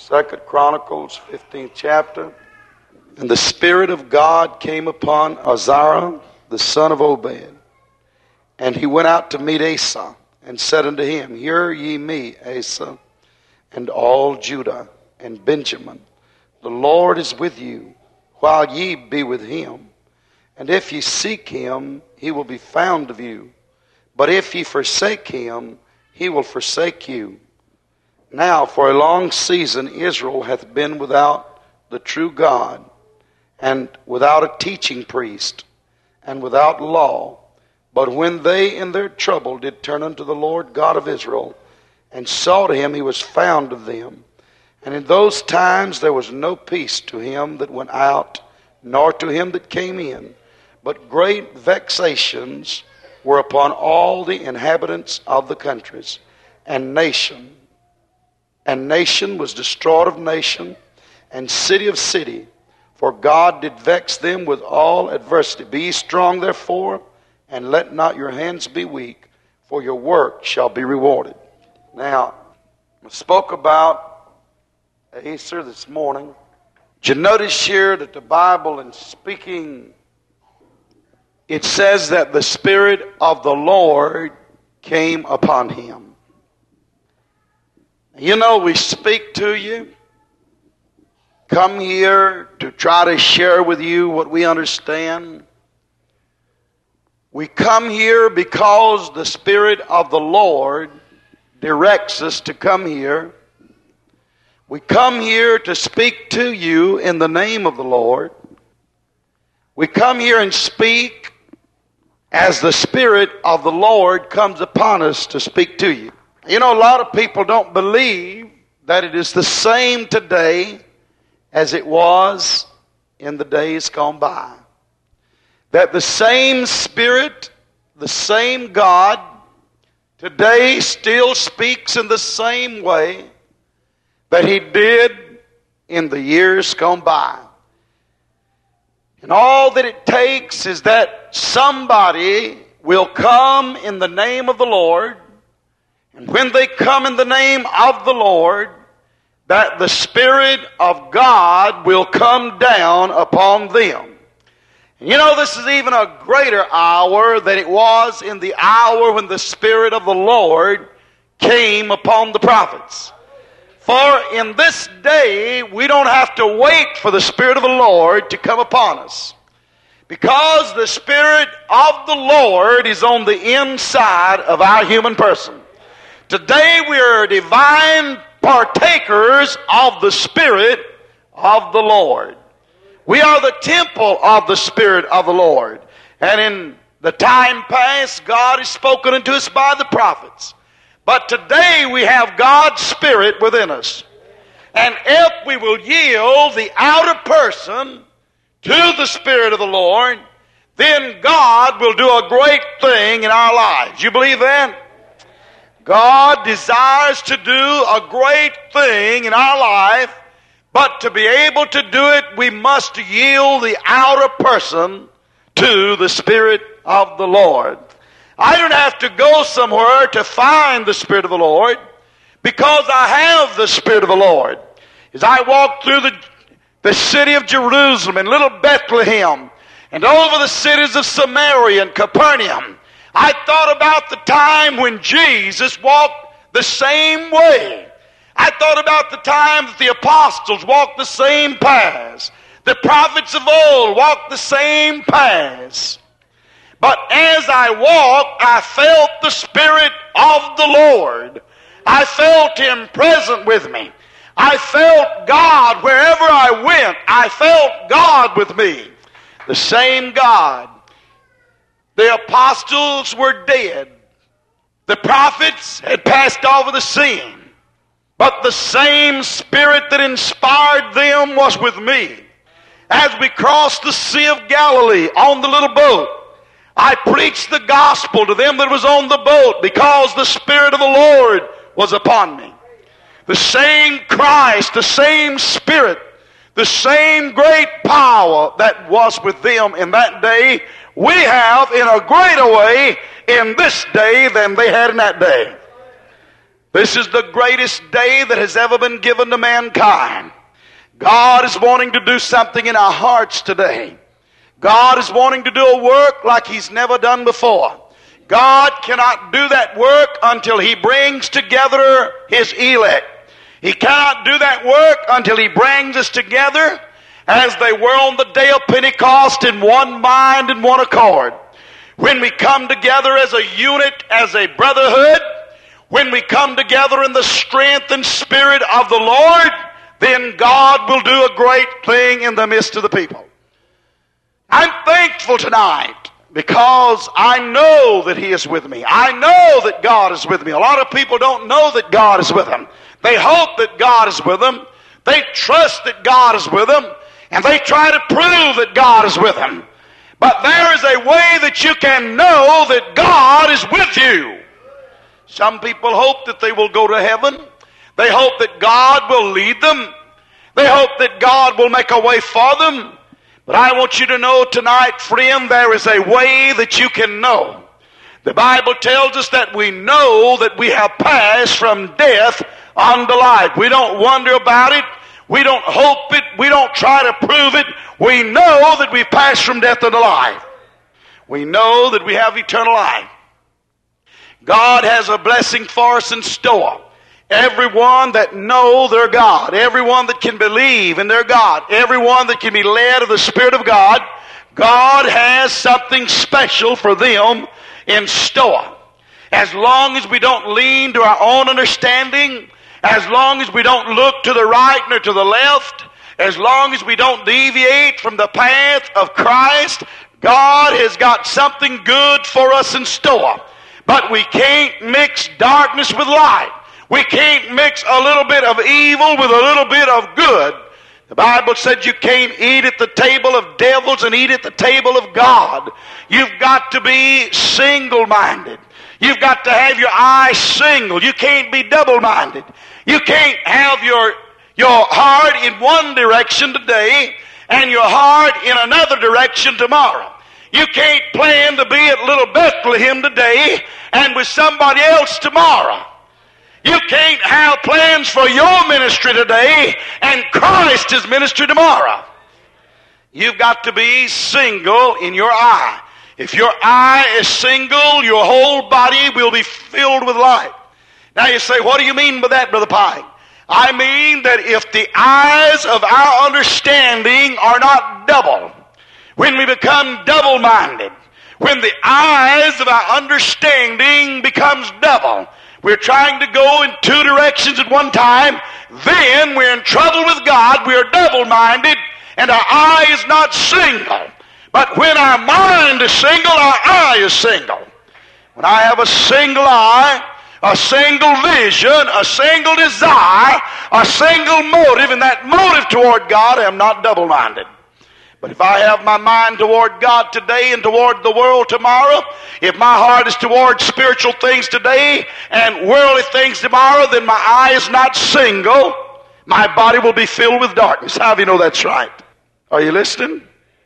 Second Chronicles, 15th chapter. And the Spirit of God came upon Azariah, the son of Obed. And he went out to meet Asa, and said unto him, Hear ye me, Asa, and all Judah and Benjamin. The Lord is with you, while ye be with him. And if ye seek him, he will be found of you. But if ye forsake him, he will forsake you. Now for a long season Israel hath been without the true God, and without a teaching priest, and without law. But when they in their trouble did turn unto the Lord God of Israel, and sought him, he was found of them. And in those times there was no peace to him that went out, nor to him that came in. But great vexations were upon all the inhabitants of the countries. And nation was destroyed of nation, and city of city. For God did vex them with all adversity. Be ye strong therefore, and let not your hands be weak, for your work shall be rewarded. Now, I spoke about Easter this morning. Did you notice here that the Bible, in speaking, it says that the Spirit of the Lord came upon him. You know, we speak to you, come here to try to share with you what we understand. We come here because the Spirit of the Lord directs us to come here. We come here to speak to you in the name of the Lord. We come here and speak as the Spirit of the Lord comes upon us to speak to you. You know, a lot of people don't believe that it is the same today as it was in the days gone by. That the same Spirit, the same God, today still speaks in the same way that he did in the years gone by. And all that it takes is that somebody will come in the name of the Lord, and when they come in the name of the Lord, that the Spirit of God will come down upon them. And you know, this is even a greater hour than it was in the hour when the Spirit of the Lord came upon the prophets. For in this day, we don't have to wait for the Spirit of the Lord to come upon us, because the Spirit of the Lord is on the inside of our human person. Today we are divine partakers of the Spirit of the Lord. We are the temple of the Spirit of the Lord. And in the time past, God has spoken unto us by the prophets. But today we have God's Spirit within us. And if we will yield the outer person to the Spirit of the Lord, then God will do a great thing in our lives. You believe that? God desires to do a great thing in our life, but to be able to do it, we must yield the outer person to the Spirit of the Lord. I don't have to go somewhere to find the Spirit of the Lord, because I have the Spirit of the Lord. As I walk through the city of Jerusalem and little Bethlehem and over the cities of Samaria and Capernaum, I thought about the time when Jesus walked the same way. I thought about the time that the apostles walked the same paths. The prophets of old walked the same paths. But as I walked, I felt the Spirit of the Lord. I felt Him present with me. I felt God wherever I went. I felt God with me. The same God. The apostles were dead. The prophets had passed over the scene. But the same Spirit that inspired them was with me. As we crossed the Sea of Galilee on the little boat, I preached the gospel to them that was on the boat, because the Spirit of the Lord was upon me. The same Christ, the same Spirit, the same great power that was with them in that day, we have in a greater way in this day than they had in that day. This is the greatest day that has ever been given to mankind. God is wanting to do something in our hearts today. God is wanting to do a work like He's never done before. God cannot do that work until He brings together His elect. He cannot do that work until He brings us together as they were on the day of Pentecost in one mind and one accord. When we come together as a unit, as a brotherhood, when we come together in the strength and spirit of the Lord, then God will do a great thing in the midst of the people. I'm thankful tonight because I know that He is with me. I know that God is with me. A lot of people don't know that God is with them. They hope that God is with them. They trust that God is with them. And they try to prove that God is with them. But there is a way that you can know that God is with you. Some people hope that they will go to heaven. They hope that God will lead them. They hope that God will make a way for them. But I want you to know tonight, friend, there is a way that you can know. The Bible tells us that we know that we have passed from death unto life. We don't wonder about it. We don't hope it. We don't try to prove it. We know that we've passed from death unto life. We know that we have eternal life. God has a blessing for us in store. Everyone that know their God, everyone that can believe in their God, everyone that can be led of the Spirit of God, God has something special for them in store. As long as we don't lean to our own understanding, as long as we don't look to the right nor to the left, as long as we don't deviate from the path of Christ, God has got something good for us in store. But we can't mix darkness with light. We can't mix a little bit of evil with a little bit of good. The Bible said you can't eat at the table of devils and eat at the table of God. You've got to be single-minded. You've got to have your eyes single. You can't be double-minded. You can't have your heart in one direction today and your heart in another direction tomorrow. You can't plan to be at Little Bethlehem today and with somebody else tomorrow. You can't have plans for your ministry today and Christ's ministry tomorrow. You've got to be single in your eye. If your eye is single, your whole body will be filled with light. Now you say, what do you mean by that, Brother Pike? I mean that if the eyes of our understanding are not double, when we become double-minded, when the eyes of our understanding becomes double, we're trying to go in two directions at one time, then we're in trouble with God. We're double-minded, and our eye is not single. But when our mind is single, our eye is single. When I have a single eye, a single vision, a single desire, a single motive, and that motive toward God, I am not double-minded. But if I have my mind toward God today and toward the world tomorrow, if my heart is toward spiritual things today and worldly things tomorrow, then my eye is not single. My body will be filled with darkness. How do you know that's right? Are you listening?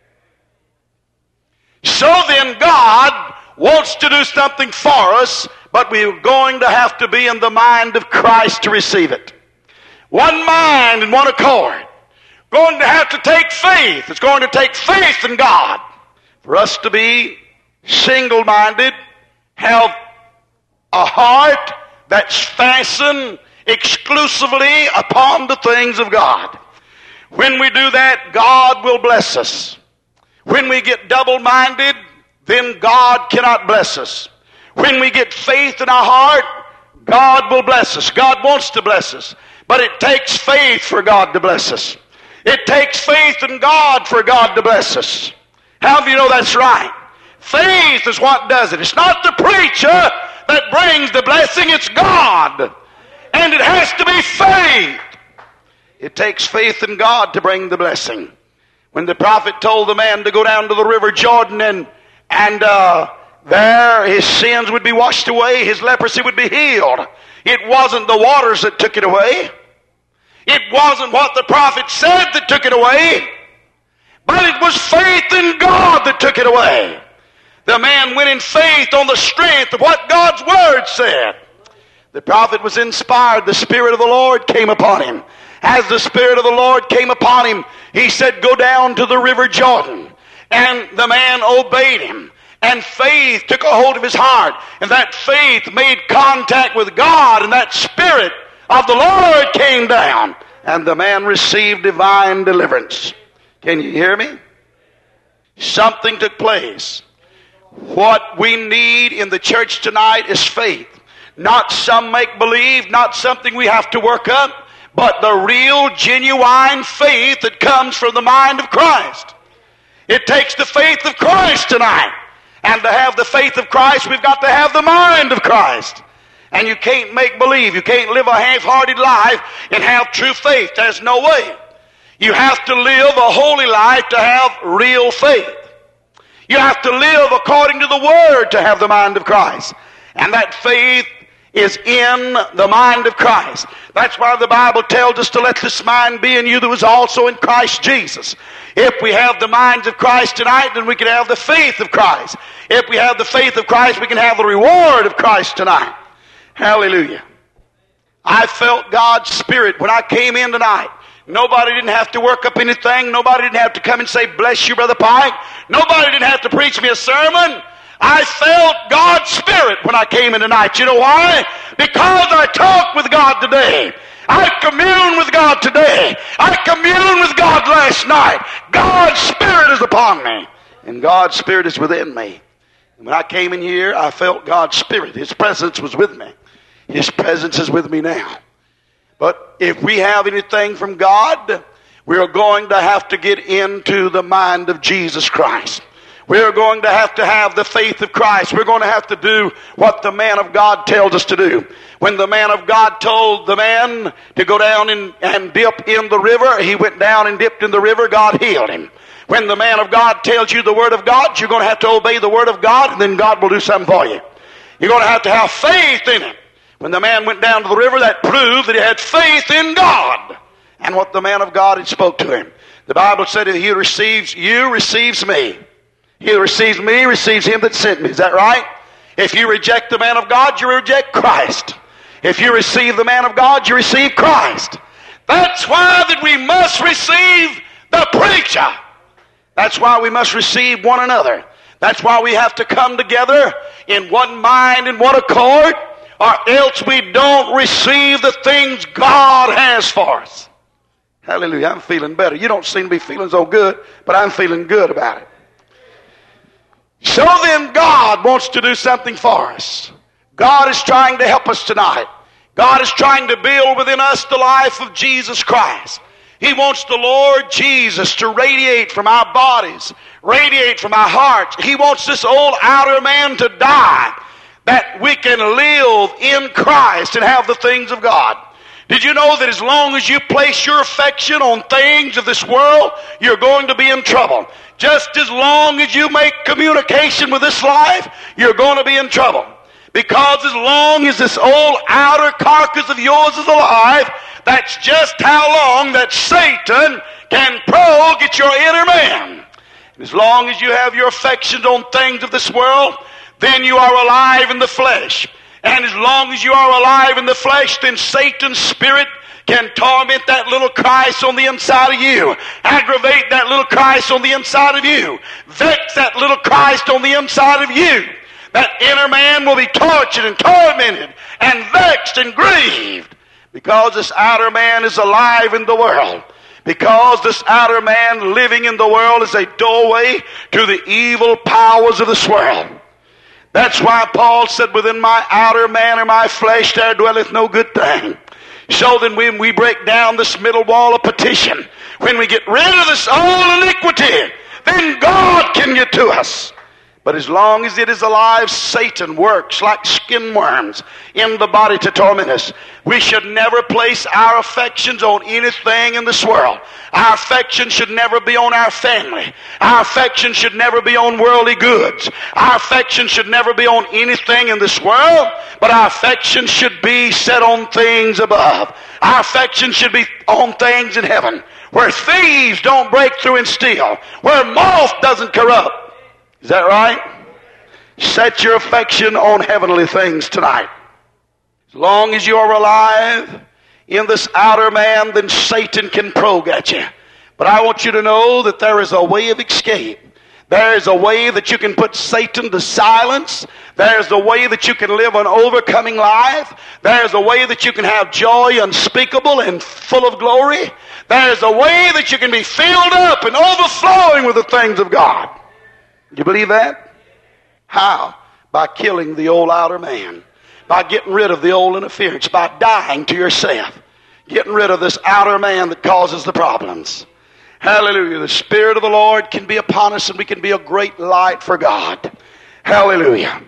So then God wants to do something for us, but we're going to have to be in the mind of Christ to receive it. One mind and one accord. Going to have to take faith. It's going to take faith in God for us to be single-minded, have a heart that's fastened exclusively upon the things of God. When we do that, God will bless us. When we get double-minded, then God cannot bless us. When we get faith in our heart, God will bless us. God wants to bless us. But it takes faith for God to bless us. It takes faith in God for God to bless us. How do you know that's right? Faith is what does it. It's not the preacher that brings the blessing, it's God. And it has to be faith. It takes faith in God to bring the blessing. When the prophet told the man to go down to the river Jordan and there his sins would be washed away, his leprosy would be healed. It wasn't the waters that took it away. It wasn't what the prophet said that took it away, but it was faith in God that took it away. The man went in faith on the strength of what God's Word said. The prophet was inspired. The Spirit of the Lord came upon him. As the Spirit of the Lord came upon him, he said, go down to the river Jordan. And the man obeyed him. And faith took a hold of his heart. And that faith made contact with God. And that Spirit of the Lord came down. And the man received divine deliverance. Can you hear me? Something took place. What we need in the church tonight is faith. Not some make-believe, not something we have to work up, but the real, genuine faith that comes from the mind of Christ. It takes the faith of Christ tonight. And to have the faith of Christ, we've got to have the mind of Christ. And you can't make believe. You can't live a half-hearted life and have true faith. There's no way. You have to live a holy life to have real faith. You have to live according to the Word to have the mind of Christ. And that faith is in the mind of Christ. That's why the Bible tells us to let this mind be in you that was also in Christ Jesus. If we have the minds of Christ tonight, then we can have the faith of Christ. If we have the faith of Christ, we can have the reward of Christ tonight. Hallelujah. I felt God's Spirit when I came in tonight. Nobody didn't have to work up anything. Nobody didn't have to come and say, bless you, Brother Pike. Nobody didn't have to preach me a sermon. I felt God's Spirit when I came in tonight. You know why? Because I talked with God today. I communed with God today. I communed with God last night. God's Spirit is upon me. And God's Spirit is within me. And when I came in here, I felt God's Spirit. His presence was with me. His presence is with me now. But if we have anything from God, we are going to have to get into the mind of Jesus Christ. We're going to have the faith of Christ. We're going to have to do what the man of God tells us to do. When the man of God told the man to go down and dip in the river, he went down and dipped in the river. God healed him. When the man of God tells you the Word of God, you're going to have to obey the Word of God, and then God will do something for you. You're going to have faith in Him. When the man went down to the river, that proved that he had faith in God and what the man of God had spoke to him. The Bible said, if he receives you, receives me. He who receives me, receives him that sent me. Is that right? If you reject the man of God, you reject Christ. If you receive the man of God, you receive Christ. That's why that we must receive the preacher. That's why we must receive one another. That's why we have to come together in one mind and one accord, or else we don't receive the things God has for us. Hallelujah. I'm feeling better. You don't seem to be feeling so good, but I'm feeling good about it. So then God wants to do something for us. God is trying to help us tonight. God is trying to build within us the life of Jesus Christ. He wants the Lord Jesus to radiate from our bodies, radiate from our hearts. He wants this old outer man to die, that we can live in Christ and have the things of God. Did you know that as long as you place your affection on things of this world, you're going to be in trouble? Just as long as you make communication with this life, you're going to be in trouble. Because as long as this old outer carcass of yours is alive, that's just how long that Satan can probe at your inner man. As long as you have your affections on things of this world, then you are alive in the flesh. And as long as you are alive in the flesh, then Satan's spirit can torment that little Christ on the inside of you, aggravate that little Christ on the inside of you, vex that little Christ on the inside of you. That inner man will be tortured and tormented and vexed and grieved because this outer man is alive in the world. Because this outer man living in the world is a doorway to the evil powers of this world. That's why Paul said, within my outer man or my flesh there dwelleth no good thing. So then when we break down this middle wall of petition, when we get rid of this old iniquity, then God can get to us. But as long as it is alive, Satan works like skin worms in the body to torment us. We should never place our affections on anything in this world. Our affection should never be on our family. Our affection should never be on worldly goods. Our affection should never be on anything in this world, but our affection should be set on things above. Our affection should be on things in heaven, where thieves don't break through and steal, where moth doesn't corrupt. Is that right? Set your affection on heavenly things tonight. As long as you are alive in this outer man, then Satan can probe at you. But I want you to know that there is a way of escape. There is a way that you can put Satan to silence. There is a way that you can live an overcoming life. There is a way that you can have joy unspeakable and full of glory. There is a way that you can be filled up and overflowing with the things of God. You believe that? How? By killing the old outer man. By getting rid of the old interference. By dying to yourself. Getting rid of this outer man that causes the problems. Hallelujah. The Spirit of the Lord can be upon us and we can be a great light for God. Hallelujah.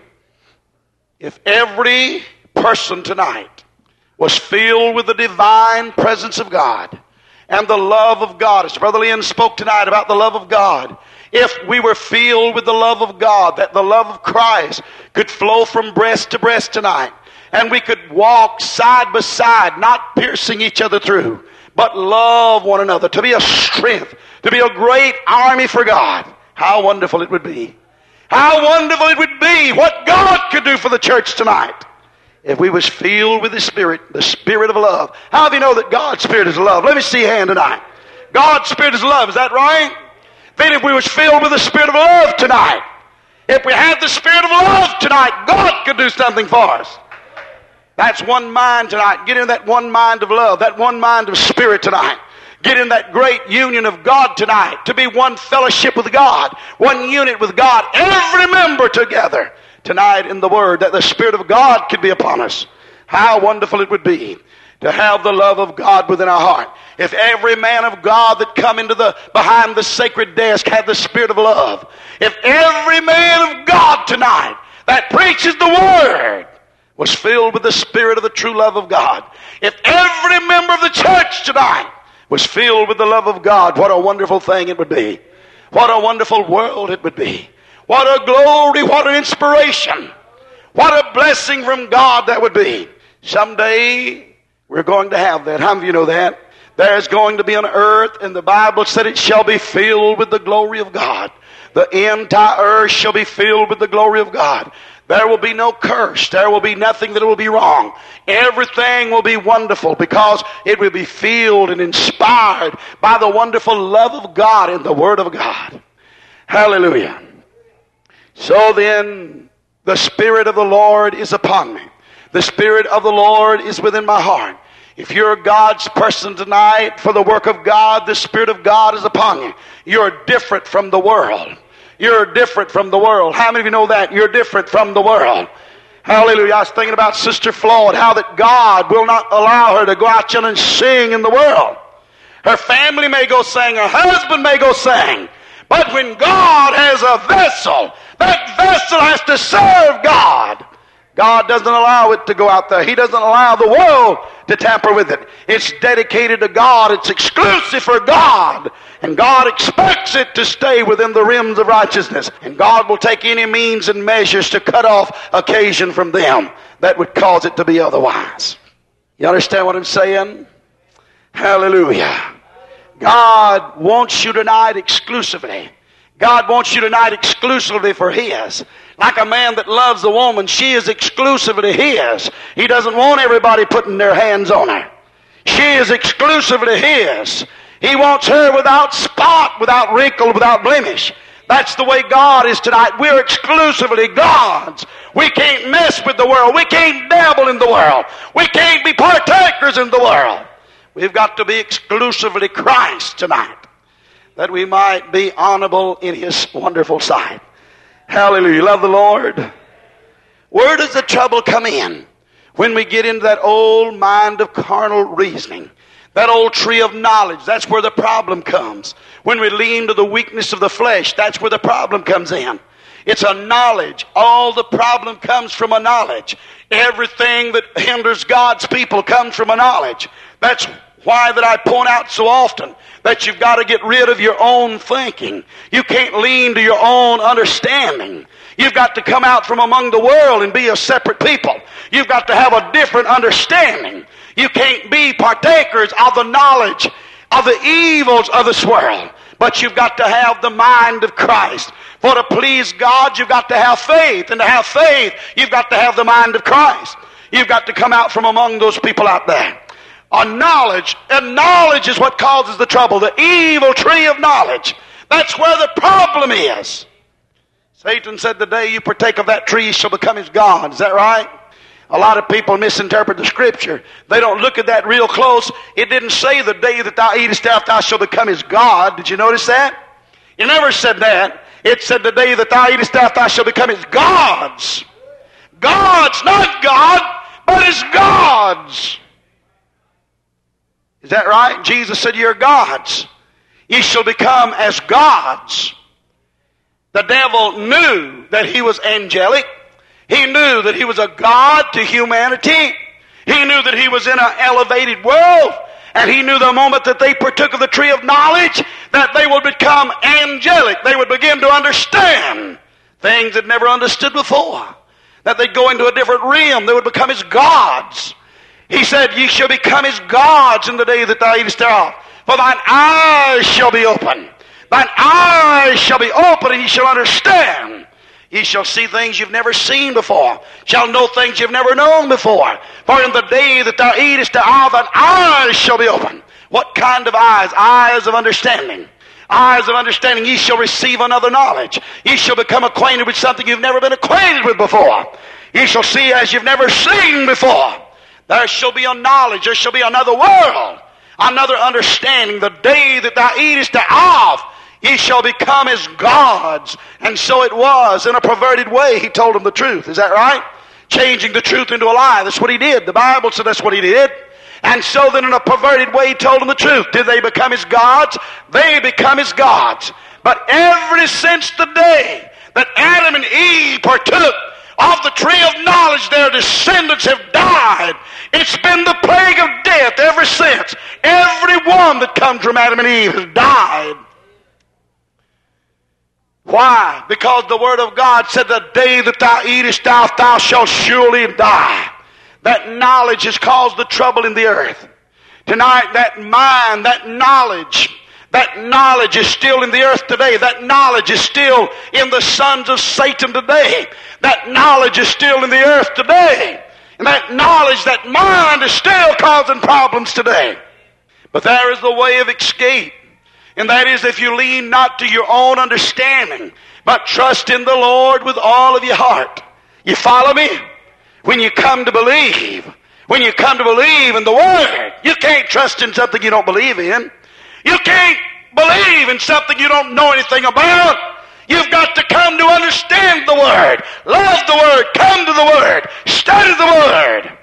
If every person tonight was filled with the divine presence of God and the love of God, as Brother Lynn spoke tonight about the love of God, if we were filled with the love of God, that the love of Christ could flow from breast to breast tonight, and we could walk side by side, not piercing each other through, but love one another, to be a strength, to be a great army for God. How wonderful it would be. How wonderful it would be what God could do for the church tonight if we was filled with the Spirit of love. How do you know that God's Spirit is love? Let me see your hand tonight. God's Spirit is love, is that right? Then if we was filled with the Spirit of love tonight, if we had the Spirit of love tonight, God could do something for us. That's one mind tonight. Get in that one mind of love, that one mind of Spirit tonight. Get in that great union of God tonight, to be one fellowship with God, one unit with God, every member together tonight in the Word, that the Spirit of God could be upon us. How wonderful it would be to have the love of God within our heart. If every man of God that come into behind the sacred desk had the Spirit of love, if every man of God tonight that preaches the Word was filled with the Spirit of the true love of God, if every member of the church tonight was filled with the love of God, what a wonderful thing it would be. What a wonderful world it would be. What a glory, what an inspiration. What a blessing from God that would be. Someday we're going to have that. How many of you know that? There's going to be an earth, and the Bible said it shall be filled with the glory of God. The entire earth shall be filled with the glory of God. There will be no curse. There will be nothing that will be wrong. Everything will be wonderful because it will be filled and inspired by the wonderful love of God and the Word of God. Hallelujah. So then, the Spirit of the Lord is upon me. The Spirit of the Lord is within my heart. If you're God's person tonight for the work of God, the Spirit of God is upon you. You're different from the world. You're different from the world. How many of you know that? You're different from the world. Hallelujah. I was thinking about Sister Floyd, how that God will not allow her to go out and sing in the world. Her family may go sing, her husband may go sing. But when God has a vessel, that vessel has to serve God. God doesn't allow it to go out there. He doesn't allow the world to tamper with it. It's dedicated to God. It's exclusive for God. And God expects it to stay within the rims of righteousness. And God will take any means and measures to cut off occasion from them that would cause it to be otherwise. You understand what I'm saying? Hallelujah. God wants you tonight exclusively. God wants you tonight exclusively for His. Like a man that loves a woman, she is exclusively His. He doesn't want everybody putting their hands on her. She is exclusively His. He wants her without spot, without wrinkle, without blemish. That's the way God is tonight. We're exclusively God's. We can't mess with the world. We can't dabble in the world. We can't be partakers in the world. We've got to be exclusively Christ tonight, that we might be honorable in His wonderful sight. Hallelujah. Love the Lord. Where does the trouble come in? When we get into that old mind of carnal reasoning, that old tree of knowledge, that's where the problem comes. When we lean to the weakness of the flesh, that's where the problem comes in. It's a knowledge. All the problem comes from a knowledge. Everything that hinders God's people comes from a knowledge. That's why that I point out so often that you've got to get rid of your own thinking. You can't lean to your own understanding. You've got to come out from among the world and be a separate people. You've got to have a different understanding. You can't be partakers of the knowledge of the evils of this world. But you've got to have the mind of Christ. For to please God, you've got to have faith. And to have faith, you've got to have the mind of Christ. You've got to come out from among those people out there. And knowledge is what causes the trouble. The evil tree of knowledge. That's where the problem is. Satan said, the day you partake of that tree, you shall become as God. Is that right? A lot of people misinterpret the Scripture. They don't look at that real close. It didn't say the day that thou eatest thereof, thou shalt become as God. Did you notice that? It never said that. It said the day that thou eatest thereof, thou shalt become as gods. Gods, not God, but as gods. Is that right? Jesus said, you're gods. Ye shall become as gods. The devil knew that he was angelic. He knew that he was a God to humanity. He knew that he was in an elevated world. And he knew the moment that they partook of the tree of knowledge, that they would become angelic. They would begin to understand things they'd never understood before. That they'd go into a different realm. They would become as gods. He said, ye shall become as gods in the day that thou eatest thereof. For thine eyes shall be open. Thine eyes shall be open, and ye shall understand. Ye shall see things you've never seen before. Shall know things you've never known before. For in the day that thou eatest thereof, thine eyes shall be open. What kind of eyes? Eyes of understanding. Eyes of understanding. Ye shall receive another knowledge. Ye shall become acquainted with something you've never been acquainted with before. Ye shall see as you've never seen before. There shall be a knowledge. There shall be another world. Another understanding. The day that thou eatest thereof, ye shall become as gods. And so it was. In a perverted way, he told them the truth. Is that right? Changing the truth into a lie. That's what he did. The Bible said that's what he did. And so then in a perverted way, he told them the truth. Did they become as gods? They become as gods. But ever since the day that Adam and Eve partook of the tree of knowledge, their descendants have died. It's been the plague of death ever since. Every one that comes from Adam and Eve has died. Why? Because the Word of God said, the day that thou eatest thou shalt surely die. That knowledge has caused the trouble in the earth. Tonight, that mind, that knowledge is still in the earth today. That knowledge is still in the sons of Satan today. That knowledge is still in the earth today. And that knowledge, that mind is still causing problems today. But there is the way of escape. And that is if you lean not to your own understanding, but trust in the Lord with all of your heart. You follow me? When you come to believe in the Word, you can't trust in something you don't believe in. You can't believe in something you don't know anything about. You've got to come to understand the Word, love the Word, come to the Word, study the Word.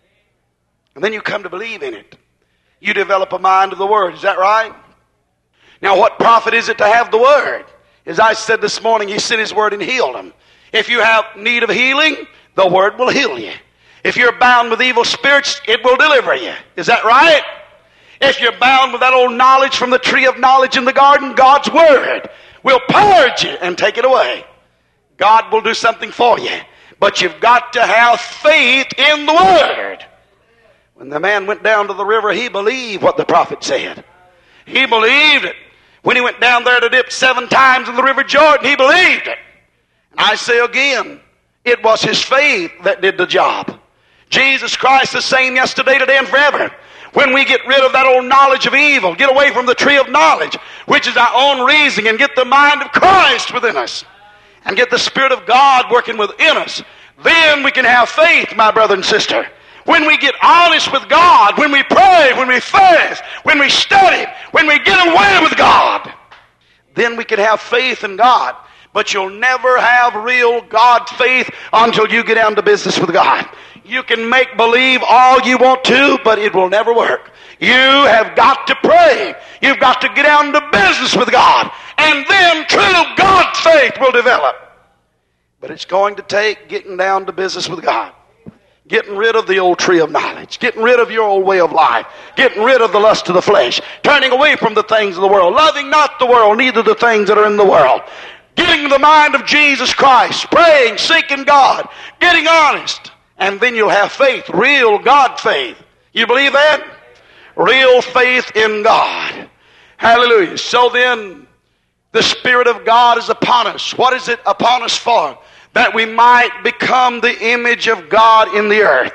And then you come to believe in it. You develop a mind of the Word. Is that right? Now, what profit is it to have the Word? As I said this morning, He sent His Word and healed them. If you have need of healing, the Word will heal you. If you're bound with evil spirits, it will deliver you. Is that right? If you're bound with that old knowledge from the tree of knowledge in the garden, God's Word will purge you and take it away. God will do something for you. But you've got to have faith in the Word. When the man went down to the river, he believed what the prophet said. He believed it. When he went down there to dip 7 times in the river Jordan, he believed it. And I say again, it was his faith that did the job. Jesus Christ the same yesterday, today, and forever. When we get rid of that old knowledge of evil, get away from the tree of knowledge, which is our own reasoning, and get the mind of Christ within us, and get the Spirit of God working within us, then we can have faith, my brother and sister. When we get honest with God, when we pray, when we fast, when we study, when we get away with God, then we can have faith in God. But you'll never have real God faith until you get down to business with God. You can make believe all you want to, but it will never work. You have got to pray. You've got to get down to business with God. And then true God faith will develop. But it's going to take getting down to business with God. Getting rid of the old tree of knowledge. Getting rid of your old way of life. Getting rid of the lust of the flesh. Turning away from the things of the world. Loving not the world, neither the things that are in the world. Getting the mind of Jesus Christ. Praying, seeking God. Getting honest. And then you'll have faith. Real God faith. You believe that? Real faith in God. Hallelujah. So then, the Spirit of God is upon us. What is it upon us for? That we might become the image of God in the earth.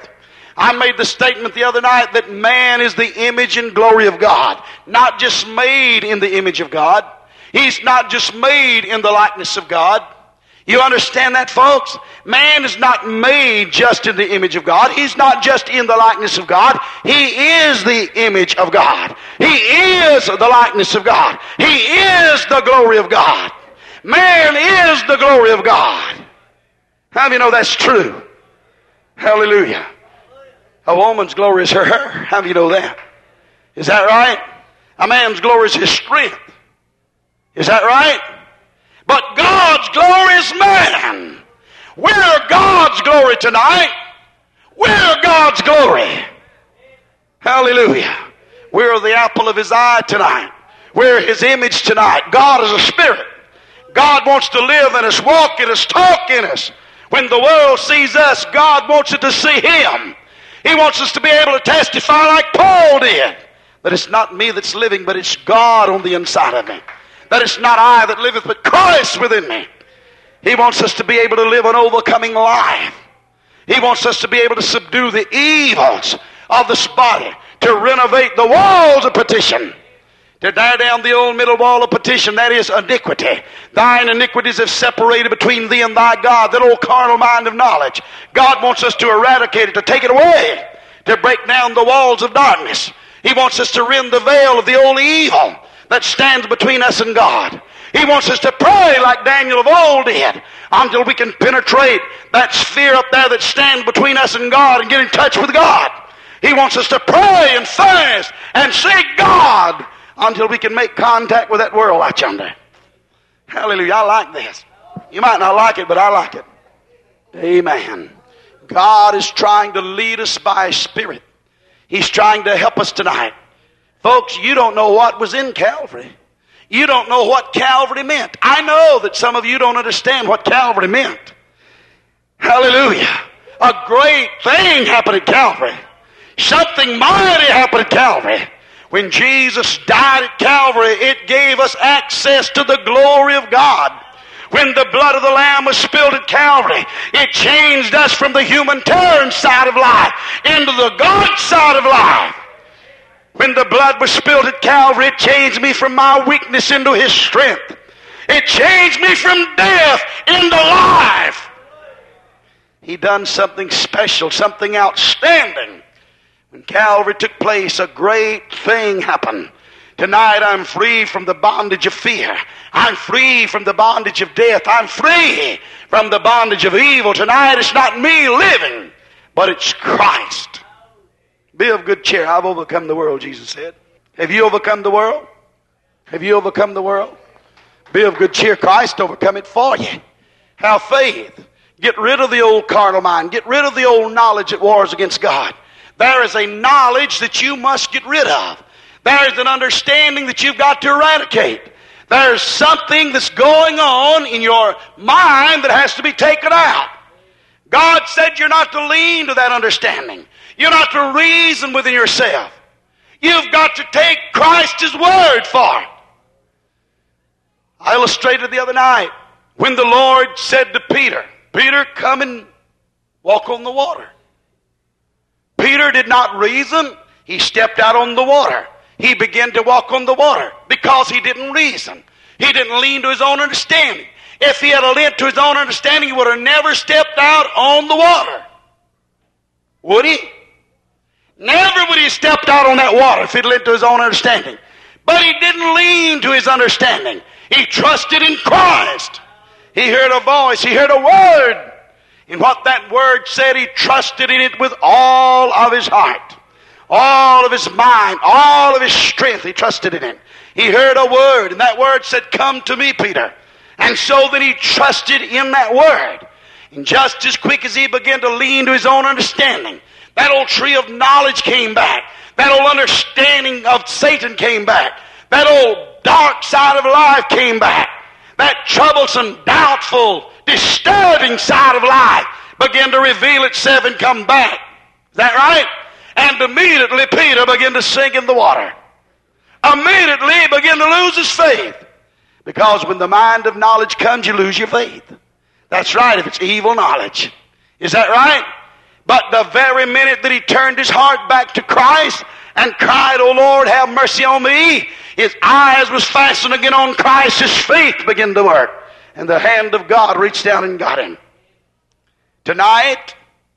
I made the statement the other night that man is the image and glory of God. Not just made in the image of God. He's not just made in the likeness of God. You understand that, folks? Man is not made just in the image of God. He's not just in the likeness of God. He is the image of God. He is the likeness of God. He is the glory of God. Man is the glory of God. How do you know that's true? Hallelujah. A woman's glory is her hair. How do you know that? Is that right? A man's glory is his strength. Is that right? But God's glory is man. We're God's glory tonight. We're God's glory. Hallelujah. We're the apple of his eye tonight. We're his image tonight. God is a spirit. God wants to live in us, walk in us, talk in us. When the world sees us, God wants it to see him. He wants us to be able to testify like Paul did. That it's not me that's living, but it's God on the inside of me. That it's not I that liveth, but Christ within me. He wants us to be able to live an overcoming life. He wants us to be able to subdue the evils of this body, to renovate the walls of petition, to tear down the old middle wall of petition, that is iniquity. Thine iniquities have separated between thee and thy God, that old carnal mind of knowledge. God wants us to eradicate it, to take it away, to break down the walls of darkness. He wants us to rend the veil of the old evil that stands between us and God. He wants us to pray like Daniel of old did, until we can penetrate that sphere up there that stands between us and God and get in touch with God. He wants us to pray and fast and seek God until we can make contact with that world out yonder. Hallelujah. I like this. You might not like it, but I like it. Amen. God is trying to lead us by His Spirit. He's trying to help us tonight. Folks, you don't know what was in Calvary. You don't know what Calvary meant. I know that some of you don't understand what Calvary meant. Hallelujah. A great thing happened at Calvary. Something mighty happened at Calvary. When Jesus died at Calvary, it gave us access to the glory of God. When the blood of the Lamb was spilled at Calvary, it changed us from the human terror side of life into the God side of life. When the blood was spilled at Calvary, it changed me from my weakness into His strength. It changed me from death into life. He done something special, something outstanding. When Calvary took place, a great thing happened. Tonight I'm free from the bondage of fear. I'm free from the bondage of death. I'm free from the bondage of evil. Tonight it's not me living, but it's Christ. Be of good cheer. I've overcome the world, Jesus said. Have you overcome the world? Have you overcome the world? Be of good cheer. Christ overcome it for you. Have faith. Get rid of the old carnal mind. Get rid of the old knowledge that wars against God. There is a knowledge that you must get rid of. There is an understanding that you've got to eradicate. There's something that's going on in your mind that has to be taken out. God said you're not to lean to that understanding. You're not to reason within yourself. You've got to take Christ's word for it. I illustrated the other night when the Lord said to Peter, Peter, come and walk on the water. Peter did not reason. He stepped out on the water. He began to walk on the water because he didn't reason. He didn't lean to his own understanding. If he had leaned to his own understanding, he would have never stepped out on the water. Would he? Never would he have stepped out on that water if he'd leaned to his own understanding. But he didn't lean to his understanding. He trusted in Christ. He heard a voice. He heard a word. And what that word said, he trusted in it with all of his heart, all of his mind, all of his strength. He trusted in it. He heard a word, and that word said, come to me, Peter. And so then he trusted in that word. And just as quick as he began to lean to his own understanding, that old tree of knowledge came back. That old understanding of Satan came back. That old dark side of life came back. That troublesome, doubtful, disturbing side of life began to reveal itself and come back. Is that right? And immediately Peter began to sink in the water. Immediately he began to lose his faith. Because when the mind of knowledge comes, you lose your faith. That's right, if it's evil knowledge. Is that right? But the very minute that he turned his heart back to Christ and cried, "O Lord, have mercy on me," his eyes was fastened again on Christ. His faith began to work. And the hand of God reached down and got him. Tonight,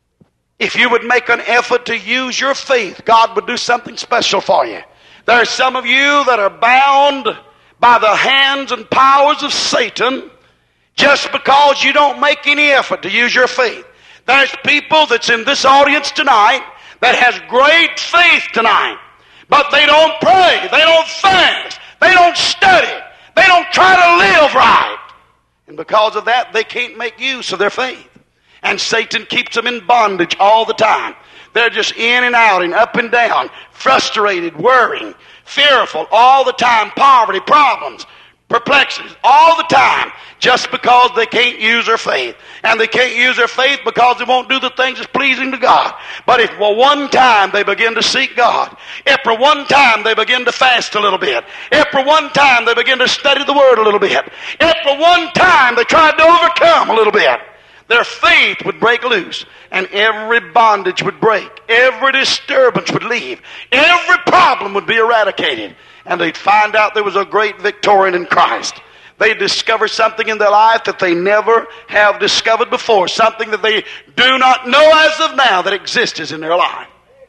if you would make an effort to use your faith, God would do something special for you. There are some of you that are bound by the hands and powers of Satan just because you don't make any effort to use your faith. There's people that's in this audience tonight that has great faith tonight, but they don't pray, they don't fast, they don't study, they don't try to live right. And because of that, they can't make use of their faith. And Satan keeps them in bondage all the time. They're just in and out and up and down, frustrated, worrying, fearful all the time, poverty, problems, perplexities, all the time, just because they can't use their faith. And they can't use their faith because they won't do the things that's pleasing to God. But if for one time they begin to seek God, if for one time they begin to fast a little bit, if for one time they begin to study the Word a little bit, if for one time they tried to overcome a little bit, their faith would break loose, and every bondage would break, every disturbance would leave, every problem would be eradicated, and they'd find out there was a great victorian in Christ. They'd discover something in their life that they never have discovered before, something that they do not know as of now that exists in their life.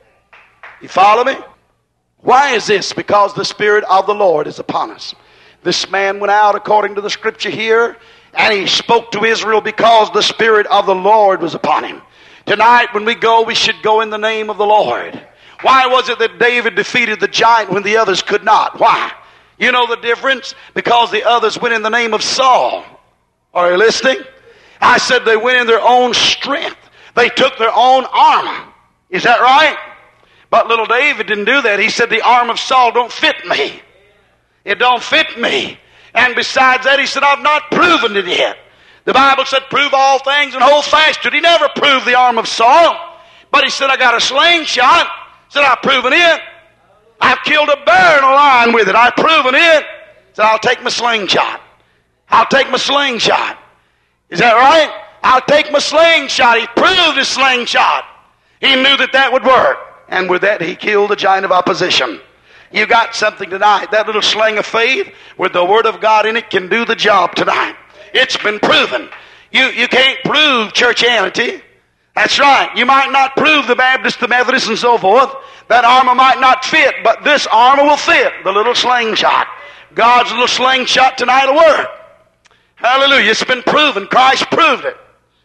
You follow me? Why is this? Because the Spirit of the Lord is upon us. This man went out according to the Scripture here, and he spoke to Israel because the Spirit of the Lord was upon him. Tonight when we go, we should go in the name of the Lord. Why was it that David defeated the giant when the others could not? Why? You know the difference? Because the others went in the name of Saul. Are you listening? I said they went in their own strength. They took their own armor. Is that right? But little David didn't do that. He said the arm of Saul don't fit me. It don't fit me. And besides that, he said, I've not proven it yet. The Bible said, prove all things and hold fast to it. He never proved the arm of Saul. But he said, I got a slingshot. He said, I've proven it. I've killed a bear and a lion with it. I've proven it. He said, I'll take my slingshot. I'll take my slingshot. Is that right? I'll take my slingshot. He proved his slingshot. He knew that that would work. And with that, he killed the giant of opposition. You got something tonight. That little sling of faith with the Word of God in it can do the job tonight. It's been proven. You can't prove churchianity. That's right. You might not prove the Baptist, the Methodist, and so forth. That armor might not fit, but this armor will fit. The little slingshot. God's little slingshot tonight will work. Hallelujah. It's been proven. Christ proved it.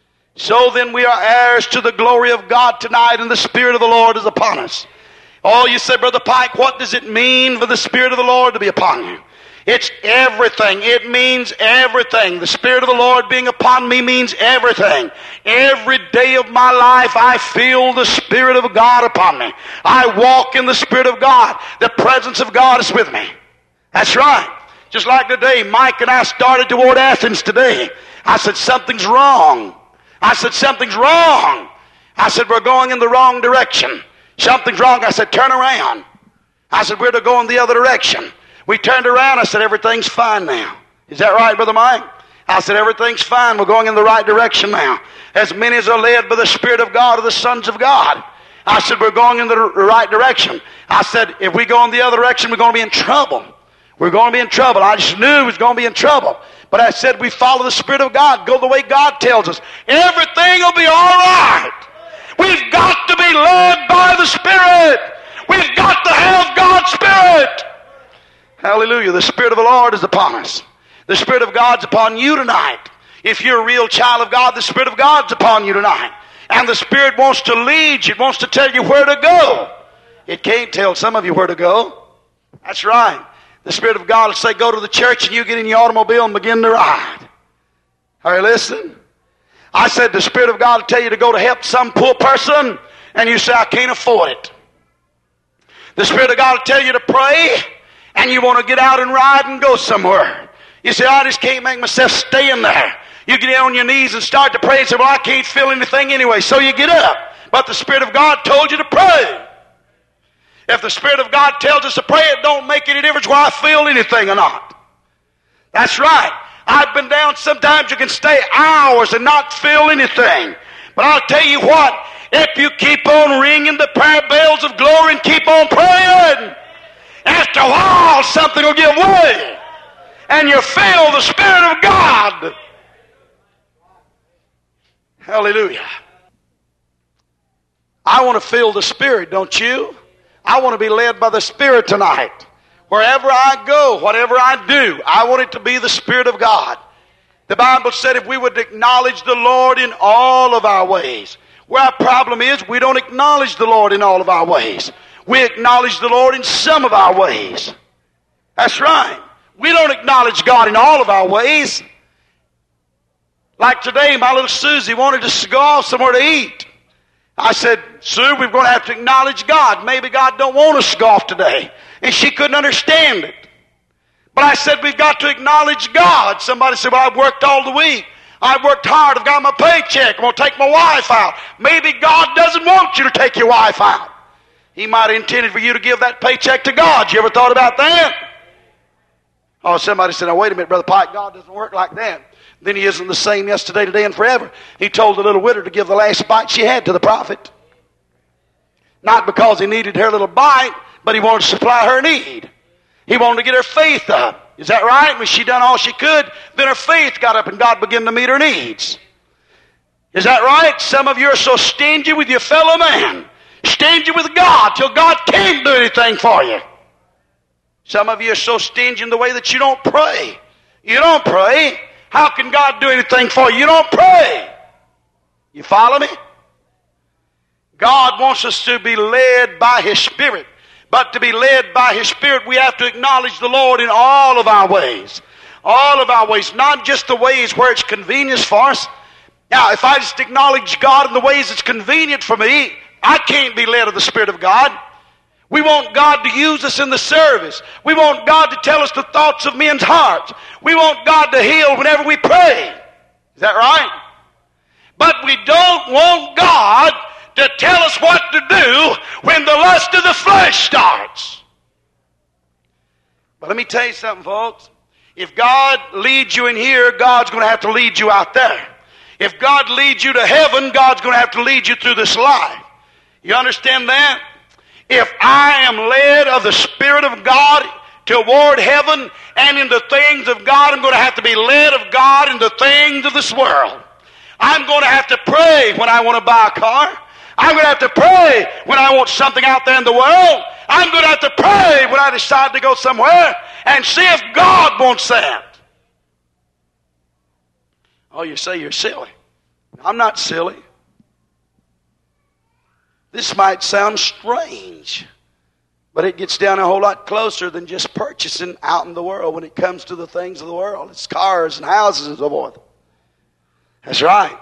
So then we are heirs to the glory of God tonight, and the Spirit of the Lord is upon us. Oh, you say, Brother Pike, what does it mean for the Spirit of the Lord to be upon you? It's everything. It means everything. The Spirit of the Lord being upon me means everything. Every day of my life, I feel the Spirit of God upon me. I walk in the Spirit of God. The presence of God is with me. That's right. Just like today, Mike and I started toward Athens today. I said, something's wrong. I said, something's wrong. I said, we're going in the wrong direction. Something's wrong. I said, turn around. I said, we're to go in the other direction. We turned around. I said, everything's fine now. Is that right, Brother Mike? I said, everything's fine. We're going in the right direction now. As many as are led by the Spirit of God are the sons of God. I said, we're going in the right direction. I said, if we go in the other direction, we're going to be in trouble. We're going to be in trouble. I just knew we was going to be in trouble. But I said, we follow the Spirit of God. Go the way God tells us. Everything will be all right. We've got to be led by the Spirit. We've got to have God's Spirit. Hallelujah. The Spirit of the Lord is upon us. The Spirit of God's upon you tonight. If you're a real child of God, the Spirit of God's upon you tonight. And the Spirit wants to lead you. It wants to tell you where to go. It can't tell some of you where to go. That's right. The Spirit of God will say, go to the church, and you get in your automobile and begin to ride. Are you listening? I said, the Spirit of God will tell you to go to help some poor person, and you say, I can't afford it. The Spirit of God will tell you to pray, and you want to get out and ride and go somewhere. You say, I just can't make myself stay in there. You get on your knees and start to pray and say, well, I can't feel anything anyway. So you get up. But the Spirit of God told you to pray. If the Spirit of God tells us to pray, it don't make any difference whether I feel anything or not. That's right. I've been down. Sometimes you can stay hours and not feel anything. But I'll tell you what, If you keep on ringing the prayer bells of glory and keep on praying, after a while something will give way and you feel the Spirit of God. Hallelujah. I want to feel the Spirit, don't you? I want to be led by the Spirit tonight. Wherever I go, whatever I do, I want it to be the Spirit of God. The Bible said if we would acknowledge the Lord in all of our ways. Where our problem is, we don't acknowledge the Lord in all of our ways. We acknowledge the Lord in some of our ways. That's right. We don't acknowledge God in all of our ways. Like today, my little Susie wanted us to go off somewhere to eat. I said, Sue, we're going to have to acknowledge God. Maybe God don't want us to go off today. And she couldn't understand it. But I said, we've got to acknowledge God. Somebody said, well, I've worked all the week. I've worked hard. I've got my paycheck. I'm going to take my wife out. Maybe God doesn't want you to take your wife out. He might have intended for you to give that paycheck to God. You ever thought about that? Oh, somebody said, now wait a minute, Brother Pike, God doesn't work like that. Then He isn't the same yesterday, today, and forever. He told the little widow to give the last bite she had to the prophet. Not because He needed her little bite, but He wanted to supply her need. He wanted to get her faith up. Is that right? When she done all she could, then her faith got up and God began to meet her needs. Is that right? Some of you are so stingy with your fellow man. Stingy with God till God can't do anything for you. Some of you are so stingy in the way that you don't pray. You don't pray. How can God do anything for you? You don't pray. You follow me? God wants us to be led by His Spirit. But to be led by His Spirit, we have to acknowledge the Lord in all of our ways. All of our ways. Not just the ways where it's convenient for us. Now, if I just acknowledge God in the ways it's convenient for me, I can't be led of the Spirit of God. We want God to use us in the service. We want God to tell us the thoughts of men's hearts. We want God to heal whenever we pray. Is that right? But we don't want God to tell us what to do when the lust of the flesh starts. But let me tell you something, folks. If God leads you in here, God's going to have to lead you out there. If God leads you to heaven, God's going to have to lead you through this life. You understand that? If I am led of the Spirit of God toward heaven and in the things of God, I'm going to have to be led of God in the things of this world. I'm going to have to pray when I want to buy a car. I'm going to have to pray when I want something out there in the world. I'm going to have to pray when I decide to go somewhere and see if God wants that. Oh, you say you're silly. I'm not silly. This might sound strange, but it gets down a whole lot closer than just purchasing out in the world when it comes to the things of the world. It's cars and houses and so forth. That's right.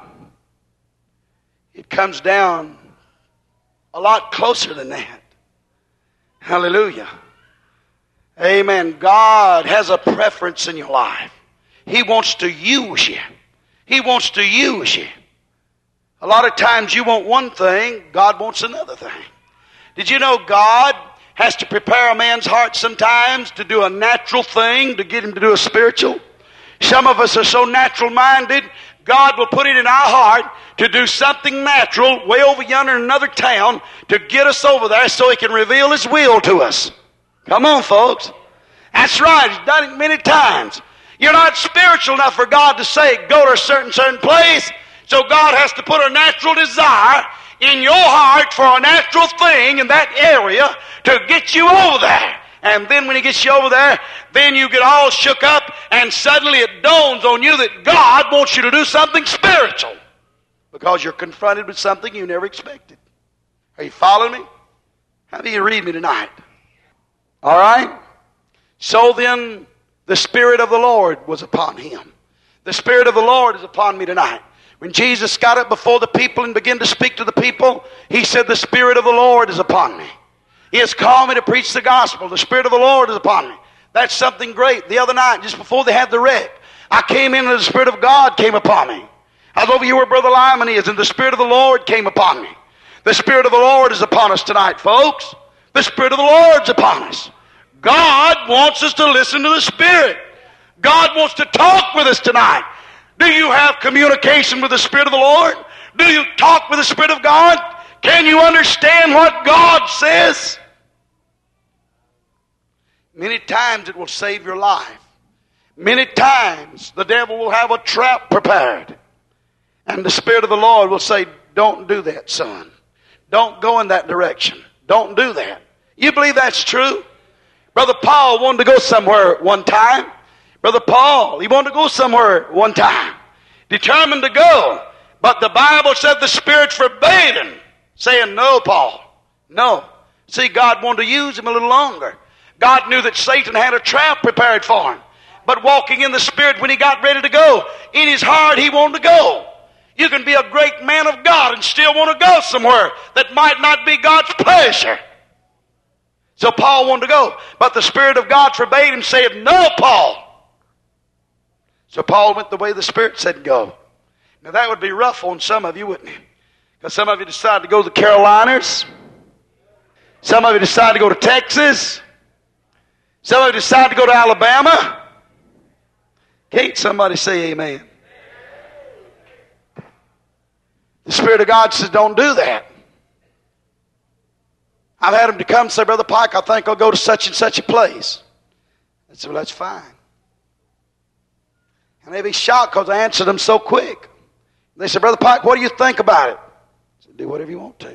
It comes down a lot closer than that. Hallelujah. Amen. God has a preference in your life. He wants to use you. He wants to use you. A lot of times you want one thing, God wants another thing. Did you know God has to prepare a man's heart sometimes to do a natural thing to get him to do a spiritual? Some of us are so natural-minded, God will put it in our heart to do something natural way over yonder in another town to get us over there so He can reveal His will to us. Come on, folks. That's right. He's done it many times. You're not spiritual enough for God to say, go to a certain place. So God has to put a natural desire in your heart for a natural thing in that area to get you over there. And then when He gets you over there, then you get all shook up and suddenly it dawns on you that God wants you to do something spiritual because you're confronted with something you never expected. Are you following me? How do you read me tonight? All right? So then the Spirit of the Lord was upon Him. The Spirit of the Lord is upon me tonight. When Jesus got up before the people and began to speak to the people, He said, the Spirit of the Lord is upon me. He has called me to preach the gospel. The Spirit of the Lord is upon me. That's something great. The other night, just before they had the wreck, I came in and the Spirit of God came upon me. I was over here where Brother Lyman is, and the Spirit of the Lord came upon me. The Spirit of the Lord is upon us tonight, folks. The Spirit of the Lord's upon us. God wants us to listen to the Spirit. God wants to talk with us tonight. Do you have communication with the Spirit of the Lord? Do you talk with the Spirit of God? Can you understand what God says? Many times it will save your life. Many times the devil will have a trap prepared. And the Spirit of the Lord will say, don't do that, son. Don't go in that direction. Don't do that. You believe that's true? Brother Paul wanted to go somewhere one time. Brother Paul, he wanted to go somewhere one time. Determined to go. But the Bible said the Spirit forbade him. Saying, no, Paul. No. See, God wanted to use him a little longer. God knew that Satan had a trap prepared for him. But walking in the Spirit when he got ready to go, in his heart he wanted to go. You can be a great man of God and still want to go somewhere that might not be God's pleasure. So Paul wanted to go, but the Spirit of God forbade him, saying, no, Paul. So Paul went the way the Spirit said go. Now that would be rough on some of you, wouldn't it? Because some of you decided to go to the Carolinas. Some of you decided to go to Texas. Some of you decided to go to Alabama. Can't somebody say amen? The Spirit of God says, don't do that. I've had them to come and say, Brother Pike, I think I'll go to such and such a place. I said, well, that's fine. And they'd be shocked because I answered them so quick. They said, Brother Pike, what do you think about it? I said, do whatever you want to.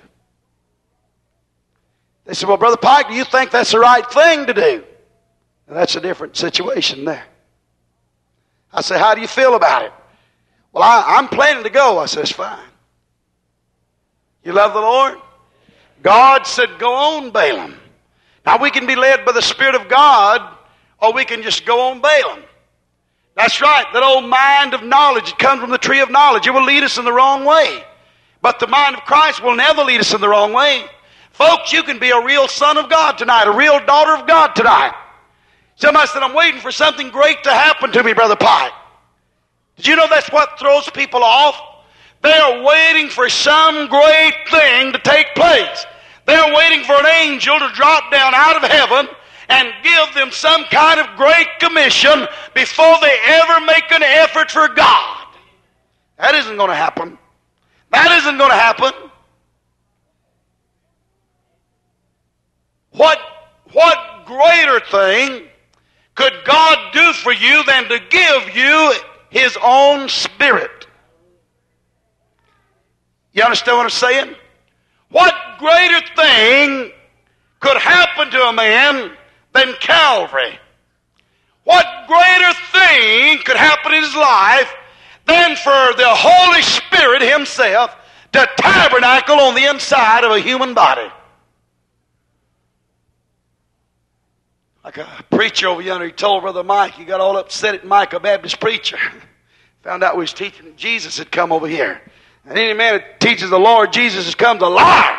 They said, well, Brother Pike, do you think that's the right thing to do? Now, that's a different situation there. I said, how do you feel about it? Well, I'm planning to go. I said, it's fine. You love the Lord? God said, go on, Balaam. Now, we can be led by the Spirit of God, or we can just go on Balaam. That's right. That old mind of knowledge, it comes from the tree of knowledge. It will lead us in the wrong way. But the mind of Christ will never lead us in the wrong way. Folks, you can be a real son of God tonight, a real daughter of God tonight. Somebody said, I'm waiting for something great to happen to me, Brother Pike. Did you know that's what throws people off? They are waiting for some great thing to take place. They're waiting for an angel to drop down out of heaven and give them some kind of great commission before they ever make an effort for God. That isn't going to happen. That isn't going to happen. What greater thing could God do for you than to give you His own Spirit? You understand what I'm saying? What greater thing could happen to a man than Calvary? What greater thing could happen in his life than for the Holy Spirit Himself to tabernacle on the inside of a human body? Like a preacher over yonder, he told Brother Mike, he got all upset at Mike, a Baptist preacher. Found out we was teaching that Jesus had come over here. And any man that teaches the Lord Jesus has come a liar.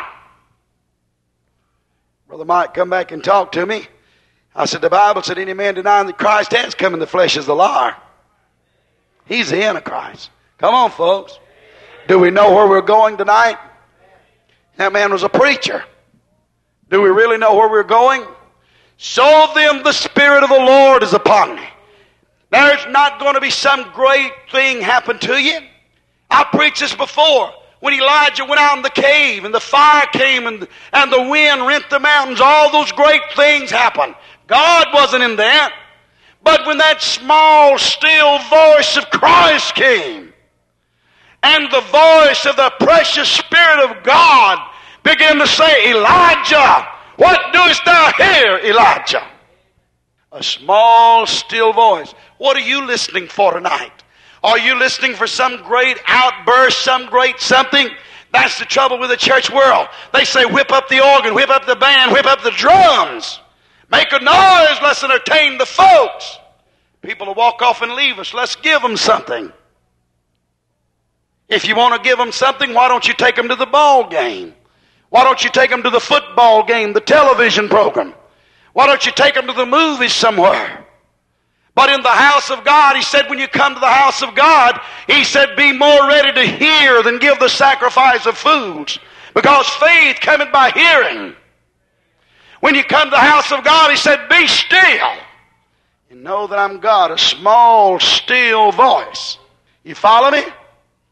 Brother Mike come back and talk to me. I said, the Bible said any man denying that Christ has come in the flesh is a liar. He's the Antichrist. Come on, folks. Do we know where we're going tonight? That man was a preacher. Do we really know where we're going? So then the Spirit of the Lord is upon me. There's not going to be some great thing happen to you. I preached this before. When Elijah went out in the cave and the fire came and the wind rent the mountains, all those great things happened. God wasn't in that. But when that small, still voice of Christ came, and the voice of the precious Spirit of God began to say, Elijah, what doest thou here, Elijah? A small, still voice. What are you listening for tonight? Are you listening for some great outburst, some great something? That's the trouble with the church world. They say, whip up the organ, whip up the band, whip up the drums. Make a noise, let's entertain the folks. People will walk off and leave us. Let's give them something. If you want to give them something, why don't you take them to the ball game? Why don't you take them to the football game, the television program? Why don't you take them to the movies somewhere? But in the house of God, He said, when you come to the house of God, He said, be more ready to hear than give the sacrifice of fools. Because faith cometh by hearing. When you come to the house of God, He said, be still and know that I'm God, a small, still voice. You follow me?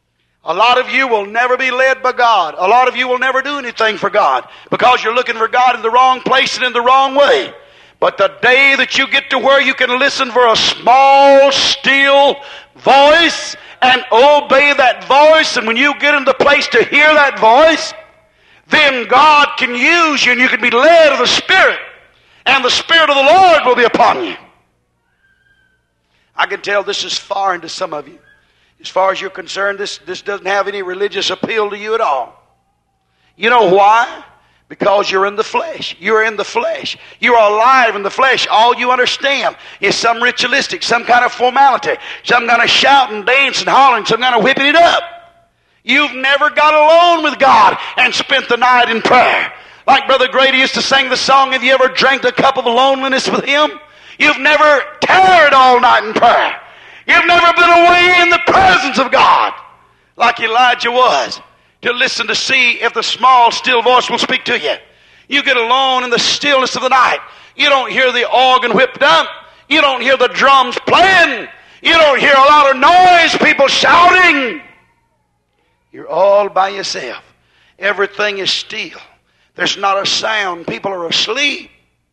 A lot of you will never be led by God. A lot of you will never do anything for God because you're looking for God in the wrong place and in the wrong way. But the day that you get to where you can listen for a small, still voice and obey that voice, and when you get in the place to hear that voice, then God can use you and you can be led of the Spirit, and the Spirit of the Lord will be upon you. I can tell this is foreign to some of you. As far as you're concerned, this doesn't have any religious appeal to you at all. You know why? Because you're in the flesh. You're in the flesh. You're alive in the flesh. All you understand is some ritualistic, some kind of formality, some kind of shouting, dancing, hollering, some kind of whipping it up. You've never got alone with God and spent the night in prayer. Like Brother Grady used to sing the song, have you ever drank a cup of loneliness with Him? You've never tarried all night in prayer. You've never been away in the presence of God like Elijah was, to listen to see if the small, still voice will speak to you. You get alone in the stillness of the night. You don't hear the organ whipped up. You don't hear the drums playing. You don't hear a lot of noise, people shouting. You're all by yourself. Everything is still. There's not a sound. People are asleep.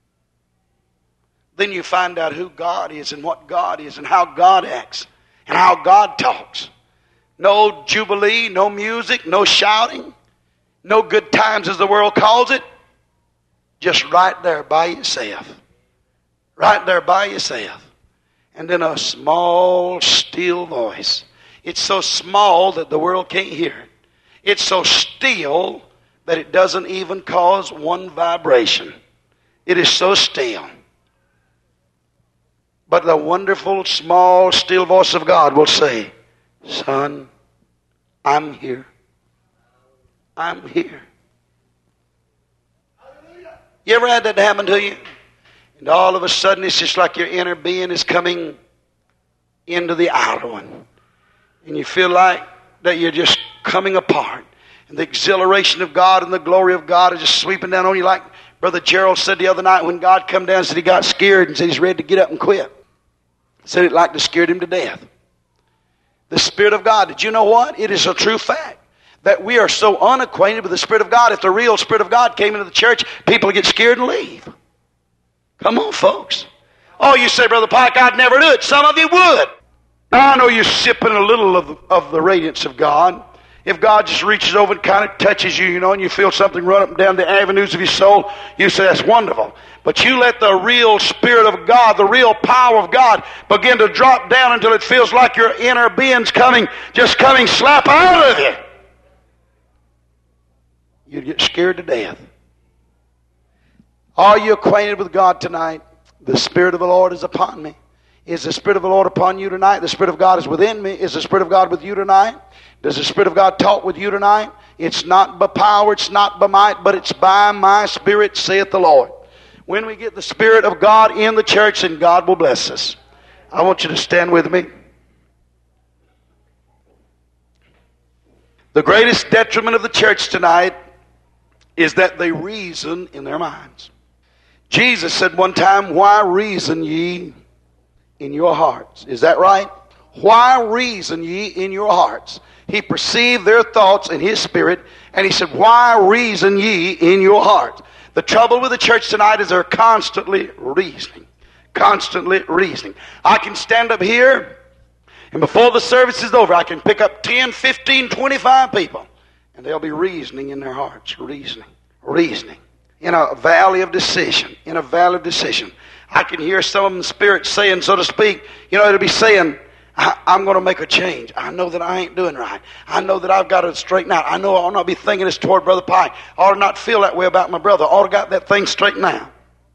Then you find out who God is and what God is and how God acts and how God talks. No jubilee, no music, no shouting, no good times as the world calls it. Just right there by yourself. Right there by yourself. And then a small, still voice. It's so small that the world can't hear it. It's so still that it doesn't even cause one vibration. It is so still. But the wonderful, small, still voice of God will say, son, I'm here. I'm here. You ever had that happen to you? And all of a sudden it's just like your inner being is coming into the outer one. And you feel like that you're just coming apart. And the exhilaration of God and the glory of God is just sweeping down on you, like Brother Gerald said the other night when God come down and said he got scared and said he's ready to get up and quit. Said it like it scared him to death. The Spirit of God, did you know what? It is a true fact that we are so unacquainted with the Spirit of God. If the real Spirit of God came into the church, people would get scared and leave. Come on, folks. Oh, you say, Brother Pike, I'd never do it. Some of you would. Now, I know you're sipping a little of the radiance of God. If God just reaches over and kind of touches you, and you feel something run up and down the avenues of your soul, you say, that's wonderful. But you let the real Spirit of God, the real power of God, begin to drop down until it feels like your inner being's coming slap out of you. You'd get scared to death. Are you acquainted with God tonight? The Spirit of the Lord is upon me. Is the Spirit of the Lord upon you tonight? The Spirit of God is within me. Is the Spirit of God with you tonight? Does the Spirit of God talk with you tonight? It's not by power, it's not by might, but it's by my Spirit, saith the Lord. When we get the Spirit of God in the church, then God will bless us. I want you to stand with me. The greatest detriment of the church tonight is that they reason in their minds. Jesus said one time, why reason ye in your hearts? Is that right? Why reason ye in your hearts? He perceived their thoughts in His Spirit, and He said, why reason ye in your hearts? The trouble with the church tonight is they're constantly reasoning. Constantly reasoning. I can stand up here, and before the service is over, I can pick up 10, 15, 25 people, and they'll be reasoning in their hearts. Reasoning. In a valley of decision. I can hear some of them spirits saying, so to speak, it'll be saying, I'm going to make a change. I know that I ain't doing right. I know that I've got to straighten out. I know I'll not be thinking this toward Brother Pike. I ought to not feel that way about my brother. I ought to got that thing straightened out.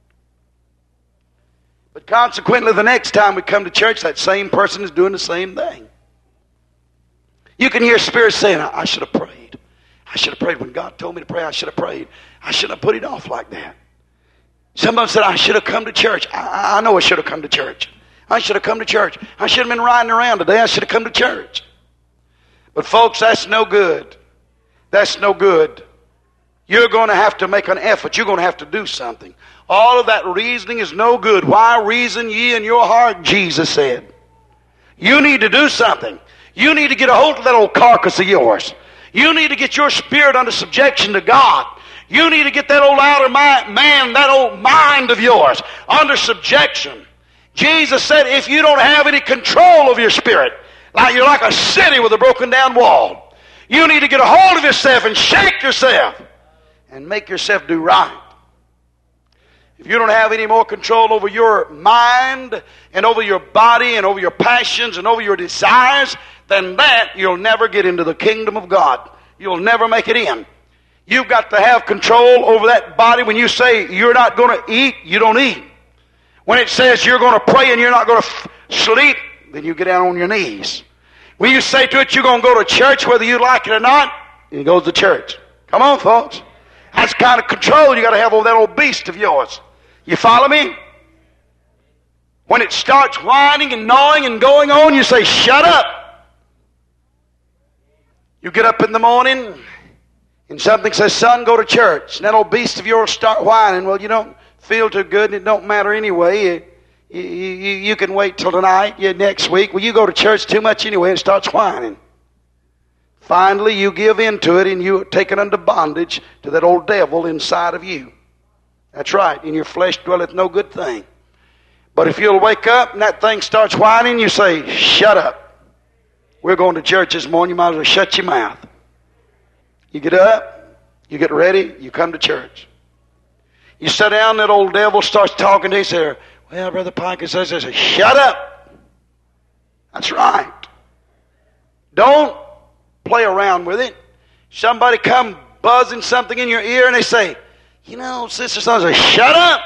But consequently, the next time we come to church, that same person is doing the same thing. You can hear spirits saying, I should have prayed. I should have prayed. When God told me to pray, I should have prayed. I shouldn't have put it off like that. Somebody said, I should have come to church. I know I should have come to church. I should have come to church. I should have been riding around today. I should have come to church. But folks, that's no good. That's no good. You're going to have to make an effort. You're going to have to do something. All of that reasoning is no good. Why reason ye in your heart, Jesus said. You need to do something. You need to get a hold of that old carcass of yours. You need to get your spirit under subjection to God. You need to get that old outer man, that old mind of yours, under subjection. Jesus said, if you don't have any control of your spirit, like you're like a city with a broken down wall, you need to get a hold of yourself and shake yourself and make yourself do right. If you don't have any more control over your mind and over your body and over your passions and over your desires, then that you'll never get into the kingdom of God. You'll never make it in. You've got to have control over that body. When you say you're not going to eat, you don't eat. When it says you're going to pray and you're not going to sleep, then you get down on your knees. When you say to it you're going to go to church whether you like it or not, then it goes to church. Come on, folks. That's the kind of control you got to have over that old beast of yours. You follow me? When it starts whining and gnawing and going on, you say, shut up. You get up in the morning and something says, son, go to church. And that old beast of yours start whining. Well, you don't feel too good and it don't matter anyway. You can wait till tonight, next week. Well, you go to church too much anyway and it starts whining. Finally, you give in to it and you are taken under bondage to that old devil inside of you. That's right. In your flesh dwelleth no good thing. But if you'll wake up and that thing starts whining, you say, shut up. We're going to church this morning. You might as well shut your mouth. You get up, you get ready, you come to church. You sit down, that old devil starts talking to you. You say, well, Brother Pike says, shut up. That's right. Don't play around with it. Somebody come buzzing something in your ear and they say, you know, sister, son, say, shut up.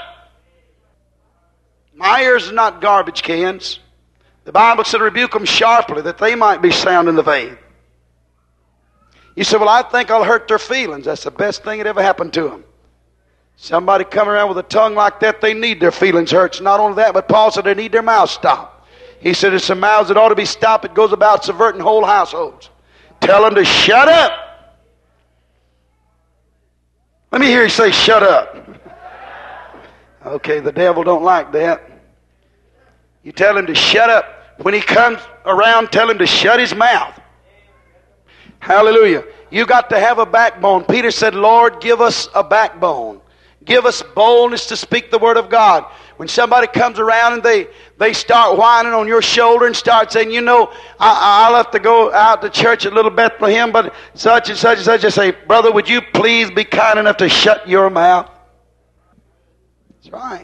My ears are not garbage cans. The Bible said rebuke them sharply that they might be sound in the faith. You say, well, I think I'll hurt their feelings. That's the best thing that ever happened to them. Somebody come around with a tongue like that, they need their feelings hurt. Not only that, but Paul said they need their mouths stopped. He said it's some mouths that ought to be stopped. It goes about subverting whole households. Tell them to shut up. Let me hear you say, shut up. Okay, the devil don't like that. You tell him to shut up. When he comes around, tell him to shut his mouth. Hallelujah. You got to have a backbone. Peter said, Lord, give us a backbone. Give us boldness to speak the word of God. When somebody comes around and they start whining on your shoulder and start saying, you know, I'll have to go out to church at Little Bethlehem, but such and such and such. I say, brother, would you please be kind enough to shut your mouth? That's right.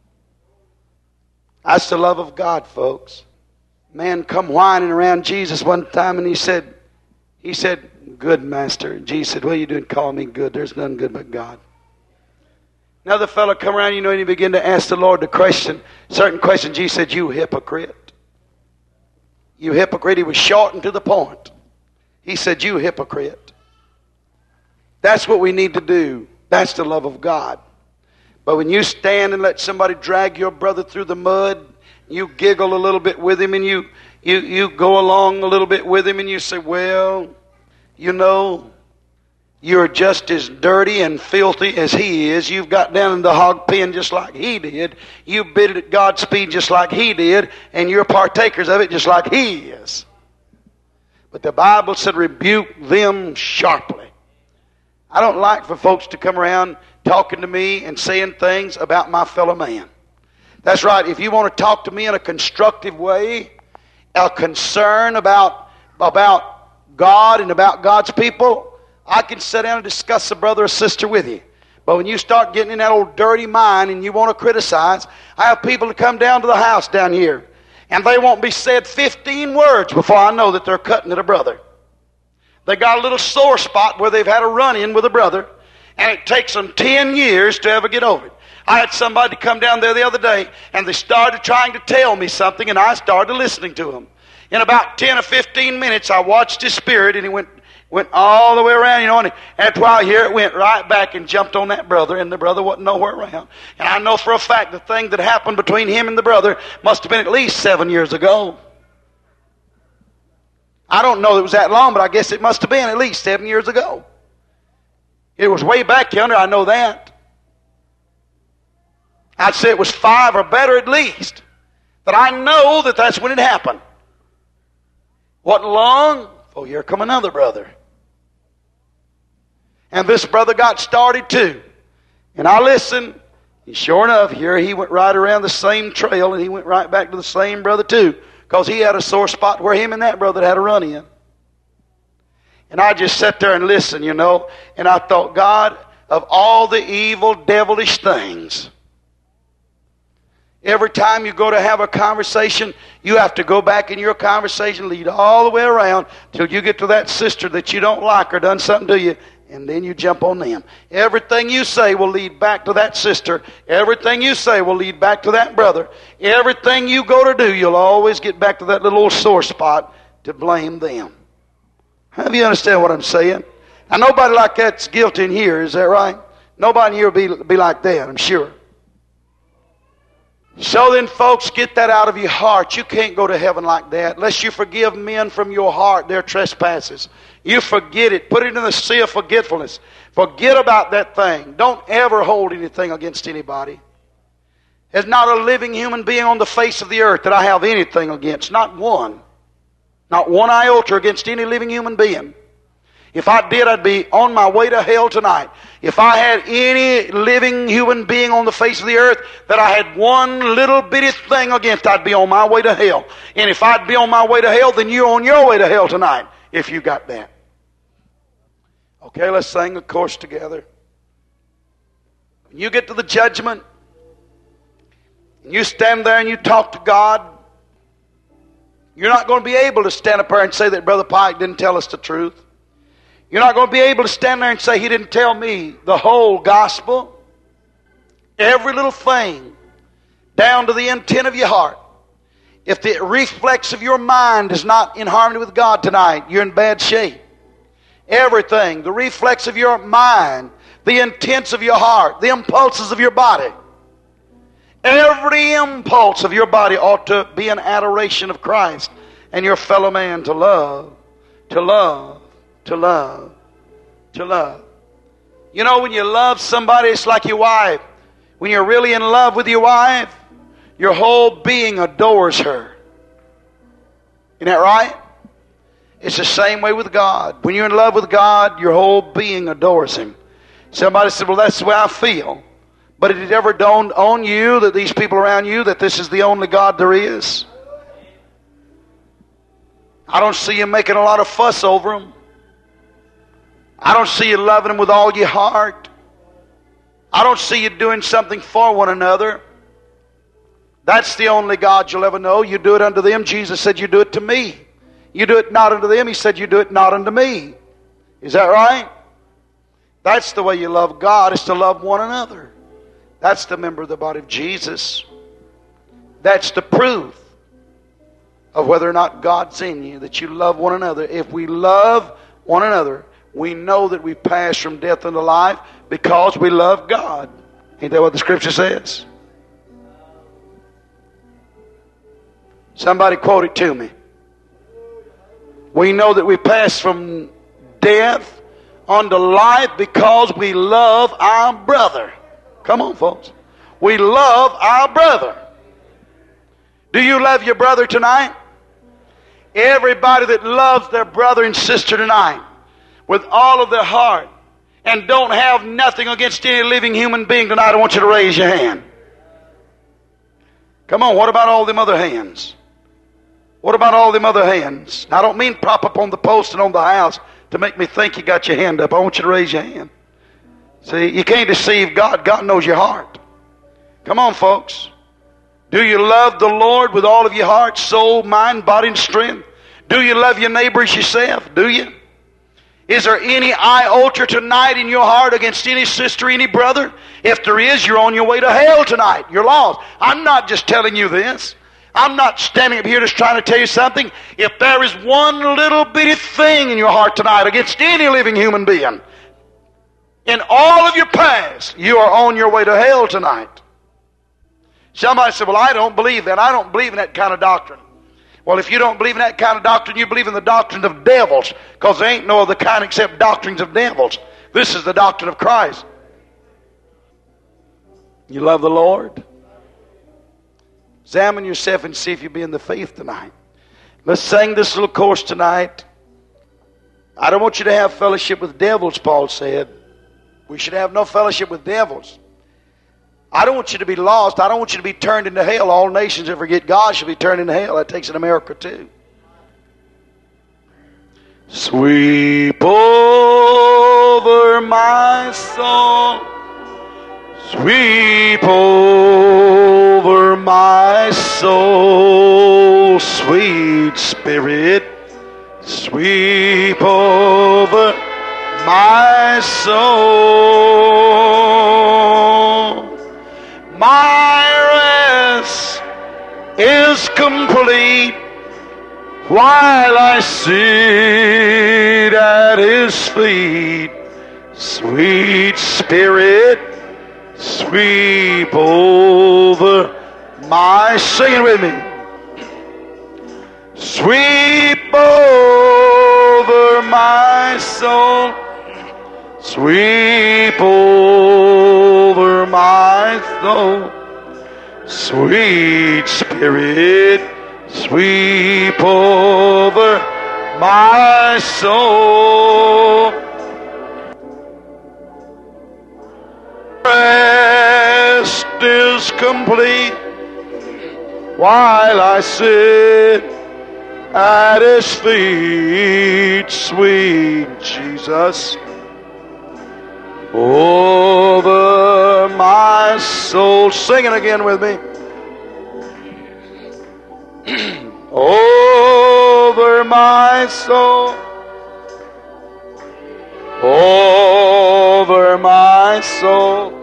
That's the love of God, folks. Man come whining around Jesus one time and he said, good master. And Jesus said, what are you doing calling me good? There's none good but God. Another fellow come around, and he began to ask the Lord the question, certain questions. Jesus said, you hypocrite. You hypocrite. He was short and to the point. He said, you hypocrite. That's what we need to do. That's the love of God. But when you stand and let somebody drag your brother through the mud, you giggle a little bit with him and you go along a little bit with him and you say, well, you know, you're just as dirty and filthy as he is. You've got down in the hog pen just like he did. You bit it at God's speed just like he did. And you're partakers of it just like he is. But the Bible said rebuke them sharply. I don't like for folks to come around talking to me and saying things about my fellow man. That's right. If you want to talk to me in a constructive way, a concern about God and about God's people, I can sit down and discuss a brother or sister with you. But when you start getting in that old dirty mind and you want to criticize, I have people to come down to the house down here, and they won't be said 15 words before I know that they're cutting at a brother. They got a little sore spot where they've had a run-in with a brother, and it takes them 10 years to ever get over it. I had somebody come down there the other day, and they started trying to tell me something, and I started listening to them. In about 10 or 15 minutes, I watched his spirit, and he went all the way around, and after a while here, it went right back and jumped on that brother, and the brother wasn't nowhere around. And I know for a fact the thing that happened between him and the brother must have been at least 7 years ago. I don't know it was that long, but I guess it must have been at least 7 years ago. It was way back yonder, I know that. I'd say it was 5 or better at least. But I know that that's when it happened. Wasn't long, oh, here come another brother. And this brother got started too. And I listened, and sure enough, here he went right around the same trail, and he went right back to the same brother too, because he had a sore spot where him and that brother had a run-in. And I just sat there and listened, you know, and I thought, God, of all the evil, devilish things, every time you go to have a conversation, you have to go back in your conversation, lead all the way around till you get to that sister that you don't like or done something to you, and then you jump on them. Everything you say will lead back to that sister. Everything you say will lead back to that brother. Everything you go to do, you'll always get back to that little old sore spot to blame them. How do you understand what I'm saying? Now, nobody like that's guilty in here, is that right? Nobody in here will be like that, I'm sure. So then, folks, get that out of your heart. You can't go to heaven like that unless you forgive men from your heart their trespasses. You forget it. Put it in the sea of forgetfulness. Forget about that thing. Don't ever hold anything against anybody. There's not a living human being on the face of the earth that I have anything against. Not one. Not one iota against any living human being. If I did, I'd be on my way to hell tonight. If I had any living human being on the face of the earth that I had one little bitty thing against, I'd be on my way to hell. And if I'd be on my way to hell, then you're on your way to hell tonight, if you got that. Okay, let's sing a chorus together. When you get to the judgment, and you stand there and you talk to God, you're not going to be able to stand up there and say that Brother Pike didn't tell us the truth. You're not going to be able to stand there and say he didn't tell me the whole gospel. Every little thing, down to the intent of your heart. If the reflex of your mind is not in harmony with God tonight, you're in bad shape. Everything, the reflex of your mind, the intents of your heart, the impulses of your body. Every impulse of your body ought to be an adoration of Christ and your fellow man to love, to love. To love. To love. You know, when you love somebody, it's like your wife. When you're really in love with your wife, your whole being adores her. Isn't that right? It's the same way with God. When you're in love with God, your whole being adores Him. Somebody said, well, that's the way I feel. But did it ever dawn on you that these people around you, that this is the only God there is? I don't see you making a lot of fuss over them. I don't see you loving them with all your heart. I don't see you doing something for one another. That's the only God you'll ever know. You do it unto them. Jesus said, you do it to me. You do it not unto them. He said, you do it not unto me. Is that right? That's the way you love God, is to love one another. That's the member of the body of Jesus. That's the proof of whether or not God's in you, that you love one another. If we love one another, we know that we pass from death unto life because we love God. Ain't that what the Scripture says? Somebody quote it to me. We know that we pass from death unto life because we love our brother. Come on, folks. We love our brother. Do you love your brother tonight? Everybody that loves their brother and sister tonight with all of their heart and don't have nothing against any living human being tonight, I want you to raise your hand. Come on, what about all them other hands? What about all them other hands? Now, I don't mean prop up on the post and on the house to make me think you got your hand up. I want you to raise your hand. See, you can't deceive God. God knows your heart. Come on, folks. Do you love the Lord with all of your heart, soul, mind, body, and strength? Do you love your neighbor as yourself? Do you? Is there any iota tonight in your heart against any sister, any brother? If there is, you're on your way to hell tonight. You're lost. I'm not just telling you this. I'm not standing up here just trying to tell you something. If there is one little bitty thing in your heart tonight against any living human being, in all of your past, you are on your way to hell tonight. Somebody said, well, I don't believe that. I don't believe in that kind of doctrine. Well, if you don't believe in that kind of doctrine, you believe in the doctrine of devils, because there ain't no other kind except doctrines of devils. This is the doctrine of Christ. You love the Lord? Examine yourself and see if you be in the faith tonight. Let's sing this little chorus tonight. I don't want you to have fellowship with devils, Paul said. We should have no fellowship with devils. I don't want you to be lost. I don't want you to be turned into hell. All nations that forget God should be turned into hell. That takes an America too. Sweep over my soul. Sweep over my soul. Sweet Spirit, sweep over my soul. My rest is complete while I sit at His feet. Sweet Spirit, sweep over my, sing it with me. Sweep over my soul. Sweep over my soul. Sweet Spirit, sweep over my soul. Rest is complete while I sit at His feet. Sweet Jesus, over my soul. Sing it again with me. Over my soul. Over my soul.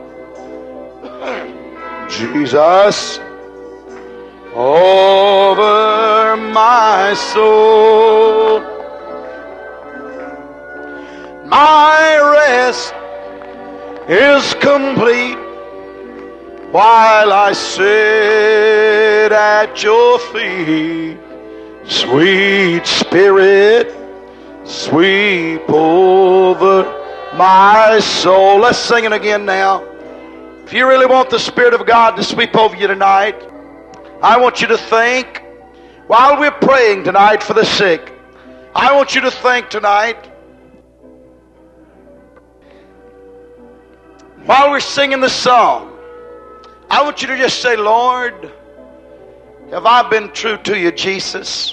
Jesus, over my soul. My rest is complete while I sit at your feet. Sweet Spirit, sweep over my soul. Let's sing it again now. If you really want the Spirit of God to sweep over you tonight, I want you to think, while we're praying tonight for the sick, I want you to think tonight, while we're singing the song, I want you to just say, Lord, have I been true to you, Jesus?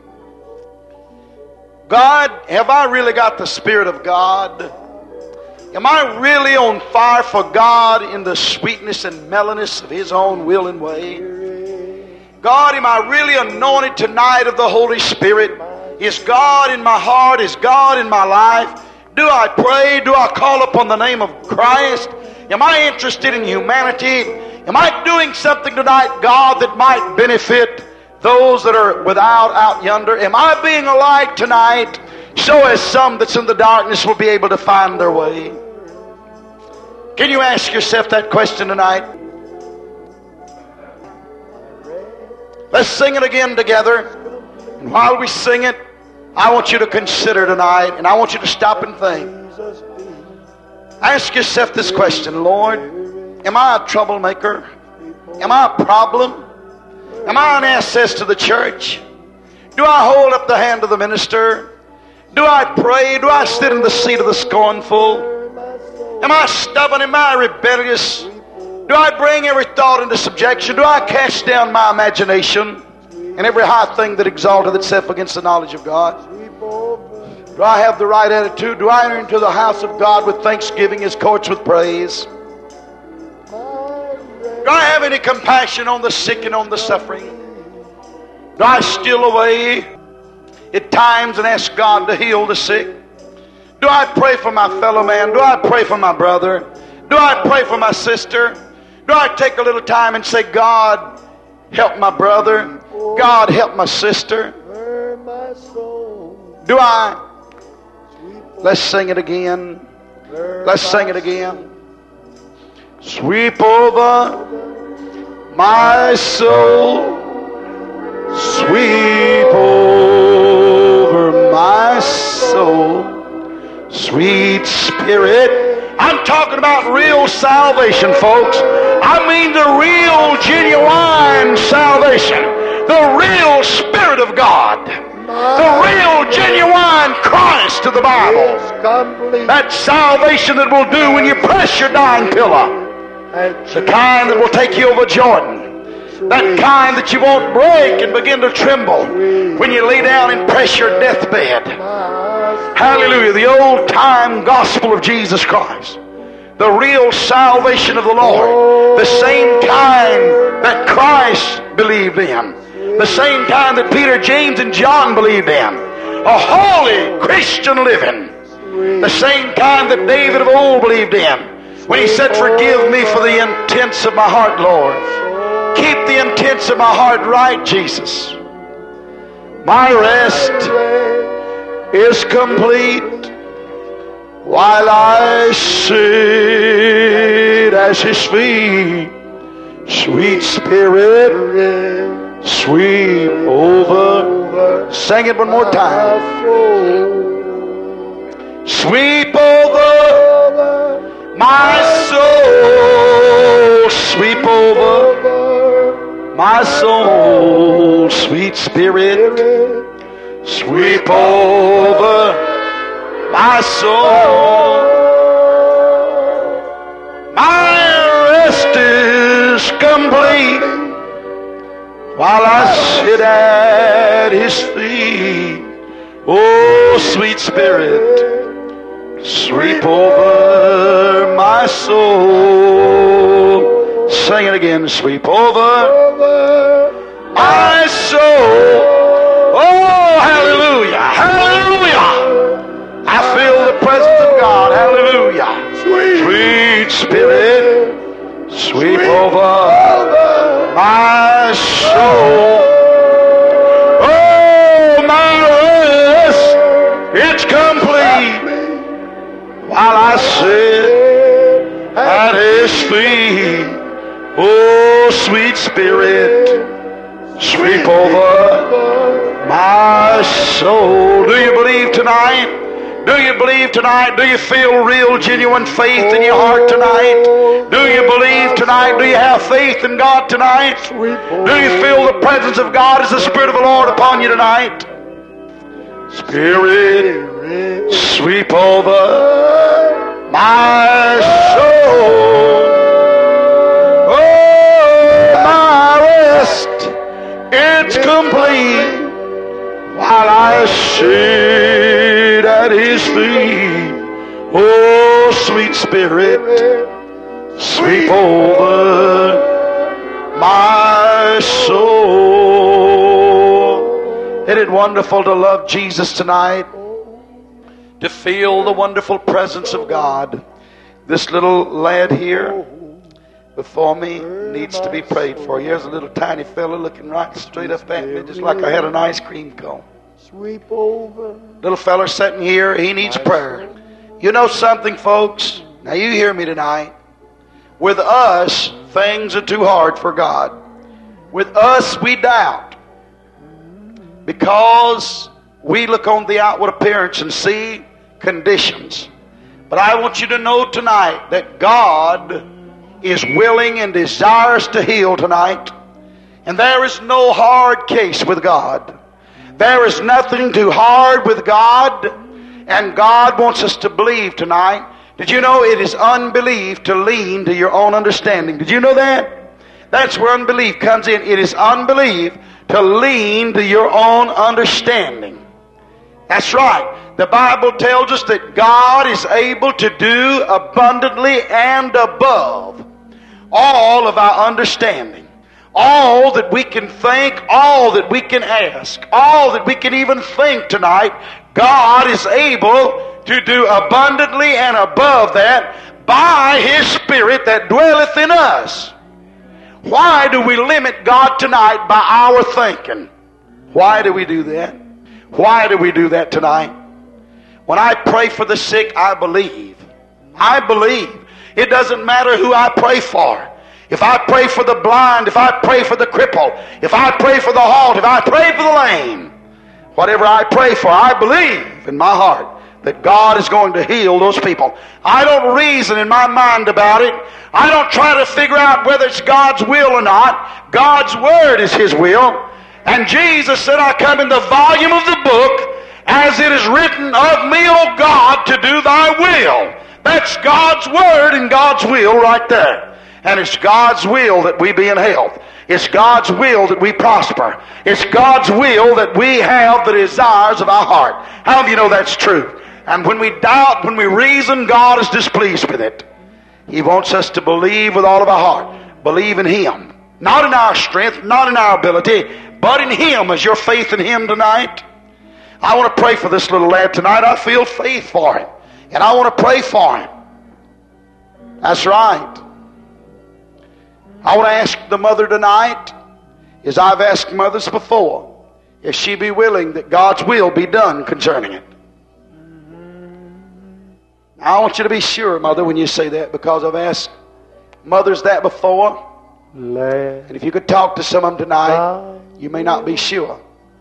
God, have I really got the Spirit of God? Am I really on fire for God in the sweetness and mellowness of His own will and way? God, am I really anointed tonight of the Holy Spirit? Is God in my heart? Is God in my life? Do I pray? Do I call upon the name of Christ? Am I interested in humanity? Am I doing something tonight, God, that might benefit those that are without out yonder? Am I being a light tonight so as some that's in the darkness will be able to find their way? Can you ask yourself that question tonight? Let's sing it again together. And while we sing it, I want you to consider tonight, and I want you to stop and think. Ask yourself this question, Lord, am I a troublemaker? Am I a problem? Am I an access to the church? Do I hold up the hand of the minister? Do I pray? Do I sit in the seat of the scornful? Am I stubborn? Am I rebellious? Do I bring every thought into subjection? Do I cast down my imagination and every high thing that exalteth itself against the knowledge of God? Do I have the right attitude? Do I enter into the house of God with thanksgiving, His courts with praise? Do I have any compassion on the sick and on the suffering? Do I steal away at times and ask God to heal the sick? Do I pray for my fellow man? Do I pray for my brother? Do I pray for my sister? Do I take a little time and say, God, help my brother? God, help my sister? Do I? Let's sing it again. Let's sing it again. Sweep over my soul. Sweep over my soul. Sweet Spirit. I'm talking about real salvation, folks. I mean the real, genuine salvation. The real Spirit of God God. The real, genuine Christ of the Bible. That salvation that will do when you press your dying pillow. The kind that will take you over Jordan. That kind that you won't break and begin to tremble when you lay down and press your deathbed. Hallelujah. The old-time gospel of Jesus Christ. The real salvation of the Lord. The same kind that Christ believed in. The same kind that Peter, James, and John believed in. A holy Christian living. The same kind that David of old believed in. When he said, "Forgive me for the intents of my heart, Lord." Keep the intents of my heart right, Jesus. My rest is complete while I sit at His feet. Sweet Spirit, sweep over. Sing it one more time. Sweep over my soul, sweep over my soul, sweet Spirit, sweep over my soul. My rest is complete while I sit at His feet. Oh, sweet Spirit, sweep over my soul. Sing it again. Sweep over my soul. Oh, hallelujah. Hallelujah. I feel the presence of God. Hallelujah. Sweet Spirit, sweep over my soul. Oh, my rest, it's complete while I sit at His feet. Oh, sweet Spirit, sweep over my soul. Do you believe tonight? Do you believe tonight? Do you feel real, genuine faith in your heart tonight? Do you believe tonight? Do you have faith in God tonight? Do you feel the presence of God as the Spirit of the Lord upon you tonight? Spirit, sweep over my soul. It's complete while I sit at His feet. Oh, sweet Spirit, sweep over my soul. Isn't it wonderful to love Jesus tonight? To feel the wonderful presence of God. This little lad here before me needs to be prayed for. Here's a little tiny fella looking right straight up at me, just like I had an ice cream cone. Sweep over. Little fella sitting here, he needs prayer. You know something, folks? Now you hear me tonight. With us, things are too hard for God. With us, we doubt. Because we look on the outward appearance and see conditions. But I want you to know tonight that God is willing and desires to heal tonight. And there is no hard case with God. There is nothing too hard with God. And God wants us to believe tonight. Did you know it is unbelief to lean to your own understanding? Did you know that? That's where unbelief comes in. It is unbelief to lean to your own understanding. That's right. The Bible tells us that God is able to do abundantly and above all of our understanding. All that we can think, all that we can ask, all that we can even think tonight, God is able to do abundantly and above that by His Spirit that dwelleth in us. Why do we limit God tonight by our thinking? Why do we do that? Why do we do that tonight? When I pray for the sick, I believe. I believe. It doesn't matter who I pray for. If I pray for the blind, if I pray for the cripple, if I pray for the halt, if I pray for the lame, whatever I pray for, I believe in my heart that God is going to heal those people. I don't reason in my mind about it. I don't try to figure out whether it's God's will or not. God's Word is His will. And Jesus said, I come in the volume of the book, as it is written of me, O God, to do thy will. That's God's word and God's will right there. And it's God's will that we be in health. It's God's will that we prosper. It's God's will that we have the desires of our heart. How do you know that's true? And when we doubt, when we reason, God is displeased with it. He wants us to believe with all of our heart. Believe in Him. Not in our strength, not in our ability, but in Him. Is your faith in Him tonight? I want to pray for this little lad tonight. I feel faith for him. And I want to pray for him. That's right. I want to ask the mother tonight, as I've asked mothers before, if she be willing that God's will be done concerning it. Now, I want you to be sure, mother, when you say that, because I've asked mothers that before. And if you could talk to some of them tonight, you may not be sure.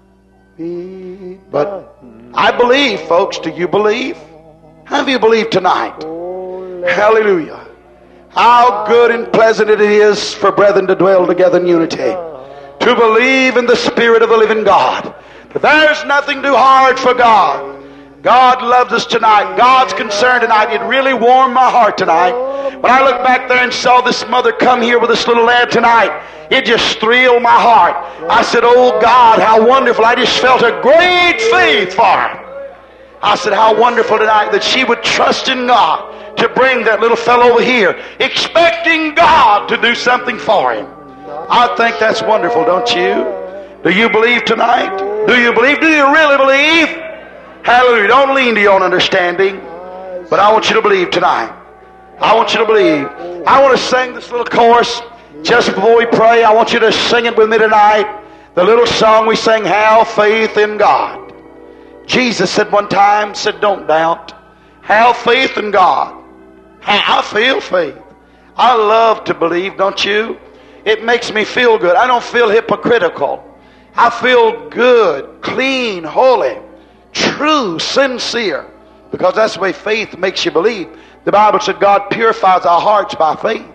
But I believe, folks. Do you believe? How do you believe tonight? Hallelujah. How good and pleasant it is for brethren to dwell together in unity. To believe in the Spirit of the living God. There's nothing too hard for God. God loves us tonight. God's concerned tonight. It really warmed my heart tonight. When I looked back there and saw this mother come here with this little lad tonight, it just thrilled my heart. I said, oh God, how wonderful. I just felt a great faith for her. I said, how wonderful tonight that she would trust in God to bring that little fellow over here, expecting God to do something for him. I think that's wonderful, don't you? Do you believe tonight? Do you believe? Do you really believe? Hallelujah. Don't lean to your own understanding, but I want you to believe tonight. I want you to believe. I want to sing this little chorus just before we pray. I want you to sing it with me tonight. The little song we sang, Have Faith in God. Jesus said one time, said, don't doubt. Have faith in God. I feel faith. I love to believe, don't you? It makes me feel good. I don't feel hypocritical. I feel good, clean, holy, true, sincere. Because that's the way faith makes you believe. The Bible said God purifies our hearts by faith.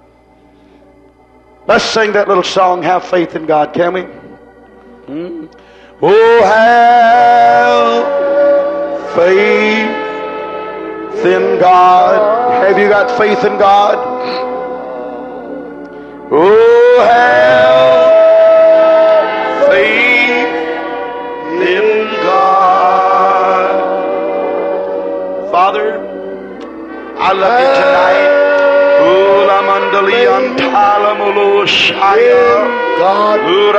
Let's sing that little song, Have Faith in God, can we? Oh, have faith in God. Have you got faith in God? Oh, have faith in God. Father, I love you tonight. Oh, la mandali antala mulu shaya. God,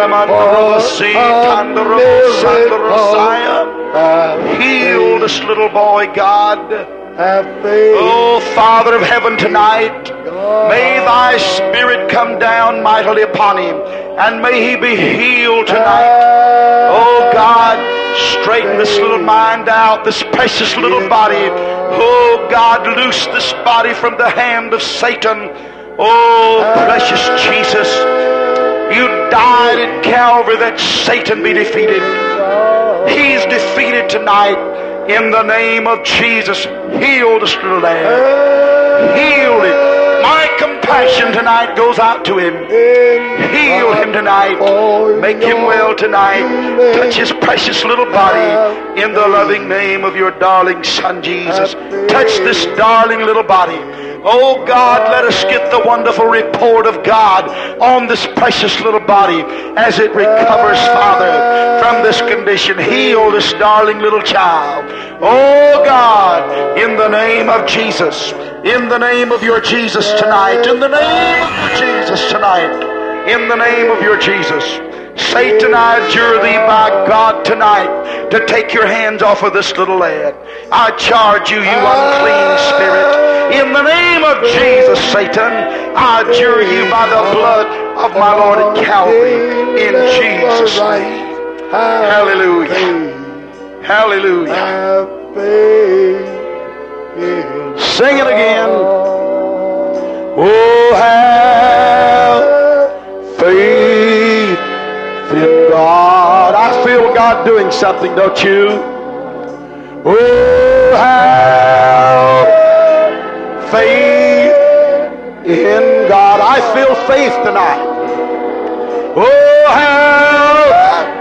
heal this little boy, God. Oh, Father of heaven, tonight, may thy Spirit come down mightily upon him, and may he be healed tonight. Oh, God, straighten this little mind out, this precious little body. Oh, God, loose this body from the hand of Satan. Oh, precious Jesus, you died at Calvary that Satan be defeated. He's defeated tonight. In the name of Jesus, heal this little lad. Heal it. My compassion tonight goes out to him. Heal him tonight. Make him well tonight. Touch his precious little body in the loving name of your darling Son Jesus. Touch this darling little body. Oh God, let us get the wonderful report of God on this precious little body as it recovers, Father, from this condition. Heal this darling little child. Oh God, in the name of Jesus, in the name of your Jesus tonight, in the name of your Jesus tonight, in the name of your Jesus. Satan, I adjure thee by God tonight to take your hands off of this little lad. I charge you, you unclean spirit. In the name of Jesus, Satan, I adjure you by the blood of my Lord at Calvary. In Jesus' name. Hallelujah. Hallelujah. Sing it again. Oh, have faith in God. I feel God doing something, don't you? Oh, have faith in God. I feel faith tonight. Oh, have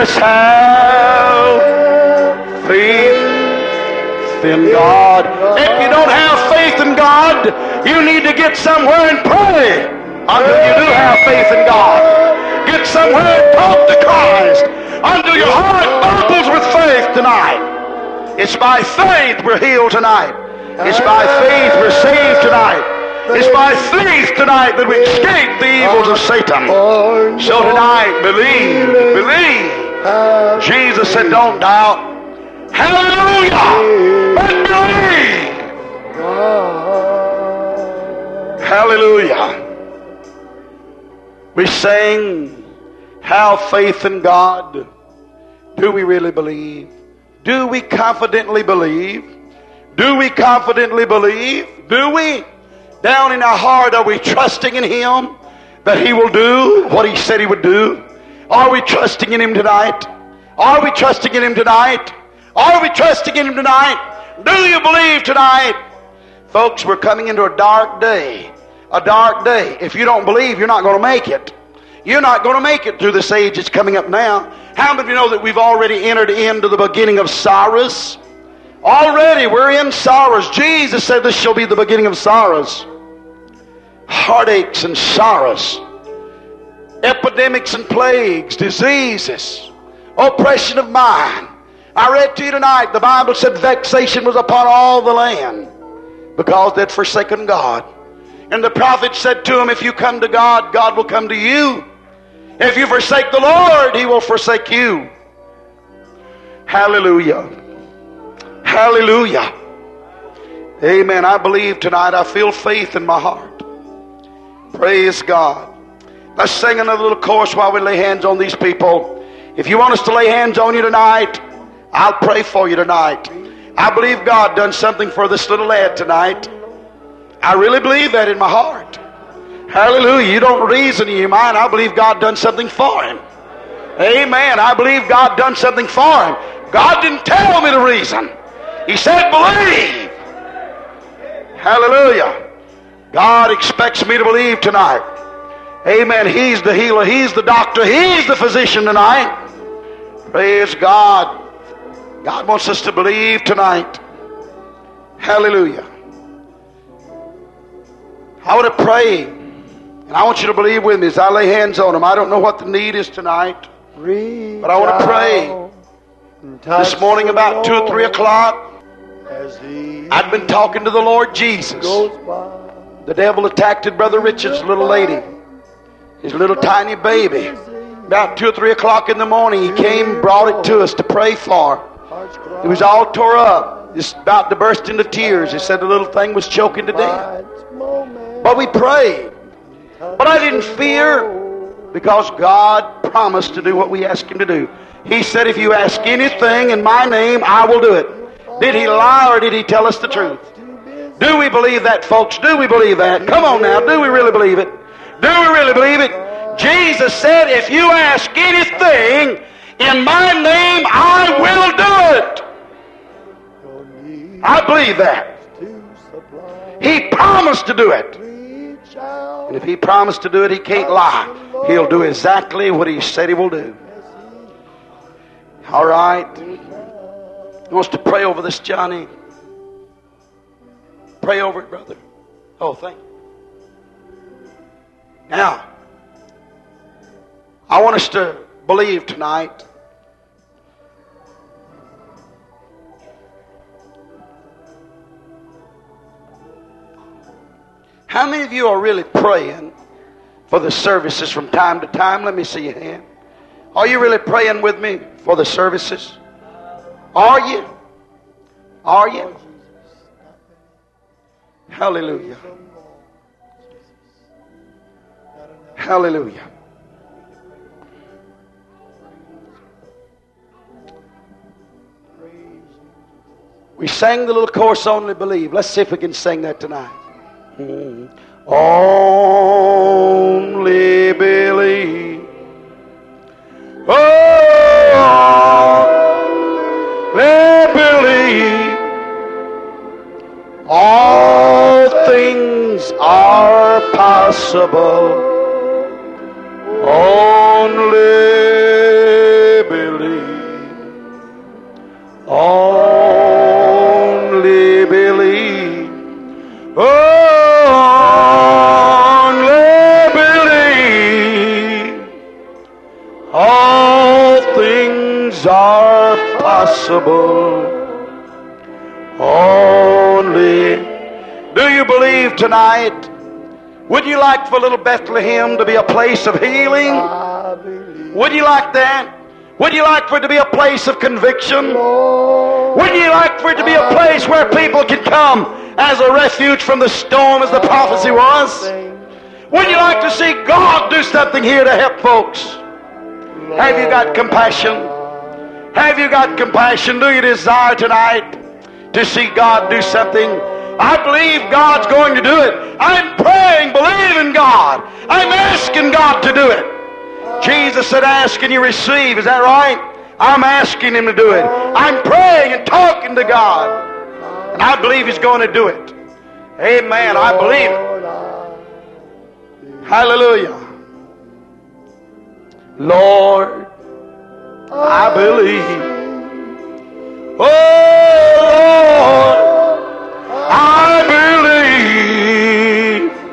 Let's have faith in God. If you don't have faith in God, you need to get somewhere and pray until you do have faith in God. Get somewhere and talk to Christ until your heart bubbles with faith tonight. It's by faith we're healed tonight. It's by faith we're saved tonight. It's by faith tonight that we escape the evils of Satan. So tonight, believe. Jesus said, don't doubt. Hallelujah! But believe! Hallelujah! We sing, have faith in God. Do we really believe? Do we confidently believe? Do we confidently believe? Do we? Down in our heart, are we trusting in Him that He will do what He said He would do? Are we trusting in Him tonight? Are we trusting in Him tonight? Are we trusting in Him tonight? Do you believe tonight? Folks, we're coming into a dark day. A dark day. If you don't believe, you're not going to make it. You're not going to make it through this age that's coming up now. How many of you know that we've already entered into the beginning of sorrows? Already we're in sorrows. Jesus said this shall be the beginning of sorrows. Heartaches and sorrows. Epidemics and plagues, diseases, oppression of mind. I read to you tonight, the Bible said vexation was upon all the land because they'd forsaken God. And the prophet said to him, if you come to God, God will come to you. If you forsake the Lord, He will forsake you. Hallelujah. Hallelujah. Amen. I believe tonight. I feel faith in my heart. Praise God. Let's sing another little chorus while we lay hands on these people. If you want us to lay hands on you tonight, I'll pray for you tonight. I believe God done something for this little lad tonight. I really believe that in my heart. Hallelujah. You don't reason in your mind. I believe God done something for him. Amen. I believe God done something for him. God didn't tell me the reason. He said believe. Hallelujah. God expects me to believe tonight. Amen. He's the healer. He's the doctor. He's the physician tonight. Praise God. God wants us to believe tonight. Hallelujah. I want to pray, and I want you to believe with me as I lay hands on them. I don't know what the need is tonight, but I want to pray. This morning about 2 or 3 o'clock, I'd been talking to the Lord Jesus. The devil attacked Brother Richard's little lady, his little tiny baby. About 2 or 3 o'clock in the morning, he came and brought it to us to pray for. It was all tore up, just about to burst into tears. He said the little thing was choking to death. But we prayed. But I didn't fear, because God promised to do what we asked Him to do. He said, if you ask anything in my name, I will do it. Did He lie or did He tell us the truth? Do we believe that, folks? Do we believe that? Come on now. Do we really believe it? Do we really believe it? Jesus said, if you ask anything in my name, I will do it. I believe that. He promised to do it. And if He promised to do it, He can't lie. He'll do exactly what He said He will do. All right. He wants to pray over this, Johnny. Pray over it, brother. Oh, thank you. Now, I want us to believe tonight. How many of you are really praying for the services from time to time? Let me see your hand. Are you really praying with me for the services? Are you? Are you? Hallelujah. Hallelujah. We sang the little chorus, Only Believe. Let's see if we can sing that tonight. Only believe. Only believe. All things are possible. Only believe. All things are possible. Only. Do you believe tonight? Would you like for little Bethlehem to be a place of healing? I believe. Would you like that? Would you like for it to be a place of conviction? Lord, Would you like for it to be a place where people can come as a refuge from the storm, as the prophecy was? Would you like to see God do something here to help folks? Have you got compassion? Have you got compassion? Do you desire tonight to see God do something? I believe God's going to do it. I'm praying, believing God. I'm asking God to do it. Jesus said, ask and you receive. Is that right? I'm asking Him to do it. I'm praying and talking to God. And I believe He's going to do it. Amen. I believe it. Hallelujah. Lord, I believe. Oh, Lord, I believe.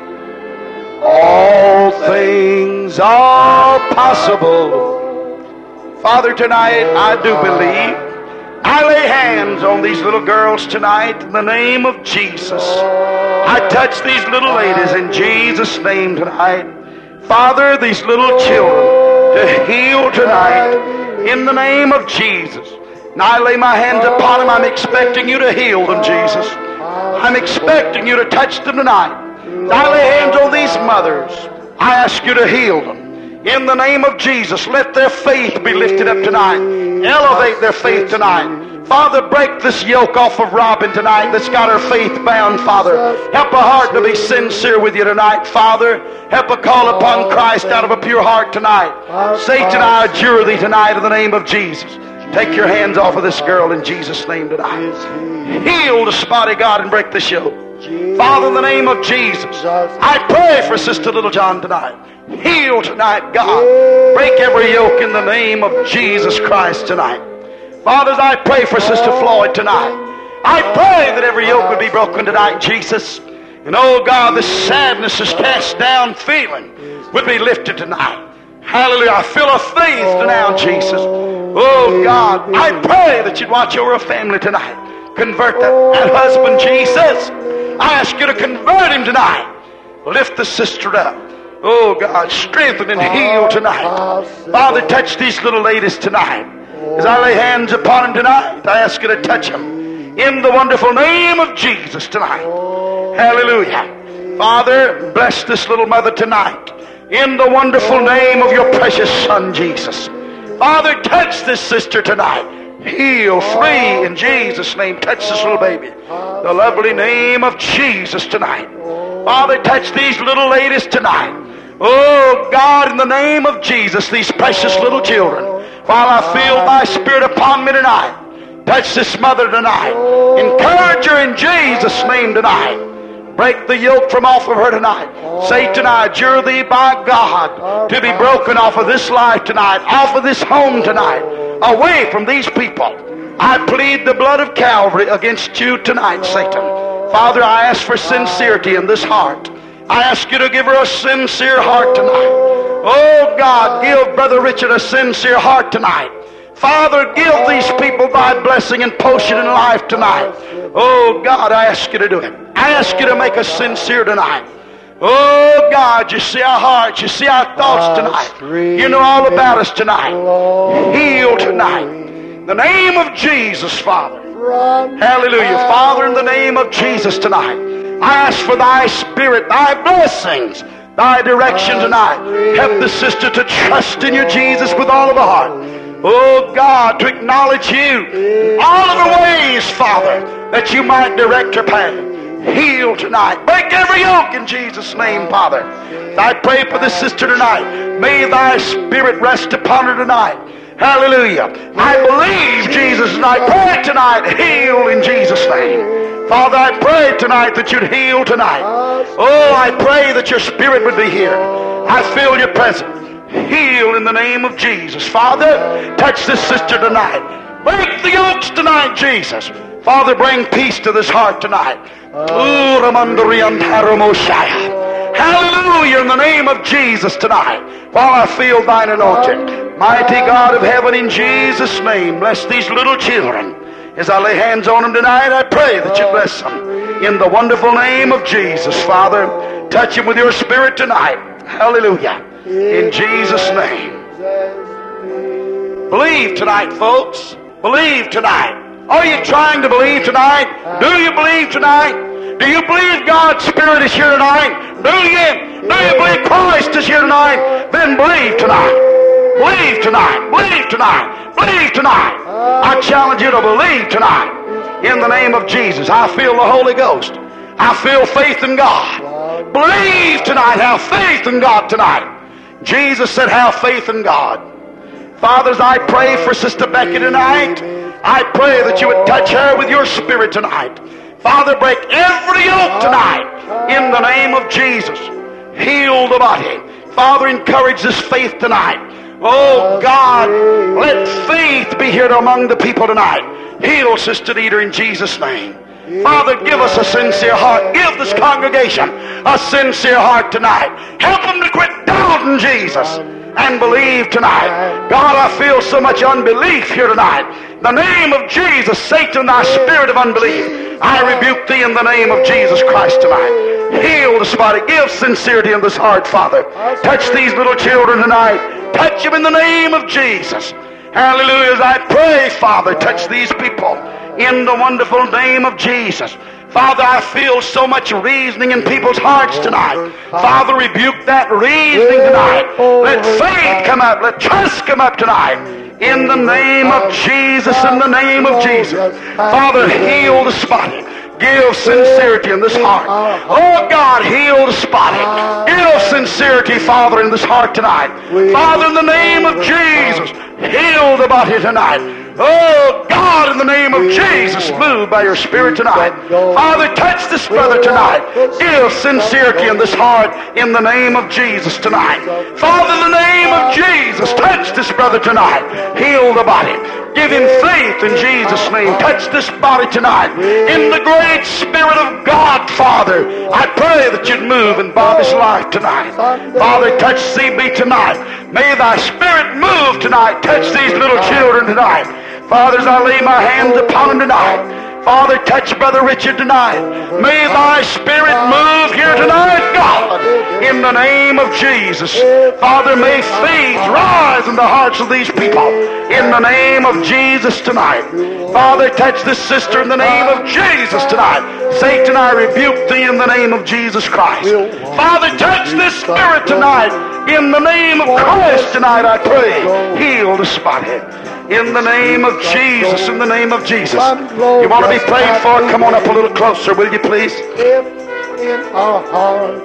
All things are possible. Father, tonight I do believe. I lay hands on these little girls tonight in the name of Jesus. I touch these little ladies in Jesus' name tonight. Father, these little children to heal tonight in the name of Jesus. And I lay my hands upon them. I'm expecting you to heal them, Jesus. I'm expecting you to touch them tonight. I lay hands on these mothers. I ask you to heal them. In the name of Jesus, let their faith be lifted up tonight. Elevate their faith tonight. Father, break this yoke off of Robin tonight that's got her faith bound, Father. Help her heart to be sincere with you tonight, Father. Help her call upon Christ out of a pure heart tonight. Satan, I adjure thee tonight in the name of Jesus. Take your hands off of this girl in Jesus' name tonight. Heal the spotty God and break this yoke. Father, in the name of Jesus, I pray for Sister Littlejohn tonight. Heal tonight, God. Break every yoke in the name of Jesus Christ tonight. Fathers, I pray for Sister Floyd tonight. I pray that every yoke would be broken tonight, Jesus. And oh God, this sadness, this cast down feeling would be lifted tonight. Hallelujah. I feel a faith now, Jesus. Oh God, I pray that you'd watch over a family tonight. Convert that husband, Jesus. I ask you to convert him tonight. Lift the sister up. Oh God, strengthen and heal tonight. Father, touch these little ladies tonight. As I lay hands upon them tonight, I ask you to touch them in the wonderful name of Jesus tonight. Hallelujah. Father, bless this little mother tonight in the wonderful name of your precious Son, Jesus. Father, touch this sister tonight. Heal, free in Jesus' name. Touch this little baby. The lovely name of Jesus tonight. Father, touch these little ladies tonight. Oh God, in the name of Jesus, these precious little children. While I feel thy Spirit upon me tonight, touch this mother tonight. Encourage her in Jesus' name tonight. Break the yoke from off of her tonight. Satan, I adjure thee by God to be broken off of this life tonight, off of this home tonight, away from these people. I plead the blood of Calvary against you tonight, Satan. Father, I ask for sincerity in this heart. I ask you to give her a sincere heart tonight. Oh God, give Brother Richard a sincere heart tonight. Father, give these people thy blessing and potion in life tonight. Oh God, I ask you to do it. I ask you to make us sincere tonight. Oh God, you see our hearts, you see our thoughts tonight. You know all about us tonight. Heal tonight. In the name of Jesus, Father. Hallelujah. Father, in the name of Jesus tonight, I ask for thy Spirit, thy blessings, thy direction tonight. Help the sister to trust in you, Jesus, with all of her heart. Oh God, to acknowledge you in all of her ways, Father, that you might direct her path. Heal tonight. Break every yoke in Jesus' name, Father. I pray for this sister tonight. May thy Spirit rest upon her tonight. Hallelujah. I believe, Jesus, and I pray tonight, heal in Jesus' name. Father, I pray tonight that you'd heal tonight. Oh, I pray that your Spirit would be here. I feel your presence. Heal in the name of Jesus. Father, touch this sister tonight. Break the yokes tonight, Jesus. Father, bring peace to this heart tonight. Hallelujah in the name of Jesus tonight. While I feel thine anointing. Mighty God of heaven, in Jesus' name, bless these little children. As I lay hands on them tonight, I pray that you bless them. In the wonderful name of Jesus, Father, touch them with your Spirit tonight. Hallelujah. In Jesus' name. Believe tonight, folks. Believe tonight. Are you trying to believe tonight? Do you believe tonight? Do you believe God's Spirit is here tonight? Do you believe Christ is here tonight? Then believe tonight. Believe tonight. Believe tonight. Believe tonight. I challenge you to believe tonight. In the name of Jesus. I feel the Holy Ghost. I feel faith in God. Believe tonight. Have faith in God tonight. Jesus said, have faith in God. Fathers, I pray for Sister Becky tonight. I pray that you would touch her with your Spirit tonight. Father, break every yoke tonight in the name of Jesus. Heal the body. Father, encourage this faith tonight. Oh God, let faith be here among the people tonight. Heal Sister Dieter in Jesus' name. Father, give us a sincere heart. Give this congregation a sincere heart tonight. Help them to quit doubting Jesus and believe tonight. God, I feel so much unbelief here tonight. In the name of Jesus, Satan, thy spirit of unbelief, I rebuke thee in the name of Jesus Christ tonight. Heal this body. Give sincerity in this heart, Father. Touch these little children tonight. Touch them in the name of Jesus. Hallelujah. As I pray, Father, touch these people in the wonderful name of Jesus. Father, I feel so much reasoning in people's hearts tonight. Father, rebuke that reasoning tonight. Let faith come up. Let trust come up tonight. In the name of Jesus, in the name of Jesus. Father, heal this body. Give sincerity in this heart. Oh God, heal this body. Give sincerity, Father, in this heart tonight. Father, in the name of Jesus, heal the body tonight. Oh God, in the name of Jesus, move by your Spirit tonight. Father, touch this brother tonight. Give sincerity in this heart in the name of Jesus tonight. Father, in the name of Jesus, touch this brother tonight. Heal the body. Give him faith in Jesus' name. Touch this body tonight. In the great Spirit of God, Father, I pray that you'd move in Bobby's life tonight. Father, touch CB tonight. May thy Spirit move tonight. Touch these little children tonight. Fathers, I lay my hands upon them tonight. Father, touch Brother Richard tonight. May thy Spirit move here tonight, God, in the name of Jesus. Father, may faith rise in the hearts of these people in the name of Jesus tonight. Father, touch this sister in the name of Jesus tonight. Satan, I rebuke thee in the name of Jesus Christ. Father, touch this spirit tonight. In the name of Christ tonight, I pray. Heal this body. In the name of Jesus, in the name of Jesus. You want to be prayed for? Come on up a little closer, will you please? In our heart,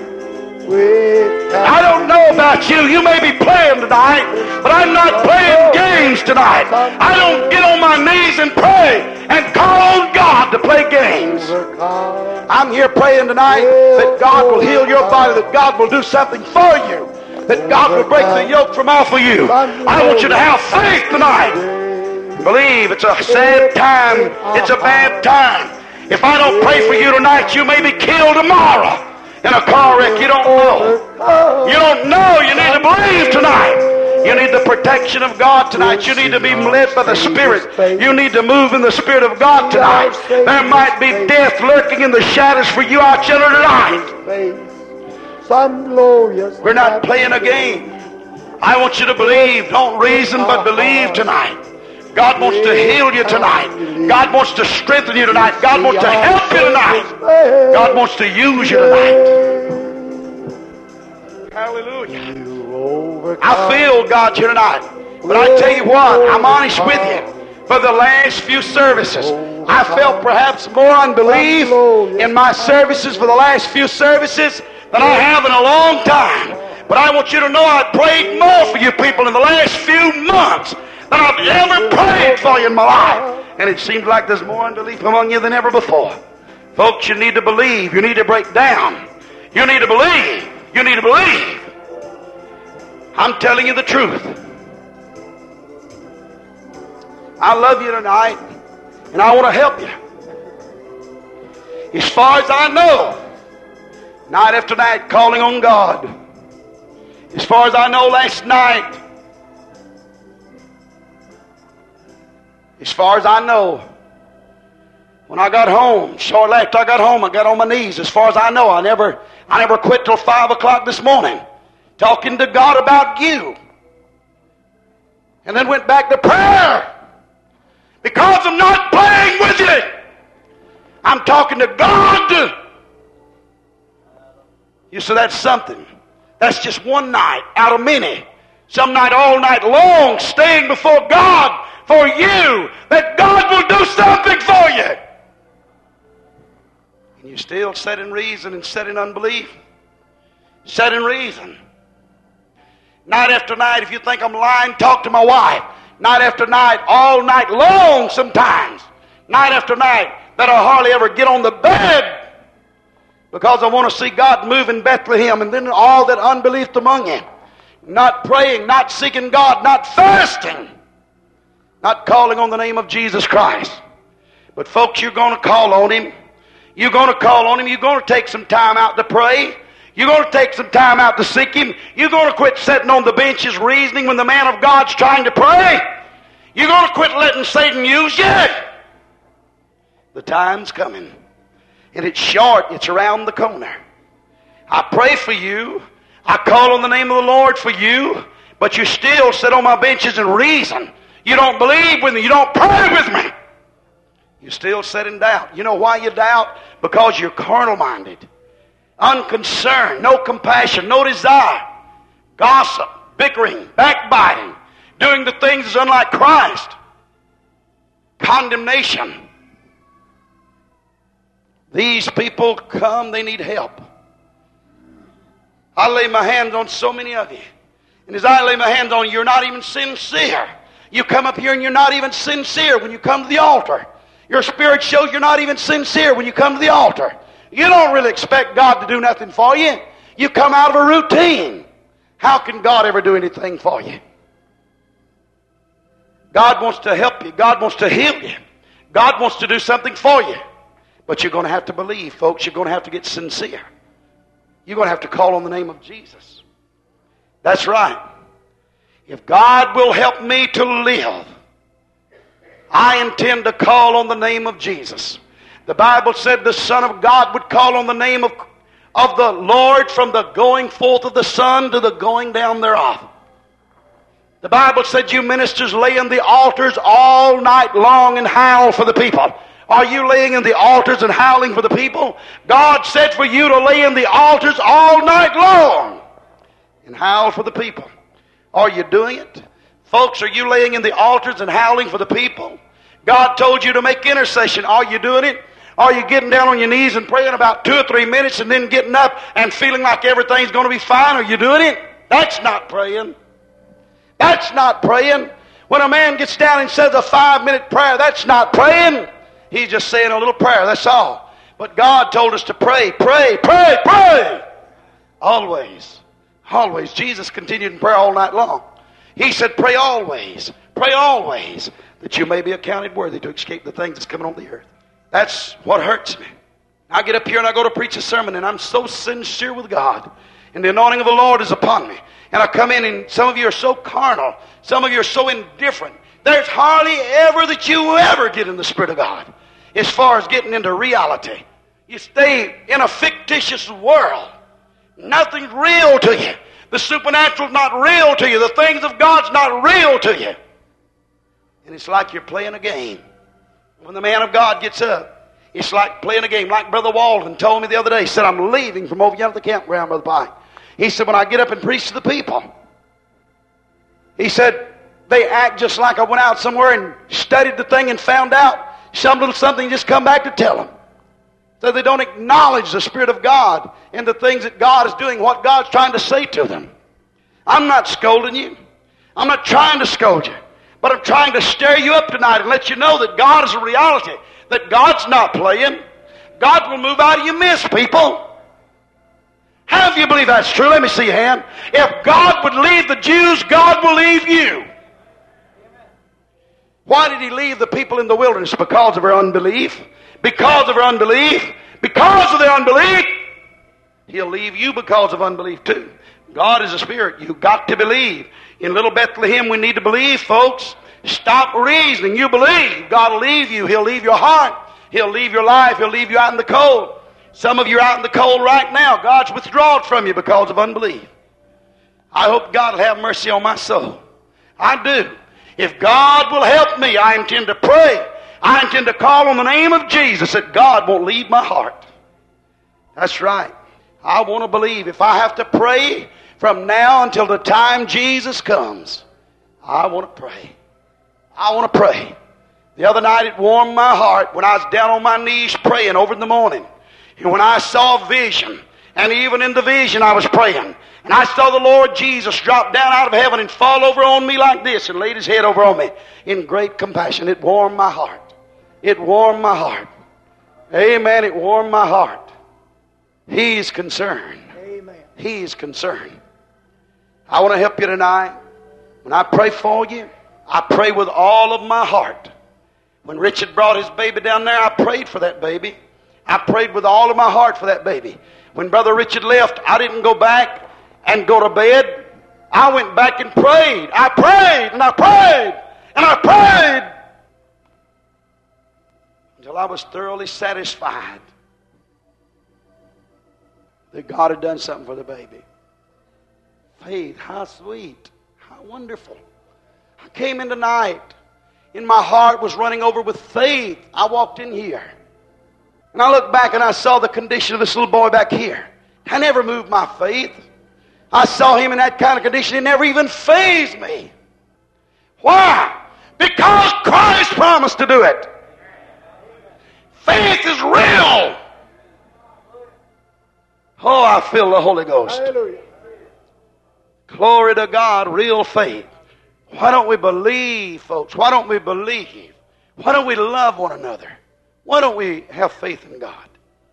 I don't know about you. You may be playing tonight, but I'm not playing games tonight. I don't get on my knees and pray and call on God to play games. I'm here praying tonight that God will heal your body, that God will do something for you, that God will break the yoke from off of you. I want you to have faith tonight. Believe. It's a sad time. It's a bad time. If I don't pray for you tonight, you may be killed tomorrow in a car wreck. You don't know. You don't know. You need to believe tonight. You need the protection of God tonight. You need to be led by the Spirit. You need to move in the Spirit of God tonight. There might be death lurking in the shadows for you out there tonight. We're not playing a game. I want you to believe. Don't reason, but believe tonight. God wants to heal you tonight. God wants to strengthen you tonight. God wants to help you tonight. God wants to use you tonight. Hallelujah. I feel God here tonight. But I tell you what, I'm honest with you. For the last few services, I felt perhaps more unbelief in my services for the last few services than I have in a long time. But I want you to know I prayed more for you people in the last few months than I've ever prayed for you in my life. And it seems like there's more unbelief among you than ever before. Folks, you need to believe. You need to break down. You need to believe. You need to believe. I'm telling you the truth. I love you tonight, and I want to help you. As far as I know, night after night, calling on God. As far as I know, last night, As far as I know, when I got home, shortly after I got home, I got on my knees. As far as I know, I never quit till 5 o'clock this morning, talking to God about you. And then went back to prayer. Because I'm not playing with you. I'm talking to God. You say that's something. That's just one night out of many. Some night, all night long, staying before God for you, that God will do something for you. And you still set in reason and set in unbelief. Set in reason. Night after night, if you think I'm lying, talk to my wife. Night after night, all night long sometimes. Night after night, that I hardly ever get on the bed because I want to see God move in Bethlehem, and then all that unbelief among you. Not praying, not seeking God, not fasting, not calling on the name of Jesus Christ. But folks, you're going to call on Him. You're going to call on Him. You're going to take some time out to pray. You're going to take some time out to seek Him. You're going to quit sitting on the benches reasoning when the man of God's trying to pray. You're going to quit letting Satan use you. The time's coming. And it's short. It's around the corner. I pray for you. I call on the name of the Lord for you. But you still sit on my benches and reason. You don't believe with me. You don't pray with me. You still sit in doubt. You know why you doubt? Because you're carnal-minded. Unconcerned. No compassion. No desire. Gossip. Bickering. Backbiting. Doing the things that's unlike Christ. Condemnation. These people come, they need help. I lay my hands on so many of you. And as I lay my hands on you, you're not even sincere. You come up here and you're not even sincere when you come to the altar. Your spirit shows you're not even sincere when you come to the altar. You don't really expect God to do nothing for you. You come out of a routine. How can God ever do anything for you? God wants to help you. God wants to heal you. God wants to do something for you. But you're going to have to believe, folks. You're going to have to get sincere. You're going to have to call on the name of Jesus. That's right. If God will help me to live, I intend to call on the name of Jesus. The Bible said the Son of God would call on the name of the Lord from the going forth of the sun to the going down thereof. The Bible said you ministers lay in the altars all night long and howl for the people. Are you laying in the altars and howling for the people? God said for you to lay in the altars all night long and howl for the people. Are you doing it? Folks, are you laying in the altars and howling for the people? God told you to make intercession. Are you doing it? Are you getting down on your knees and praying about 2 or 3 minutes and then getting up and feeling like everything's going to be fine? Are you doing it? That's not praying. That's not praying. When a man gets down and says a 5-minute prayer, that's not praying. He's just saying a little prayer, that's all. But God told us to pray, pray, pray, pray. Always. Always. Jesus continued in prayer all night long. He said, pray always, that you may be accounted worthy to escape the things that's coming on the earth. That's what hurts me. I get up here and I go to preach a sermon and I'm so sincere with God. And the anointing of the Lord is upon me. And I come in and some of you are so carnal. Some of you are so indifferent. There's hardly ever that you ever get in the Spirit of God. As far as getting into reality. You stay in a fictitious world. Nothing's real to you. The supernatural's not real to you. The things of God's not real to you. And it's like you're playing a game. When the man of God gets up, it's like playing a game. Like Brother Walden told me the other day. He said, I'm leaving from over yonder at the campground, Brother Pike. He said, when I get up and preach to the people, he said, they act just like I went out somewhere and studied the thing and found out some little something, just come back to tell them. So they don't acknowledge the Spirit of God and the things that God is doing, what God's trying to say to them. I'm not scolding you. I'm not trying to scold you. But I'm trying to stir you up tonight and let you know that God is a reality. That God's not playing. God will move out of your midst, people. How do you believe that's true? Let me see your hand. If God would leave the Jews, God will leave you. Why did He leave the people in the wilderness? Because of their unbelief. Because of their unbelief. Because of their unbelief. He'll leave you because of unbelief too. God is a spirit. You've got to believe. In little Bethlehem, we need to believe, folks. Stop reasoning. You believe. God will leave you. He'll leave your heart. He'll leave your life. He'll leave you out in the cold. Some of you are out in the cold right now. God's withdrawn from you because of unbelief. I hope God will have mercy on my soul. I do. If God will help me, I intend to pray. I intend to call on the name of Jesus that God won't leave my heart. That's right. I want to believe. If I have to pray from now until the time Jesus comes, I want to pray. I want to pray. The other night it warmed my heart when I was down on my knees praying over in the morning. And when I saw vision, and even in the vision I was praying, and I saw the Lord Jesus drop down out of heaven and fall over on me like this and laid his head over on me in great compassion. It warmed my heart. It warmed my heart. Amen. It warmed my heart. He's concerned. Amen. He's concerned. I want to help you tonight. When I pray for you, I pray with all of my heart. When Richard brought his baby down there, I prayed for that baby. I prayed with all of my heart for that baby. When Brother Richard left, I didn't go back and go to bed. I went back and prayed. I prayed and I prayed and I prayed until I was thoroughly satisfied that God had done something for the baby. Faith, how sweet, how wonderful. I came in tonight and my heart was running over with faith. I walked in here and I looked back and I saw the condition of this little boy back here. I never moved my faith. I saw him in that kind of condition. It never even fazed me. Why? Because Christ promised to do it. Faith is real. Oh, I feel the Holy Ghost. Hallelujah. Glory to God, real faith. Why don't we believe, folks? Why don't we believe? Why don't we love one another? Why don't we have faith in God?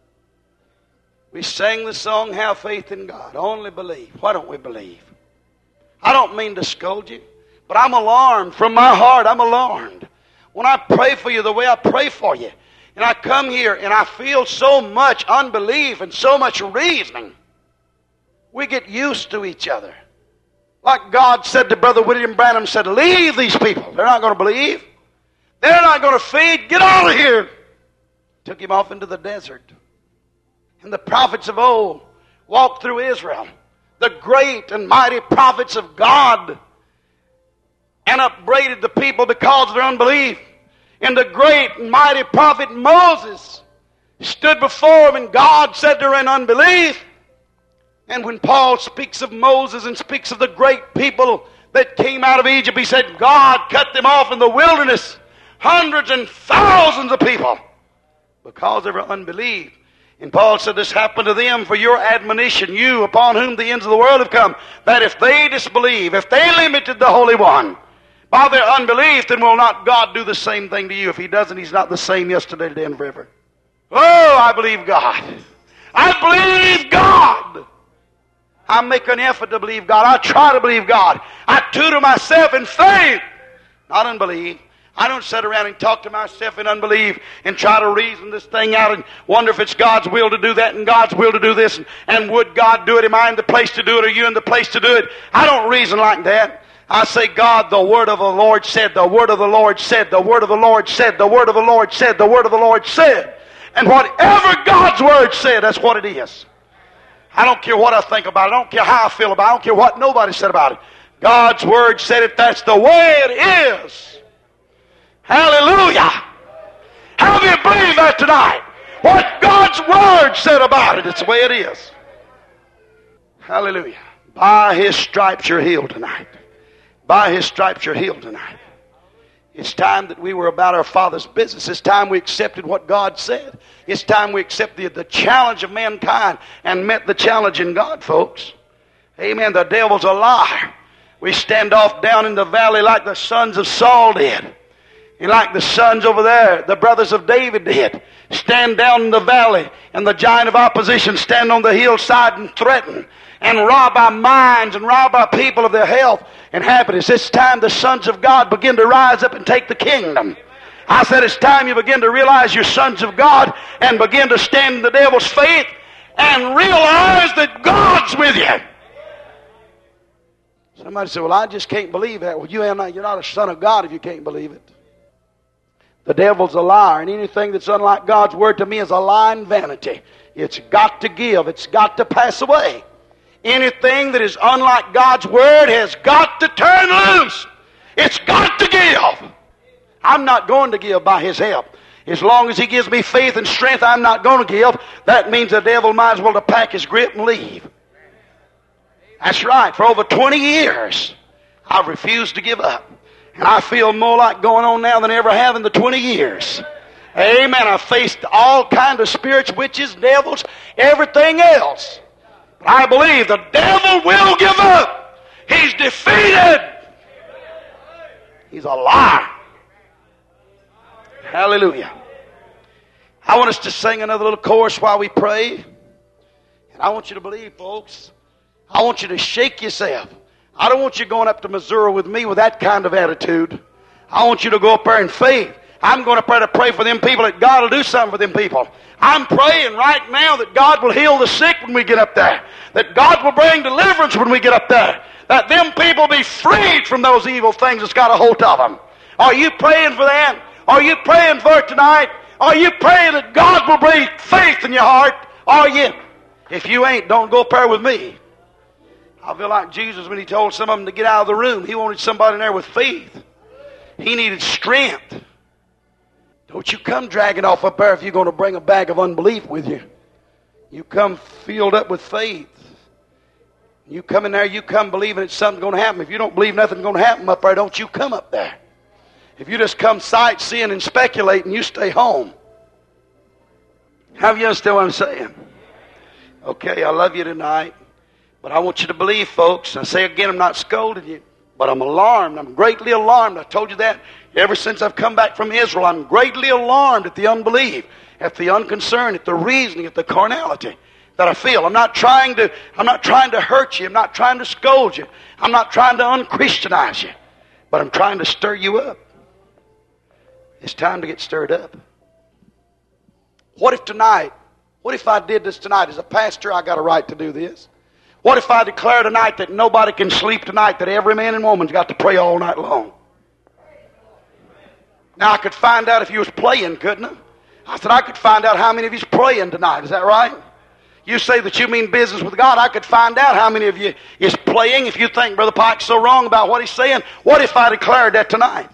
We sang the song, have faith in God. Only believe. Why don't we believe? I don't mean to scold you, but I'm alarmed. From my heart, I'm alarmed. When I pray for you the way I pray for you, and I come here and I feel so much unbelief and so much reasoning, we get used to each other. Like God said to Brother William Branham, said, leave these people. They're not going to believe. They're not going to feed. Get out of here. Took him off into the desert. And the prophets of old walked through Israel, the great and mighty prophets of God, and upbraided the people because of their unbelief. And the great and mighty prophet Moses stood before them, and God said they're in unbelief. And when Paul speaks of Moses and speaks of the great people that came out of Egypt, he said God cut them off in the wilderness, hundreds and thousands of people, because of their unbelief. And Paul said this happened to them for your admonition, you upon whom the ends of the world have come, that if they disbelieve, if they limited the Holy One by their unbelief, then will not God do the same thing to you? If he doesn't, he's not the same yesterday, today, and forever. Oh, I believe God. I believe God. I make an effort to believe God. I try to believe God. I tutor myself in faith, not unbelief. I don't sit around and talk to myself in unbelief and try to reason this thing out and wonder if it's God's will to do that and God's will to do this and would God do it? Am I in the place to do it? Are you in the place to do it? I don't reason like that. I say, God, the word of the Lord said, the word of the Lord said, the word of the Lord said, the word of the Lord said, the word of the Lord said. And whatever God's word said, that's what it is. I don't care what I think about it. I don't care how I feel about it. I don't care what nobody said about it. God's word said it. That's the way it is. Hallelujah. How do you believe that tonight? What God's word said about it, it's the way it is. Hallelujah. By his stripes you're healed tonight. By his stripes you're healed tonight. It's time that we were about our Father's business. It's time we accepted what God said. It's time we accepted the challenge of mankind and met the challenge in God, folks. Amen. The devil's a liar. We stand off down in the valley like the sons of Saul did. And like the sons over there, the brothers of David did. Stand down in the valley, and the giant of opposition stand on the hillside and threaten and rob our minds and rob our people of their health and happiness. It's time the sons of God begin to rise up and take the kingdom. I said it's time you begin to realize you're sons of God and begin to stand in the devil's faith and realize that God's with you. Somebody said, well, I just can't believe that. Well, you're not a son of God if you can't believe it. The devil's a liar, and anything that's unlike God's word to me is a lie and vanity. It's got to give. It's got to pass away. Anything that is unlike God's word has got to turn loose. It's got to give. I'm not going to give by his help. As long as he gives me faith and strength, I'm not going to give. That means the devil might as well to pack his grip and leave. That's right. For over 20 years, I've refused to give up. And I feel more like going on now than I ever have in the 20 years. Amen. I've faced all kinds of spirits, witches, devils, everything else. But I believe the devil will give up. He's defeated. He's a liar. Hallelujah. I want us to sing another little chorus while we pray. And I want you to believe, folks. I want you to shake yourself. I don't want you going up to Missouri with me with that kind of attitude. I want you to go up there in faith. I'm going up there to pray for them people, that God will do something for them people. I'm praying right now that God will heal the sick when we get up there. That God will bring deliverance when we get up there. That them people be freed from those evil things that's got a hold of them. Are you praying for that? Are you praying for it tonight? Are you praying that God will bring faith in your heart? Are you? If you ain't, don't go up there with me. I feel like Jesus when he told some of them to get out of the room. He wanted somebody in there with faith. He needed strength. Don't you come dragging off up there if you're going to bring a bag of unbelief with you. You come filled up with faith. You come in there, you come believing that something's going to happen. If you don't believe nothing's going to happen up there, don't you come up there. If you just come sightseeing and speculating, you stay home. Have you understand what I'm saying? Okay, I love you tonight. But I want you to believe, folks. I say again, I'm not scolding you. But I'm alarmed. I'm greatly alarmed. I told you that ever since I've come back from Israel. I'm greatly alarmed at the unbelief, at the unconcern, at the reasoning, at the carnality that I feel. I'm not trying to hurt you. I'm not trying to scold you. I'm not trying to unchristianize you. But I'm trying to stir you up. It's time to get stirred up. What if I did this tonight? As a pastor, I got a right to do this. What if I declare tonight that nobody can sleep tonight, that every man and woman's got to pray all night long? Now, I could find out if you was playing, couldn't I? I said I could find out how many of you's praying tonight. Is that right? You say that you mean business with God. I could find out how many of you is playing. If you think Brother Pike's so wrong about what he's saying, what if I declared that tonight?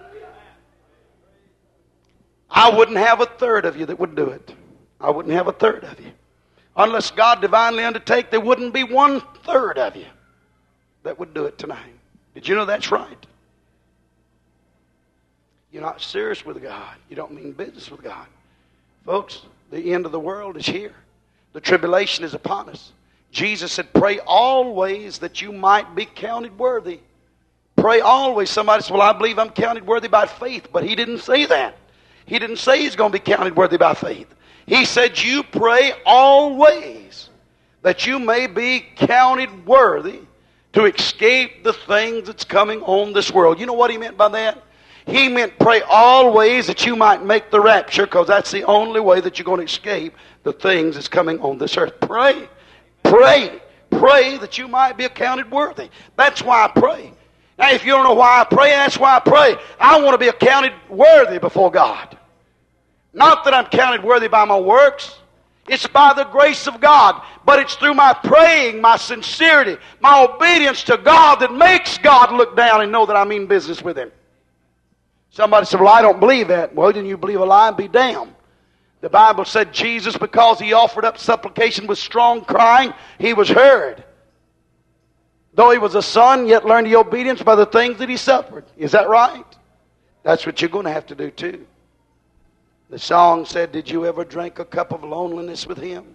I wouldn't have a third of you that would do it. I wouldn't have a third of you. Unless God divinely undertake, there wouldn't be 1/3 of you that would do it tonight. Did you know that's right? You're not serious with God. You don't mean business with God. Folks, the end of the world is here. The tribulation is upon us. Jesus said, pray always that you might be counted worthy. Pray always. Somebody says, well, I believe I'm counted worthy by faith. But he didn't say that. He didn't say he's going to be counted worthy by faith. He said, you pray always that you may be counted worthy to escape the things that's coming on this world. You know what he meant by that? He meant pray always that you might make the rapture, because that's the only way that you're going to escape the things that's coming on this earth. Pray. Pray. Pray that you might be accounted worthy. That's why I pray. Now, if you don't know why I pray, that's why I pray. I want to be accounted worthy before God. Not that I'm counted worthy by my works. It's by the grace of God. But it's through my praying, my sincerity, my obedience to God that makes God look down and know that I mean business with Him. Somebody said, well, I don't believe that. Well, then you believe a lie and be damned. The Bible said Jesus, because He offered up supplication with strong crying, He was heard. Though He was a son, yet learned the obedience by the things that He suffered. Is that right? That's what you're going to have to do too. The song said, did you ever drink a cup of loneliness with Him?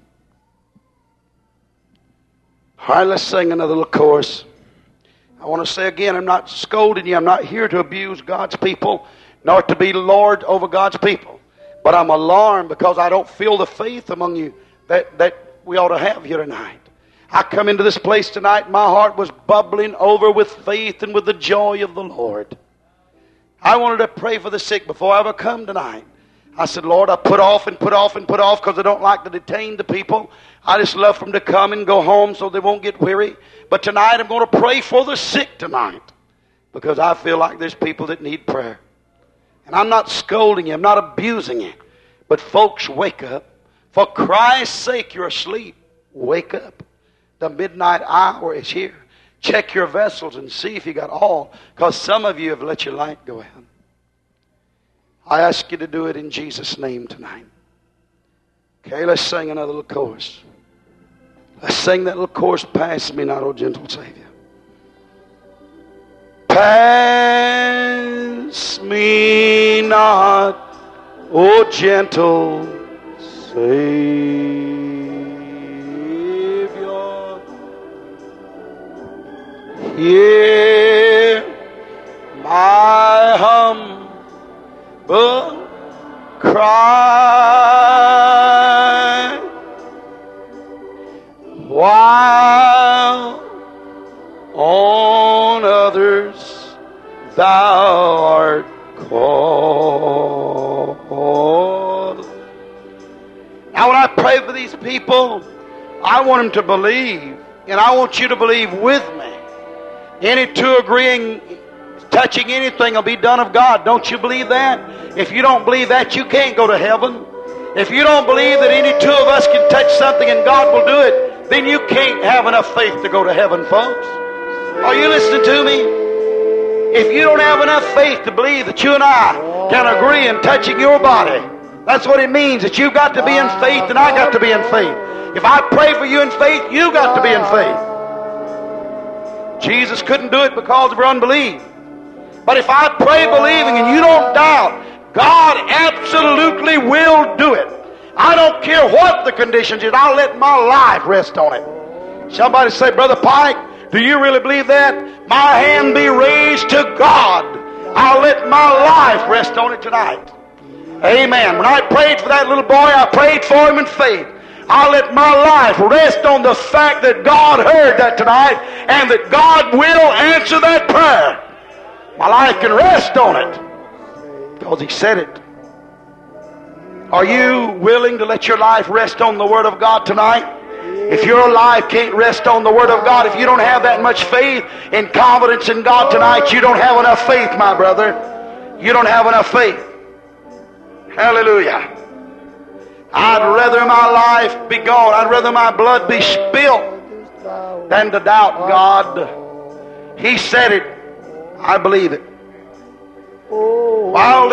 All right, let's sing another little chorus. I want to say again, I'm not scolding you. I'm not here to abuse God's people, nor to be Lord over God's people. But I'm alarmed because I don't feel the faith among you that we ought to have here tonight. I come into this place tonight, my heart was bubbling over with faith and with the joy of the Lord. I wanted to pray for the sick before I ever come tonight. I said, Lord, I put off because I don't like to detain the people. I just love for them to come and go home so they won't get weary. But tonight I'm going to pray for the sick tonight because I feel like there's people that need prayer. And I'm not scolding you. I'm not abusing you. But folks, wake up. For Christ's sake, you're asleep. Wake up. The midnight hour is here. Check your vessels and see if you got all, because some of you have let your light go out. I ask you to do it in Jesus' name tonight. Okay, let's sing another little chorus. Let's sing that little chorus, Pass Me Not, O Gentle Savior. Pass me not, O gentle Savior. Hear my humble cry while on others thou art called. Now when I pray for these people, I want them to believe, and I want you to believe with me. Any two agreeing, touching anything will be done of God. Don't you believe that? If you don't believe that, you can't go to heaven. If you don't believe that any two of us can touch something and God will do it, then you can't have enough faith to go to heaven, folks. Are you listening to me? If you don't have enough faith to believe that you and I can agree in touching your body, that's what it means, that you've got to be in faith and I got to be in faith. If I pray for you in faith, you got to be in faith. Jesus couldn't do it because of her unbelief. But if I pray believing and you don't doubt, God absolutely will do it. I don't care what the conditions is. I'll let my life rest on it. Somebody say, Brother Pike, do you really believe that? My hand be raised to God. I'll let my life rest on it tonight. Amen. When I prayed for that little boy, I prayed for him in faith. I'll let my life rest on the fact that God heard that tonight and that God will answer that prayer. My life can rest on it because He said it. Are you willing to let your life rest on the Word of God tonight? If your life can't rest on the Word of God, if you don't have that much faith and confidence in God tonight, you don't have enough faith, my brother. You don't have enough faith. Hallelujah. I'd rather my life be gone. I'd rather my blood be spilt than to doubt God. He said it. I believe it. While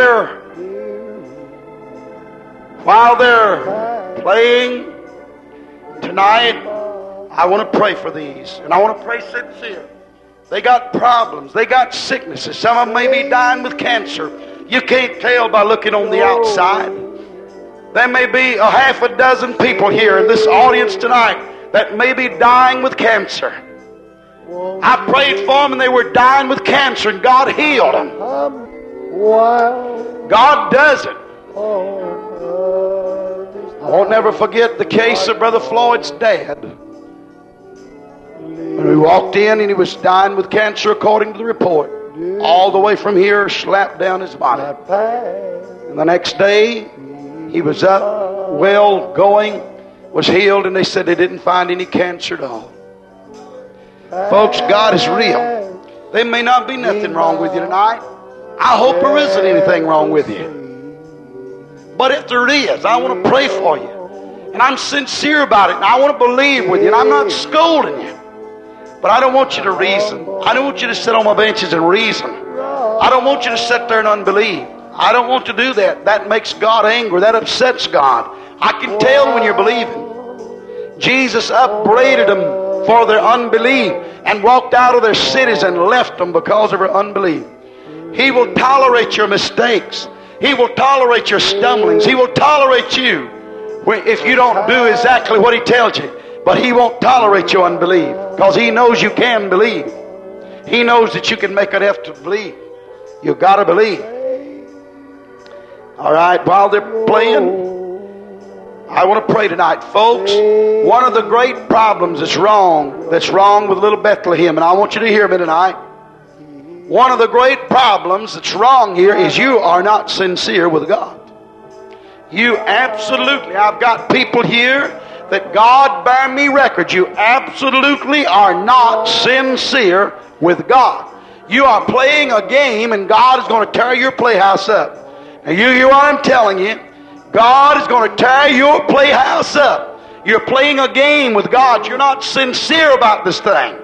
they're playing tonight, I want to pray for these. And I want to pray sincere. They got problems. They got sicknesses. Some of them may be dying with cancer. You can't tell by looking on the outside. There may be a half a dozen people here in this audience tonight that may be dying with cancer. I prayed for them and they were dying with cancer and God healed them. God does it. I won't never forget the case of Brother Floyd's dad. When we walked in and he was dying with cancer according to the report. All the way from here, slapped down his body. And the next day, he was up, well, going, was healed, and they said they didn't find any cancer at all. Folks, God is real. There may not be nothing wrong with you tonight. I hope there isn't anything wrong with you. But if there is, I want to pray for you. And I'm sincere about it, and I want to believe with you, and I'm not scolding you. But I don't want you to reason. I don't want you to sit on my benches and reason. I don't want you to sit there and unbelieve. I don't want to do that. That makes God angry. That upsets God. I can tell when you're believing. Jesus upbraided them for their unbelief and walked out of their cities and left them because of their unbelief. He will tolerate your mistakes. He will tolerate your stumblings. He will tolerate you if you don't do exactly what He tells you. But He won't tolerate your unbelief because He knows you can believe. He knows that you can make an effort to believe. You've got to believe. All right, while they're playing, I want to pray tonight. Folks, one of the great problems that's wrong with little Bethlehem, and I want you to hear me tonight. One of the great problems that's wrong here is you are not sincere with God. You absolutely, I've got people here that God bear me record, you absolutely are not sincere with God. You are playing a game and God is going to tear your playhouse up. And you hear what I'm telling you? God is going to tear your playhouse up. You're playing a game with God. You're not sincere about this thing.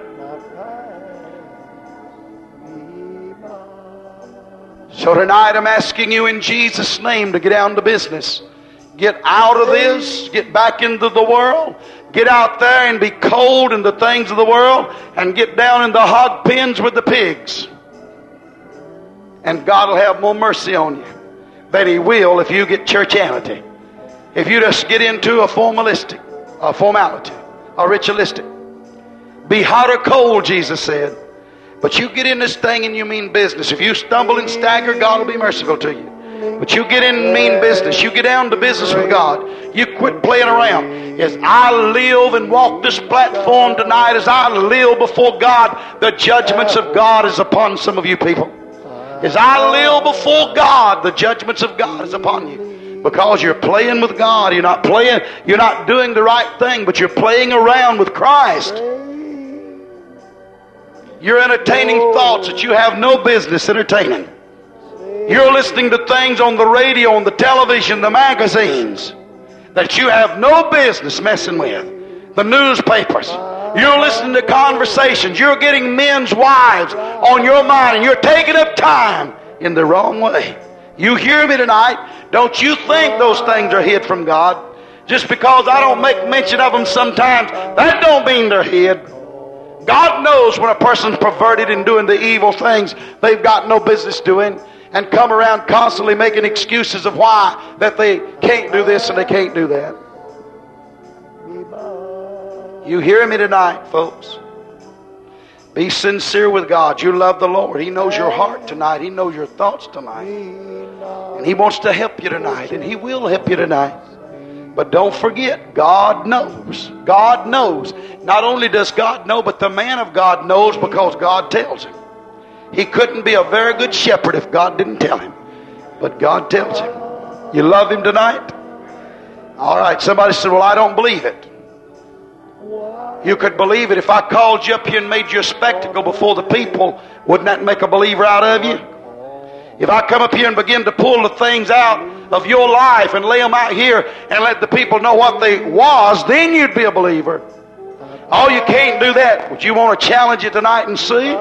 So tonight I'm asking you in Jesus' name to get down to business. Get out of this. Get back into the world. Get out there and be cold in the things of the world. And get down in the hog pens with the pigs. And God will have more mercy on you than He will if you get churchianity. If you just get into a formality, a ritualistic. Be hot or cold, Jesus said. But you get in this thing and you mean business. If you stumble and stagger, God will be merciful to you. But you get in and mean business. You get down to business with God. You quit playing around. As I live and walk this platform tonight, as I live before God, the judgments of God is upon some of you people. As I live before God, the judgments of God is upon you. Because you're playing with God. You're not playing, you're not doing the right thing, but you're playing around with Christ. You're entertaining thoughts that you have no business entertaining. You're listening to things on the radio, on the television, the magazines that you have no business messing with. The newspapers. You're listening to conversations. You're getting men's wives on your mind, and you're taking up time in the wrong way. You hear me tonight? Don't you think those things are hid from God? Just because I don't make mention of them sometimes, that don't mean they're hid. God knows when a person's perverted and doing the evil things they've got no business doing, and come around constantly making excuses of why that they can't do this and they can't do that. You hear me tonight, folks? Be sincere with God. You love the Lord. He knows your heart tonight. He knows your thoughts tonight. And He wants to help you tonight. And He will help you tonight. But don't forget, God knows. God knows. Not only does God know, but the man of God knows because God tells him. He couldn't be a very good shepherd if God didn't tell him. But God tells him. You love Him tonight? All right, somebody said, well, I don't believe it. You could believe it if I called you up here and made you a spectacle before the people. Wouldn't that make a believer out of you? If I come up here and begin to pull the things out of your life and lay them out here and let the people know what they was, then you'd be a believer. Oh, you can't do that. Would you want to challenge it tonight and see?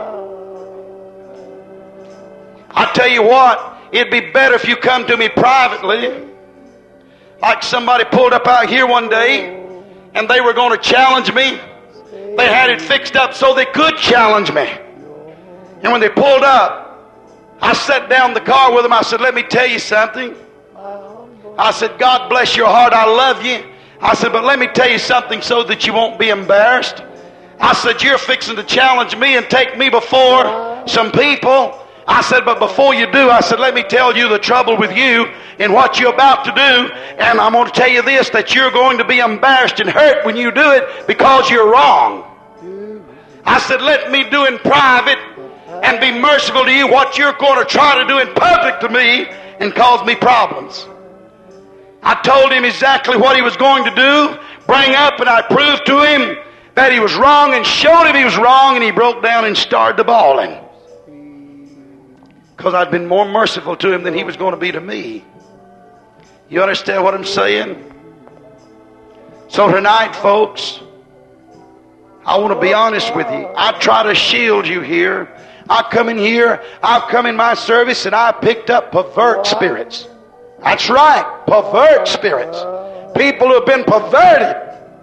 I tell you what, it'd be better if you come to me privately. Like somebody pulled up out here one day and they were going to challenge me. They had it fixed up so they could challenge me. And when they pulled up, I sat down in the car with them. I said, let me tell you something. I said, God bless your heart. I love you. I said, but let me tell you something so that you won't be embarrassed. I said, you're fixing to challenge me and take me before some people. I said, but before you do, I said, let me tell you the trouble with you and what you're about to do. And I'm going to tell you this, that you're going to be embarrassed and hurt when you do it because you're wrong. I said, let me do in private and be merciful to you what you're going to try to do in public to me and cause me problems. I told him exactly what he was going to do, bring up, and I proved to him that he was wrong and showed him he was wrong, and he broke down and started bawling. Because I'd been more merciful to him than he was going to be to me. You understand what I'm saying? So tonight, folks, I want to be honest with you. I try to shield you here. I come in here, I've come in my service, and I picked up pervert spirits. That's right, pervert spirits. People who have been perverted.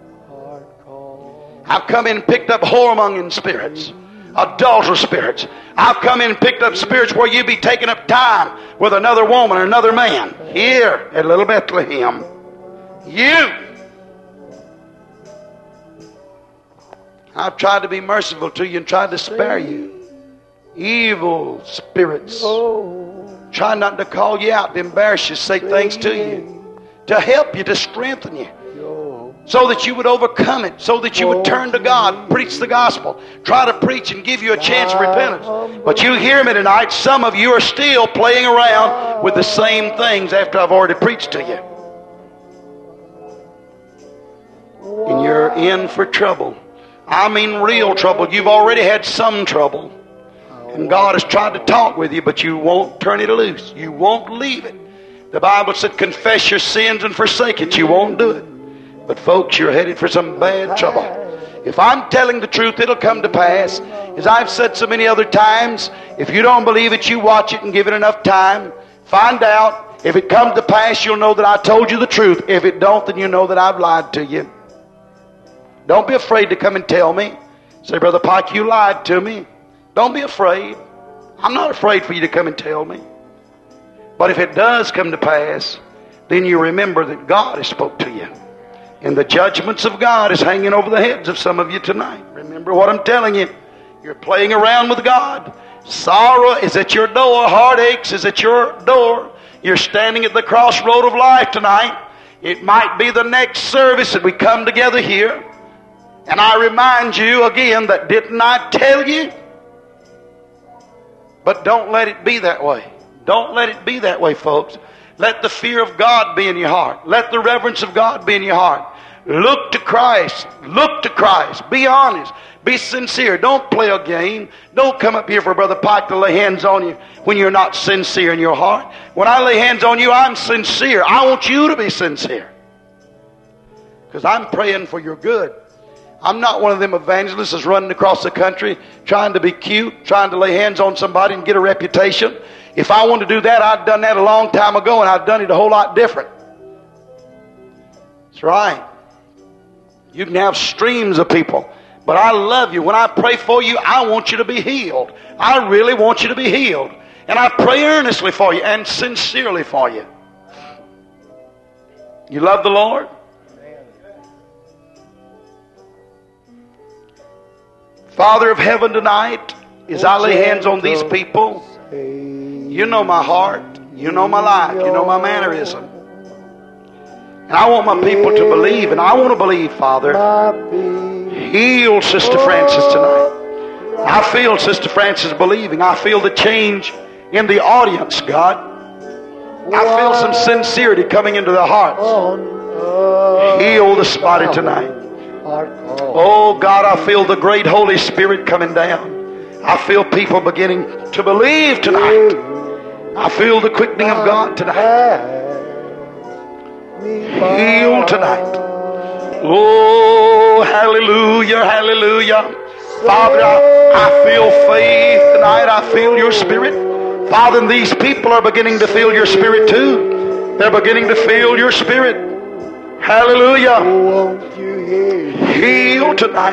I've come in and picked up whoremongering spirits. Adulterer spirits. I've come in and picked up spirits where you be taking up time with another woman or another man. Here at Little Bethlehem. You. I've tried to be merciful to you and tried to spare you. Evil spirits. Try not to call you out, to embarrass you, say things to you, to help you, to strengthen you, so that you would overcome it, so that you would turn to God, preach the gospel, try to preach and give you a chance of repentance. But you hear me tonight, some of you are still playing around with the same things after I've already preached to you. and you're in for trouble. I mean real trouble. You've already had some trouble. And God has tried to talk with you, but you won't turn it loose. You won't leave it. The Bible said, confess your sins and forsake it. You won't do it. But folks, you're headed for some bad trouble. If I'm telling the truth, it'll come to pass. As I've said so many other times, if you don't believe it, you watch it and give it enough time. Find out. If it comes to pass, you'll know that I told you the truth. If it don't, then you know that I've lied to you. Don't be afraid to come and tell me. Say, Brother Pike, you lied to me. Don't be afraid. I'm not afraid for you to come and tell me. But if it does come to pass, then you remember that God has spoke to you. And the judgments of God is hanging over the heads of some of you tonight. Remember what I'm telling you. You're playing around with God. Sorrow is at your door. Heartaches is at your door. You're standing at the crossroad of life tonight. It might be the next service that we come together here. And I remind you again that didn't I tell you? But don't let it be that way. Don't let it be that way, folks. Let the fear of God be in your heart. Let the reverence of God be in your heart. Look to Christ. Look to Christ. Be honest. Be sincere. Don't play a game. Don't come up here for Brother Pike to lay hands on you when you're not sincere in your heart. When I lay hands on you, I'm sincere. I want you to be sincere. Because I'm praying for your good. I'm not one of them evangelists that's running across the country trying to be cute, trying to lay hands on somebody and get a reputation. If I wanted to do that, I'd done that a long time ago, and I've done it a whole lot different. That's right. You can have streams of people, but I love you. When I pray for you, I want you to be healed. I really want you to be healed. And I pray earnestly for you and sincerely for you. You love the Lord? Father of heaven, tonight, as I lay hands on these people, you know my heart, you know my life, you know my mannerism. And I want my people to believe, and I want to believe, Father. Heal Sister Francis tonight. I feel Sister Francis believing. I feel the change in the audience, God. I feel some sincerity coming into their hearts. Heal the spotted tonight. Oh God, I feel the great Holy Spirit coming down. I feel people beginning to believe tonight. I feel the quickening of God tonight. Heal tonight. Oh, hallelujah, hallelujah. Father, I feel faith tonight. I feel your Spirit. Father, and these people are beginning to feel your Spirit too. They're beginning to feel your Spirit. Hallelujah. Heal tonight.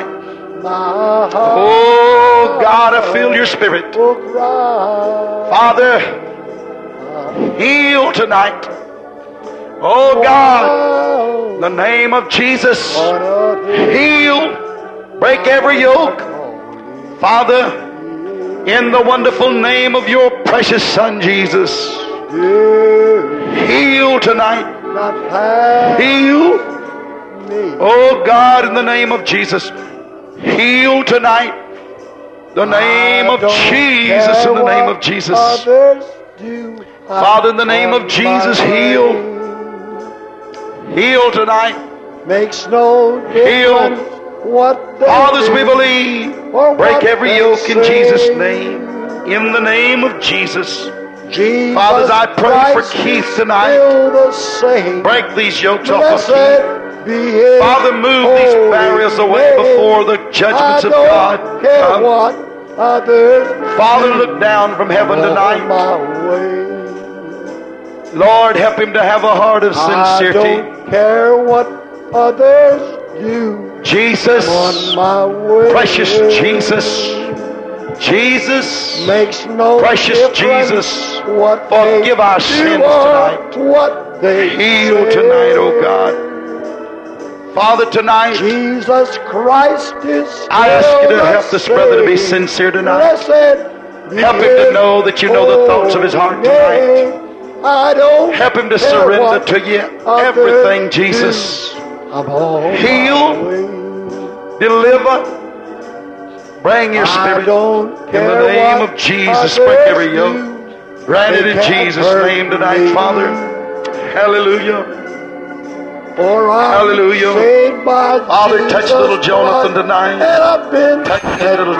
Oh God, I feel your Spirit. Father, heal tonight. Oh God, in the name of Jesus, heal. Break every yoke. Father, in the wonderful name of your precious Son Jesus, heal tonight. Heal. Oh God, in the name of Jesus, heal tonight. The name of Jesus, in the name of Jesus. Father, in the name of Jesus, heal. Heal tonight. Makes no difference what they Fathers, we do believe. or Break what every they yoke in say. Jesus' name. In the name of Jesus. Jesus Fathers, I pray for Christ Keith is tonight. still the same. Break these yokes off of Keith. Blessed be His Father, move these holy barriers away name. before the judgments of I God don't care come. what others Father, do. look down from heaven On tonight. my way. Lord, help him to have a heart of I sincerity. don't care what others do. Jesus, On my way. precious Jesus, Jesus, Makes no precious difference Jesus, what forgive they our do sins or tonight. What they Heal say. tonight, oh God. Father, tonight, Jesus Christ is still I ask you to the help this brother to be same. sincere tonight. Blessed be Help him to His know that you know the thoughts of his heart tonight. name. I don't Help him to care surrender what to you others everything, do. Jesus. I'm on Heal. my way. Deliver. Bring your I Spirit. don't In care the name what of Jesus, others break every yoke. do. Grant it They in can't Jesus' hurt name tonight, me. Father. Hallelujah. For I'm Hallelujah. saved by Father, Jesus touch little Jonathan Christ, tonight. and I've been Touch that little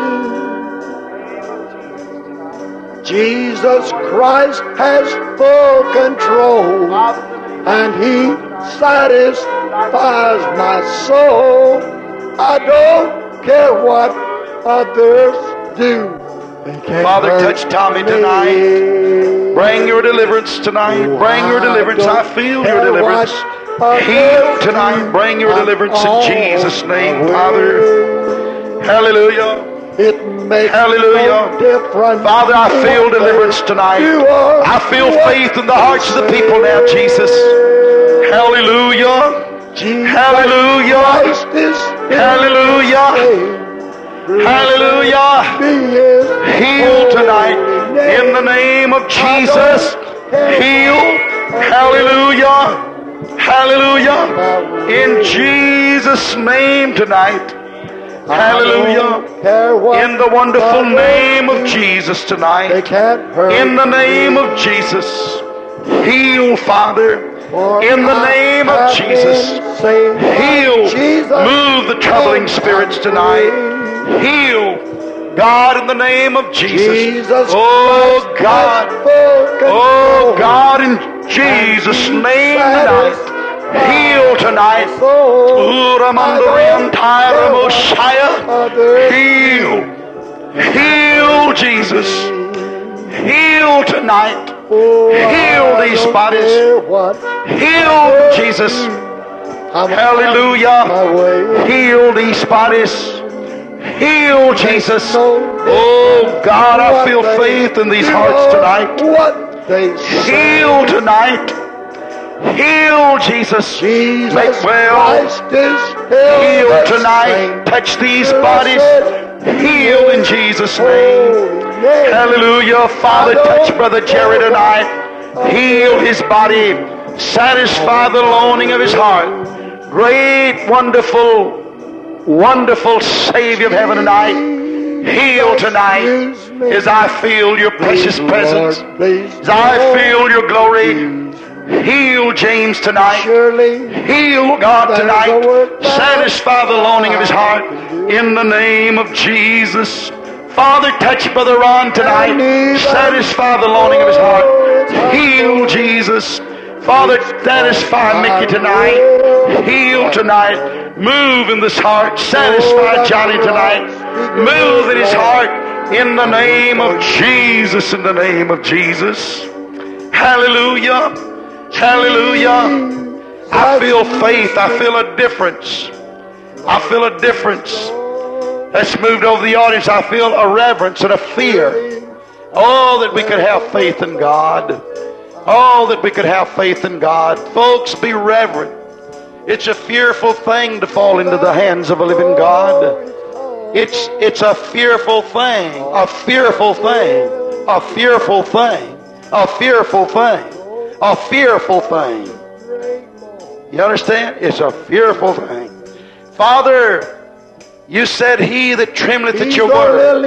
Jesus Christ has full control, and He satisfies my soul. I don't care what others do. They can't Father, hurt touch Tommy me. tonight. Bring your deliverance tonight. Bring your deliverance. I feel your deliverance. Heal tonight. Bring your deliverance in Jesus' name, Father. Hallelujah. It makes Hallelujah. no difference. Father, I feel deliverance tonight. I feel faith in the hearts of the people now, Jesus. Hallelujah. Hallelujah. Hallelujah. Hallelujah. Heal tonight in the name of Jesus. Heal. Hallelujah. Hallelujah. In Jesus' name tonight. Hallelujah. In the wonderful name of Jesus tonight. In the name of Jesus. Heal, Father. In the name of Jesus. Heal. Move the troubling spirits tonight. Heal. God, in the name of Jesus. Oh, God. Oh, God, in Jesus' name tonight. Heal tonight. Heal. Heal, Jesus. Heal tonight. Heal these bodies. Heal, Jesus. Hallelujah. Heal these bodies. Heal, Jesus. Oh, God, I feel faith in these hearts tonight. Heal tonight. Heal, Jesus. Make well. Heal tonight. Touch these bodies. Heal in Jesus' name. Hallelujah. Father, touch Brother Jerry tonight. Heal his body. Satisfy the longing of his heart. Great, wonderful, wonderful Savior of heaven tonight. Heal tonight as I feel your precious presence. As I feel your glory. Heal James tonight. Heal God tonight. Satisfy the longing of his heart in the name of Jesus. Father, touch Brother Ron tonight. Satisfy the longing of his heart. Heal Jesus. Father, satisfy Mickey tonight. Heal tonight. Move in this heart. Satisfy Johnny tonight. Move in his heart in the name of Jesus. In the name of Jesus. Hallelujah. Hallelujah. I feel faith. I feel a difference. I feel a difference. Let's move over the audience. I feel a reverence and a fear. Oh, that we could have faith in God. Oh, that we could have faith in God. Folks, be reverent. It's a fearful thing to fall into the hands of a living God. It's a fearful thing. A fearful thing. A fearful thing. A fearful thing. A fearful thing. You understand? It's a fearful thing. Father, you said, he that trembleth at your word.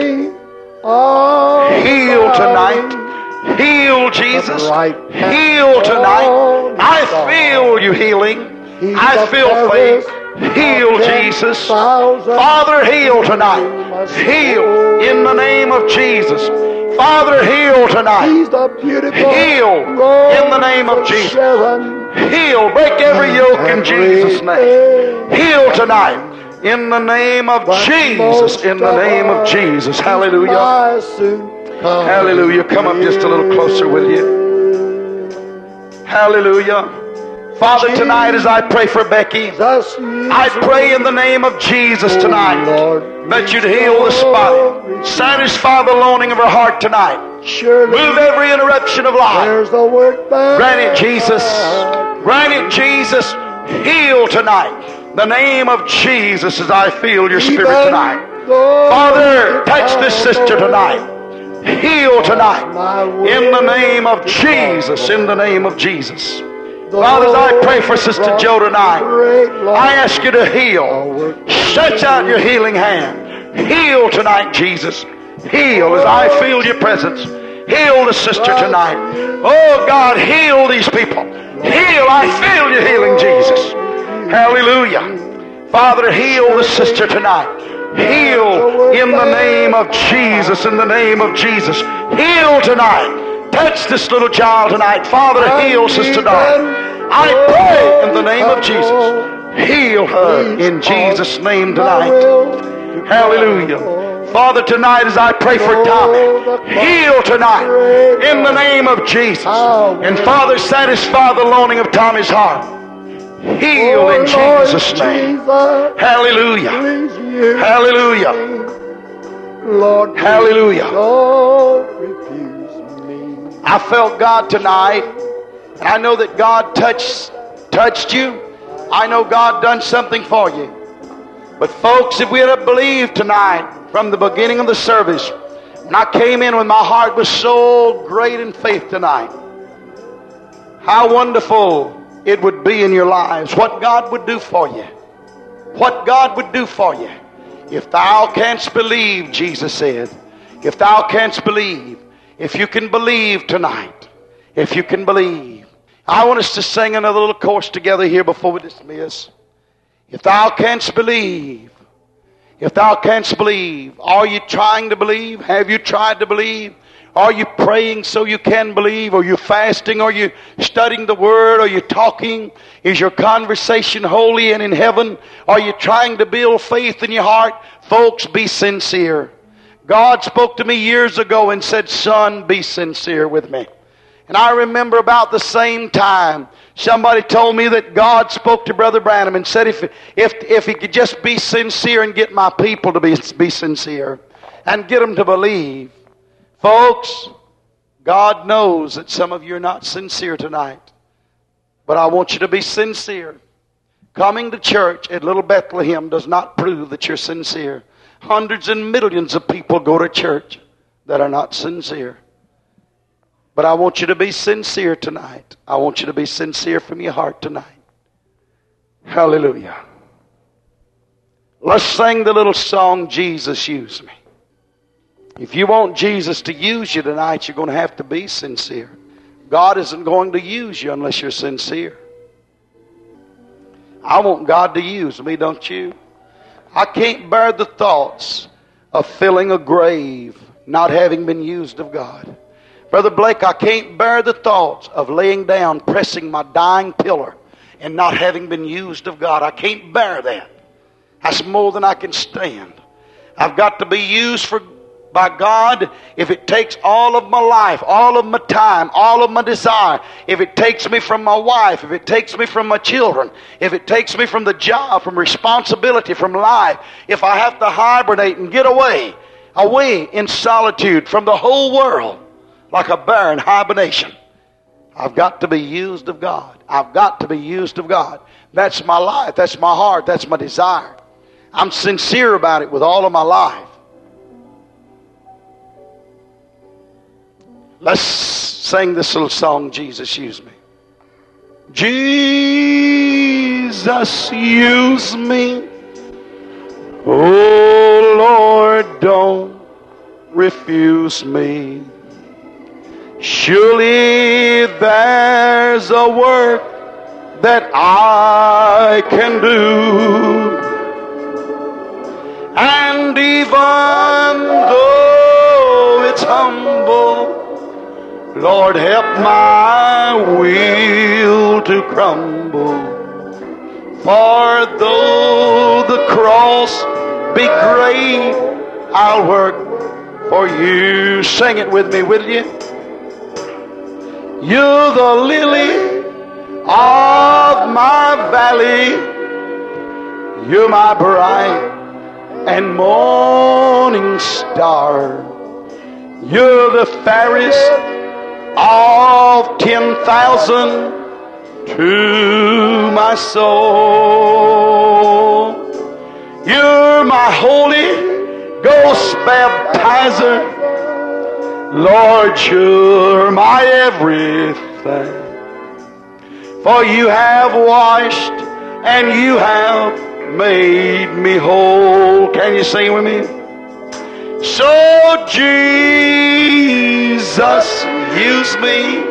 Heal tonight. Heal, Jesus. Heal tonight. I feel you healing. I feel faith. Heal, Jesus. Father, heal tonight. Heal in the name of Jesus. Father, heal tonight. Heal in the name of Jesus. Heal. Break every yoke in Jesus' name. Heal tonight. In the name of Jesus. In the name of Jesus. Hallelujah. Hallelujah. Come up just a little closer with you. Hallelujah. Father, tonight as I pray for Becky, I pray in the name of Jesus tonight that you'd heal this body. Satisfy the longing of her heart tonight. Move every interruption of life. Grant it, Jesus. Grant it, Jesus. Heal tonight. The name of Jesus as I feel your spirit tonight. Father, touch this sister tonight. Heal tonight. In the name of Jesus. In the name of Jesus. Father, as I pray for Sister Joe tonight, I ask you to heal. Stretch out your healing hand. Heal tonight, Jesus. Heal as I feel your presence. Heal the sister tonight. Oh God, heal these people. Heal. I feel you healing, Jesus. Hallelujah. Father, heal the sister tonight. Heal in the name of Jesus. In the name of Jesus. Heal tonight. Touch this little child tonight. Father, heal Sister Dawn. I pray in the name of Jesus. Heal her in Jesus' name tonight. Hallelujah. Father, tonight as I pray for Tommy, heal tonight in the name of Jesus. And Father, satisfy the longing of Tommy's heart. Heal in Jesus' name. Hallelujah. Hallelujah. Lord, Hallelujah. don't refuse me. I felt God tonight, and I know that God touched you. I know God done something for you. But folks, if we had believed tonight from the beginning of the service, when I came in when my heart was so great in faith tonight, how wonderful it would be in your lives, what God would do for you. What God would do for you. If thou canst believe, Jesus said, if thou canst believe, if you can believe tonight, if you can believe. I want us to sing another little chorus together here before we dismiss. If thou canst believe, if thou canst believe, are you trying to believe? Have you tried to believe? Are you praying so you can believe? Are you fasting? Are you studying the Word? Are you talking? Is your conversation holy and in heaven? Are you trying to build faith in your heart? Folks, be sincere. God spoke to me years ago and said, son, be sincere with me. And I remember about the same time, somebody told me that God spoke to Brother Branham and said if he could just be sincere and get my people to be sincere and get them to believe. Folks, God knows that some of you are not sincere tonight. But I want you to be sincere. Coming to church at Little Bethlehem does not prove that you're sincere. Hundreds and millions of people go to church that are not sincere. But I want you to be sincere tonight. I want you to be sincere from your heart tonight. Hallelujah. Let's sing the little song, Jesus, Use Me. If you want Jesus to use you tonight, you're going to have to be sincere. God isn't going to use you unless you're sincere. I want God to use me, don't you? I can't bear the thoughts of filling a grave not having been used of God. Brother Blake, I can't bear the thoughts of laying down, pressing my dying pillar and not having been used of God. I can't bear that. That's more than I can stand. I've got to be used by God. If it takes all of my life, all of my time, all of my desire, if it takes me from my wife, if it takes me from my children, if it takes me from the job, from responsibility, from life, if I have to hibernate and get away in solitude from the whole world, like a bear in hibernation, I've got to be used of God. I've got to be used of God. That's my life. That's my heart. That's my desire. I'm sincere about it with all of my life. Let's sing this little song, Jesus, Use Me. Jesus, use me. Oh, Lord, don't refuse me. Surely there's a work that I can do. And even though it's humble, Lord, help my will to crumble. For though the cross be great, I'll work for you. Sing it with me, will you? You're the lily of my valley. You're my bright and morning star. You're the fairest of 10,000 to my soul. You're my Holy Ghost baptizer. Lord, you're my everything. For you have washed and you have made me whole. Can you sing with me? So Jesus, use me.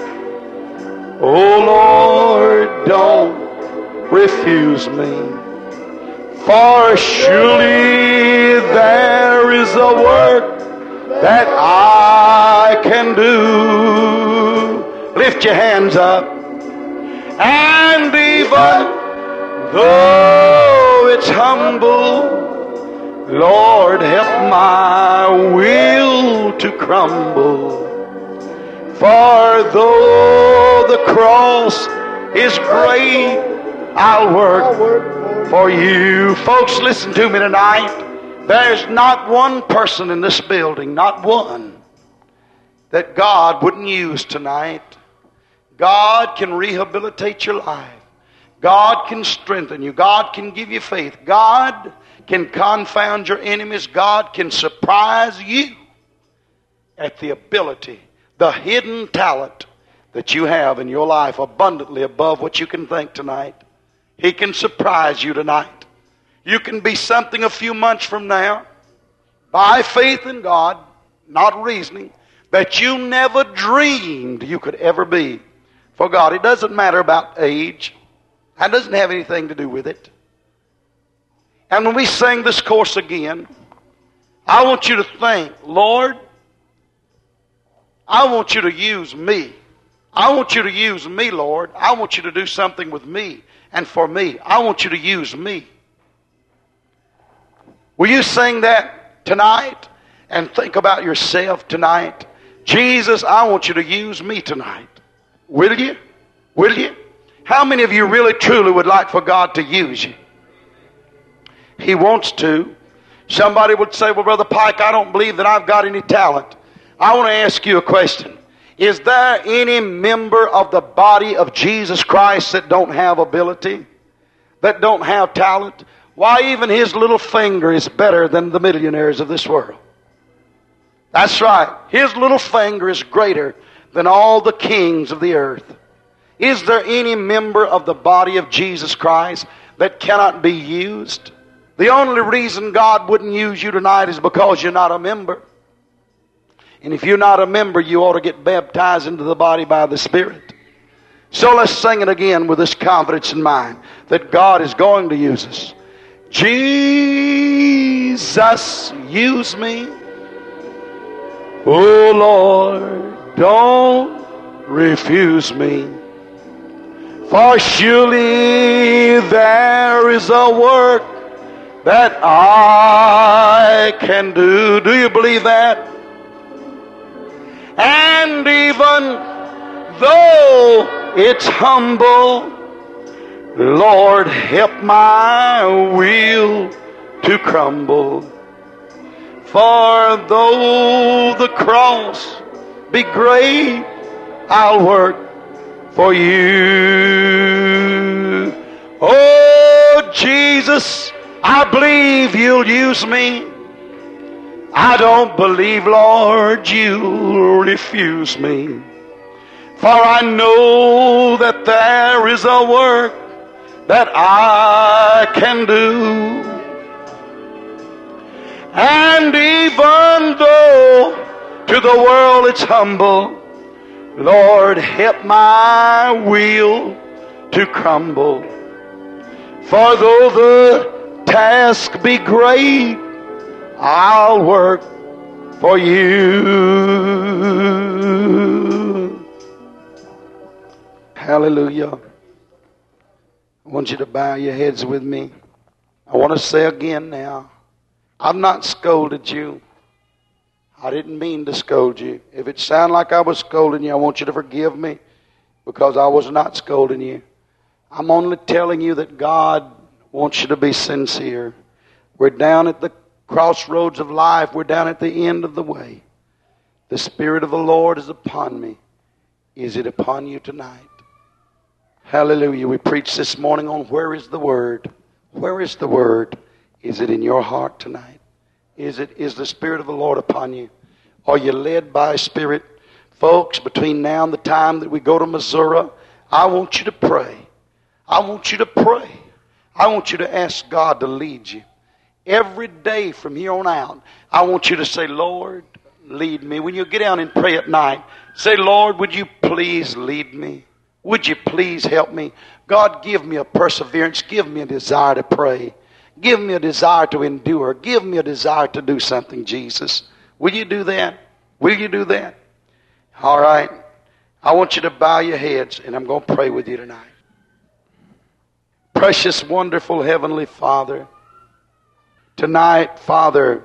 Oh Lord, don't refuse me. For surely there is a work that I can do. Lift your hands up. And even though it's humble, Lord, help my will to crumble. For though the cross is great, I'll work for you. Folks, listen to me tonight. There's not one person in this building, not one, that God wouldn't use tonight. God can rehabilitate your life. God can strengthen you. God can give you faith. God can confound your enemies. God can surprise you at the ability, the hidden talent that you have in your life abundantly above what you can think tonight. He can surprise you tonight. You can be something a few months from now by faith in God, not reasoning, that you never dreamed you could ever be for God. It doesn't matter about age. That doesn't have anything to do with it. And when we sing this chorus again, I want you to think, Lord, I want you to use me. I want you to use me, Lord. I want you to do something with me and for me. I want you to use me. Will you sing that tonight and think about yourself tonight? Jesus, I want you to use me tonight. Will you? Will you? How many of you really truly would like for God to use you? He wants to. Somebody would say, well, Brother Pike, I don't believe that I've got any talent. I want to ask you a question. Is there any member of the body of Jesus Christ that don't have ability? That don't have talent? Why, even his little finger is better than the millionaires of this world. That's right. His little finger is greater than all the kings of the earth. Is there any member of the body of Jesus Christ that cannot be used? The only reason God wouldn't use you tonight is because you're not a member. And if you're not a member, you ought to get baptized into the body by the Spirit. So let's sing it again with this confidence in mind that God is going to use us. Jesus, use me. Oh Lord, don't refuse me. For surely there is a work that I can do. Do you believe that? And even though it's humble, Lord, help my will to crumble. For though the cross be great, I'll work for you. Oh, Jesus, I believe you'll use me. I don't believe, Lord, you'll refuse me. For I know that there is a work that I can do. And even though to the world it's humble, Lord, help my will to crumble. For though the task be great, I'll work for you. Hallelujah. I want you to bow your heads with me. I want to say again now, I've not scolded you. I didn't mean to scold you. If it sounded like I was scolding you, I want you to forgive me because I was not scolding you. I'm only telling you that God wants you to be sincere. We're down at the crossroads of life. We're down at the end of the way. The Spirit of the Lord is upon me. Is it upon you tonight? Hallelujah. We preached this morning on where is the Word? Where is the Word? Is it in your heart tonight? Is the Spirit of the Lord upon you? Are you led by a Spirit? Folks, between now and the time that we go to Missouri, I want you to pray. I want you to pray. I want you to ask God to lead you. Every day from here on out, I want you to say, Lord, lead me. When you get down and pray at night, say, Lord, would you please lead me? Would you please help me? God, give me a perseverance. Give me a desire to pray. Give me a desire to endure. Give me a desire to do something, Jesus. Will you do that? Will you do that? All right. I want you to bow your heads, and I'm going to pray with you tonight. Precious, wonderful Heavenly Father, tonight, Father,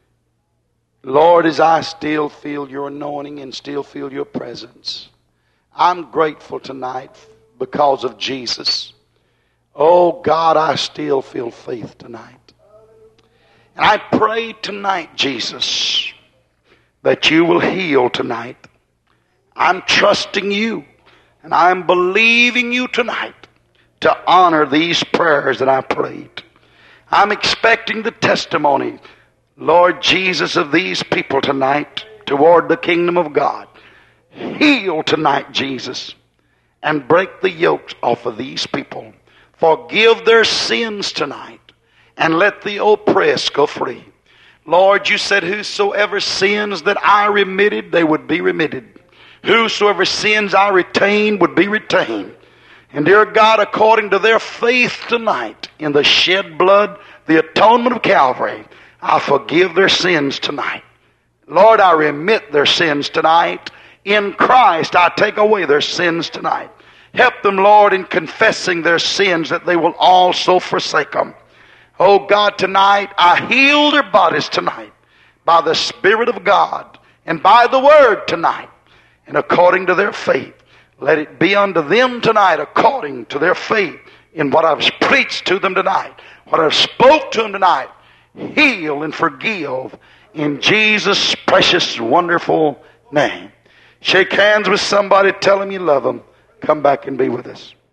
Lord, as I still feel your anointing and still feel your presence, I'm grateful tonight because of Jesus. Oh God, I still feel faith tonight. And I pray tonight, Jesus, that you will heal tonight. I'm trusting you and I'm believing you tonight to honor these prayers that I prayed. I'm expecting the testimony, Lord Jesus, of these people tonight toward the kingdom of God. Heal tonight, Jesus, and break the yokes off of these people. Forgive their sins tonight, and let the oppressed go free. Lord, you said, whosoever sins that I remitted, they would be remitted. Whosoever sins I retained would be retained. And dear God, according to their faith tonight in the shed blood, the atonement of Calvary, I forgive their sins tonight. Lord, I remit their sins tonight. In Christ, I take away their sins tonight. Help them, Lord, in confessing their sins, that they will also forsake them. Oh God, tonight, I heal their bodies tonight by the Spirit of God and by the Word tonight. And according to their faith, let it be unto them tonight according to their faith in what I've preached to them tonight, what I've spoke to them tonight. Heal and forgive in Jesus' precious, wonderful name. Shake hands with somebody, tell them you love them. Come back and be with us.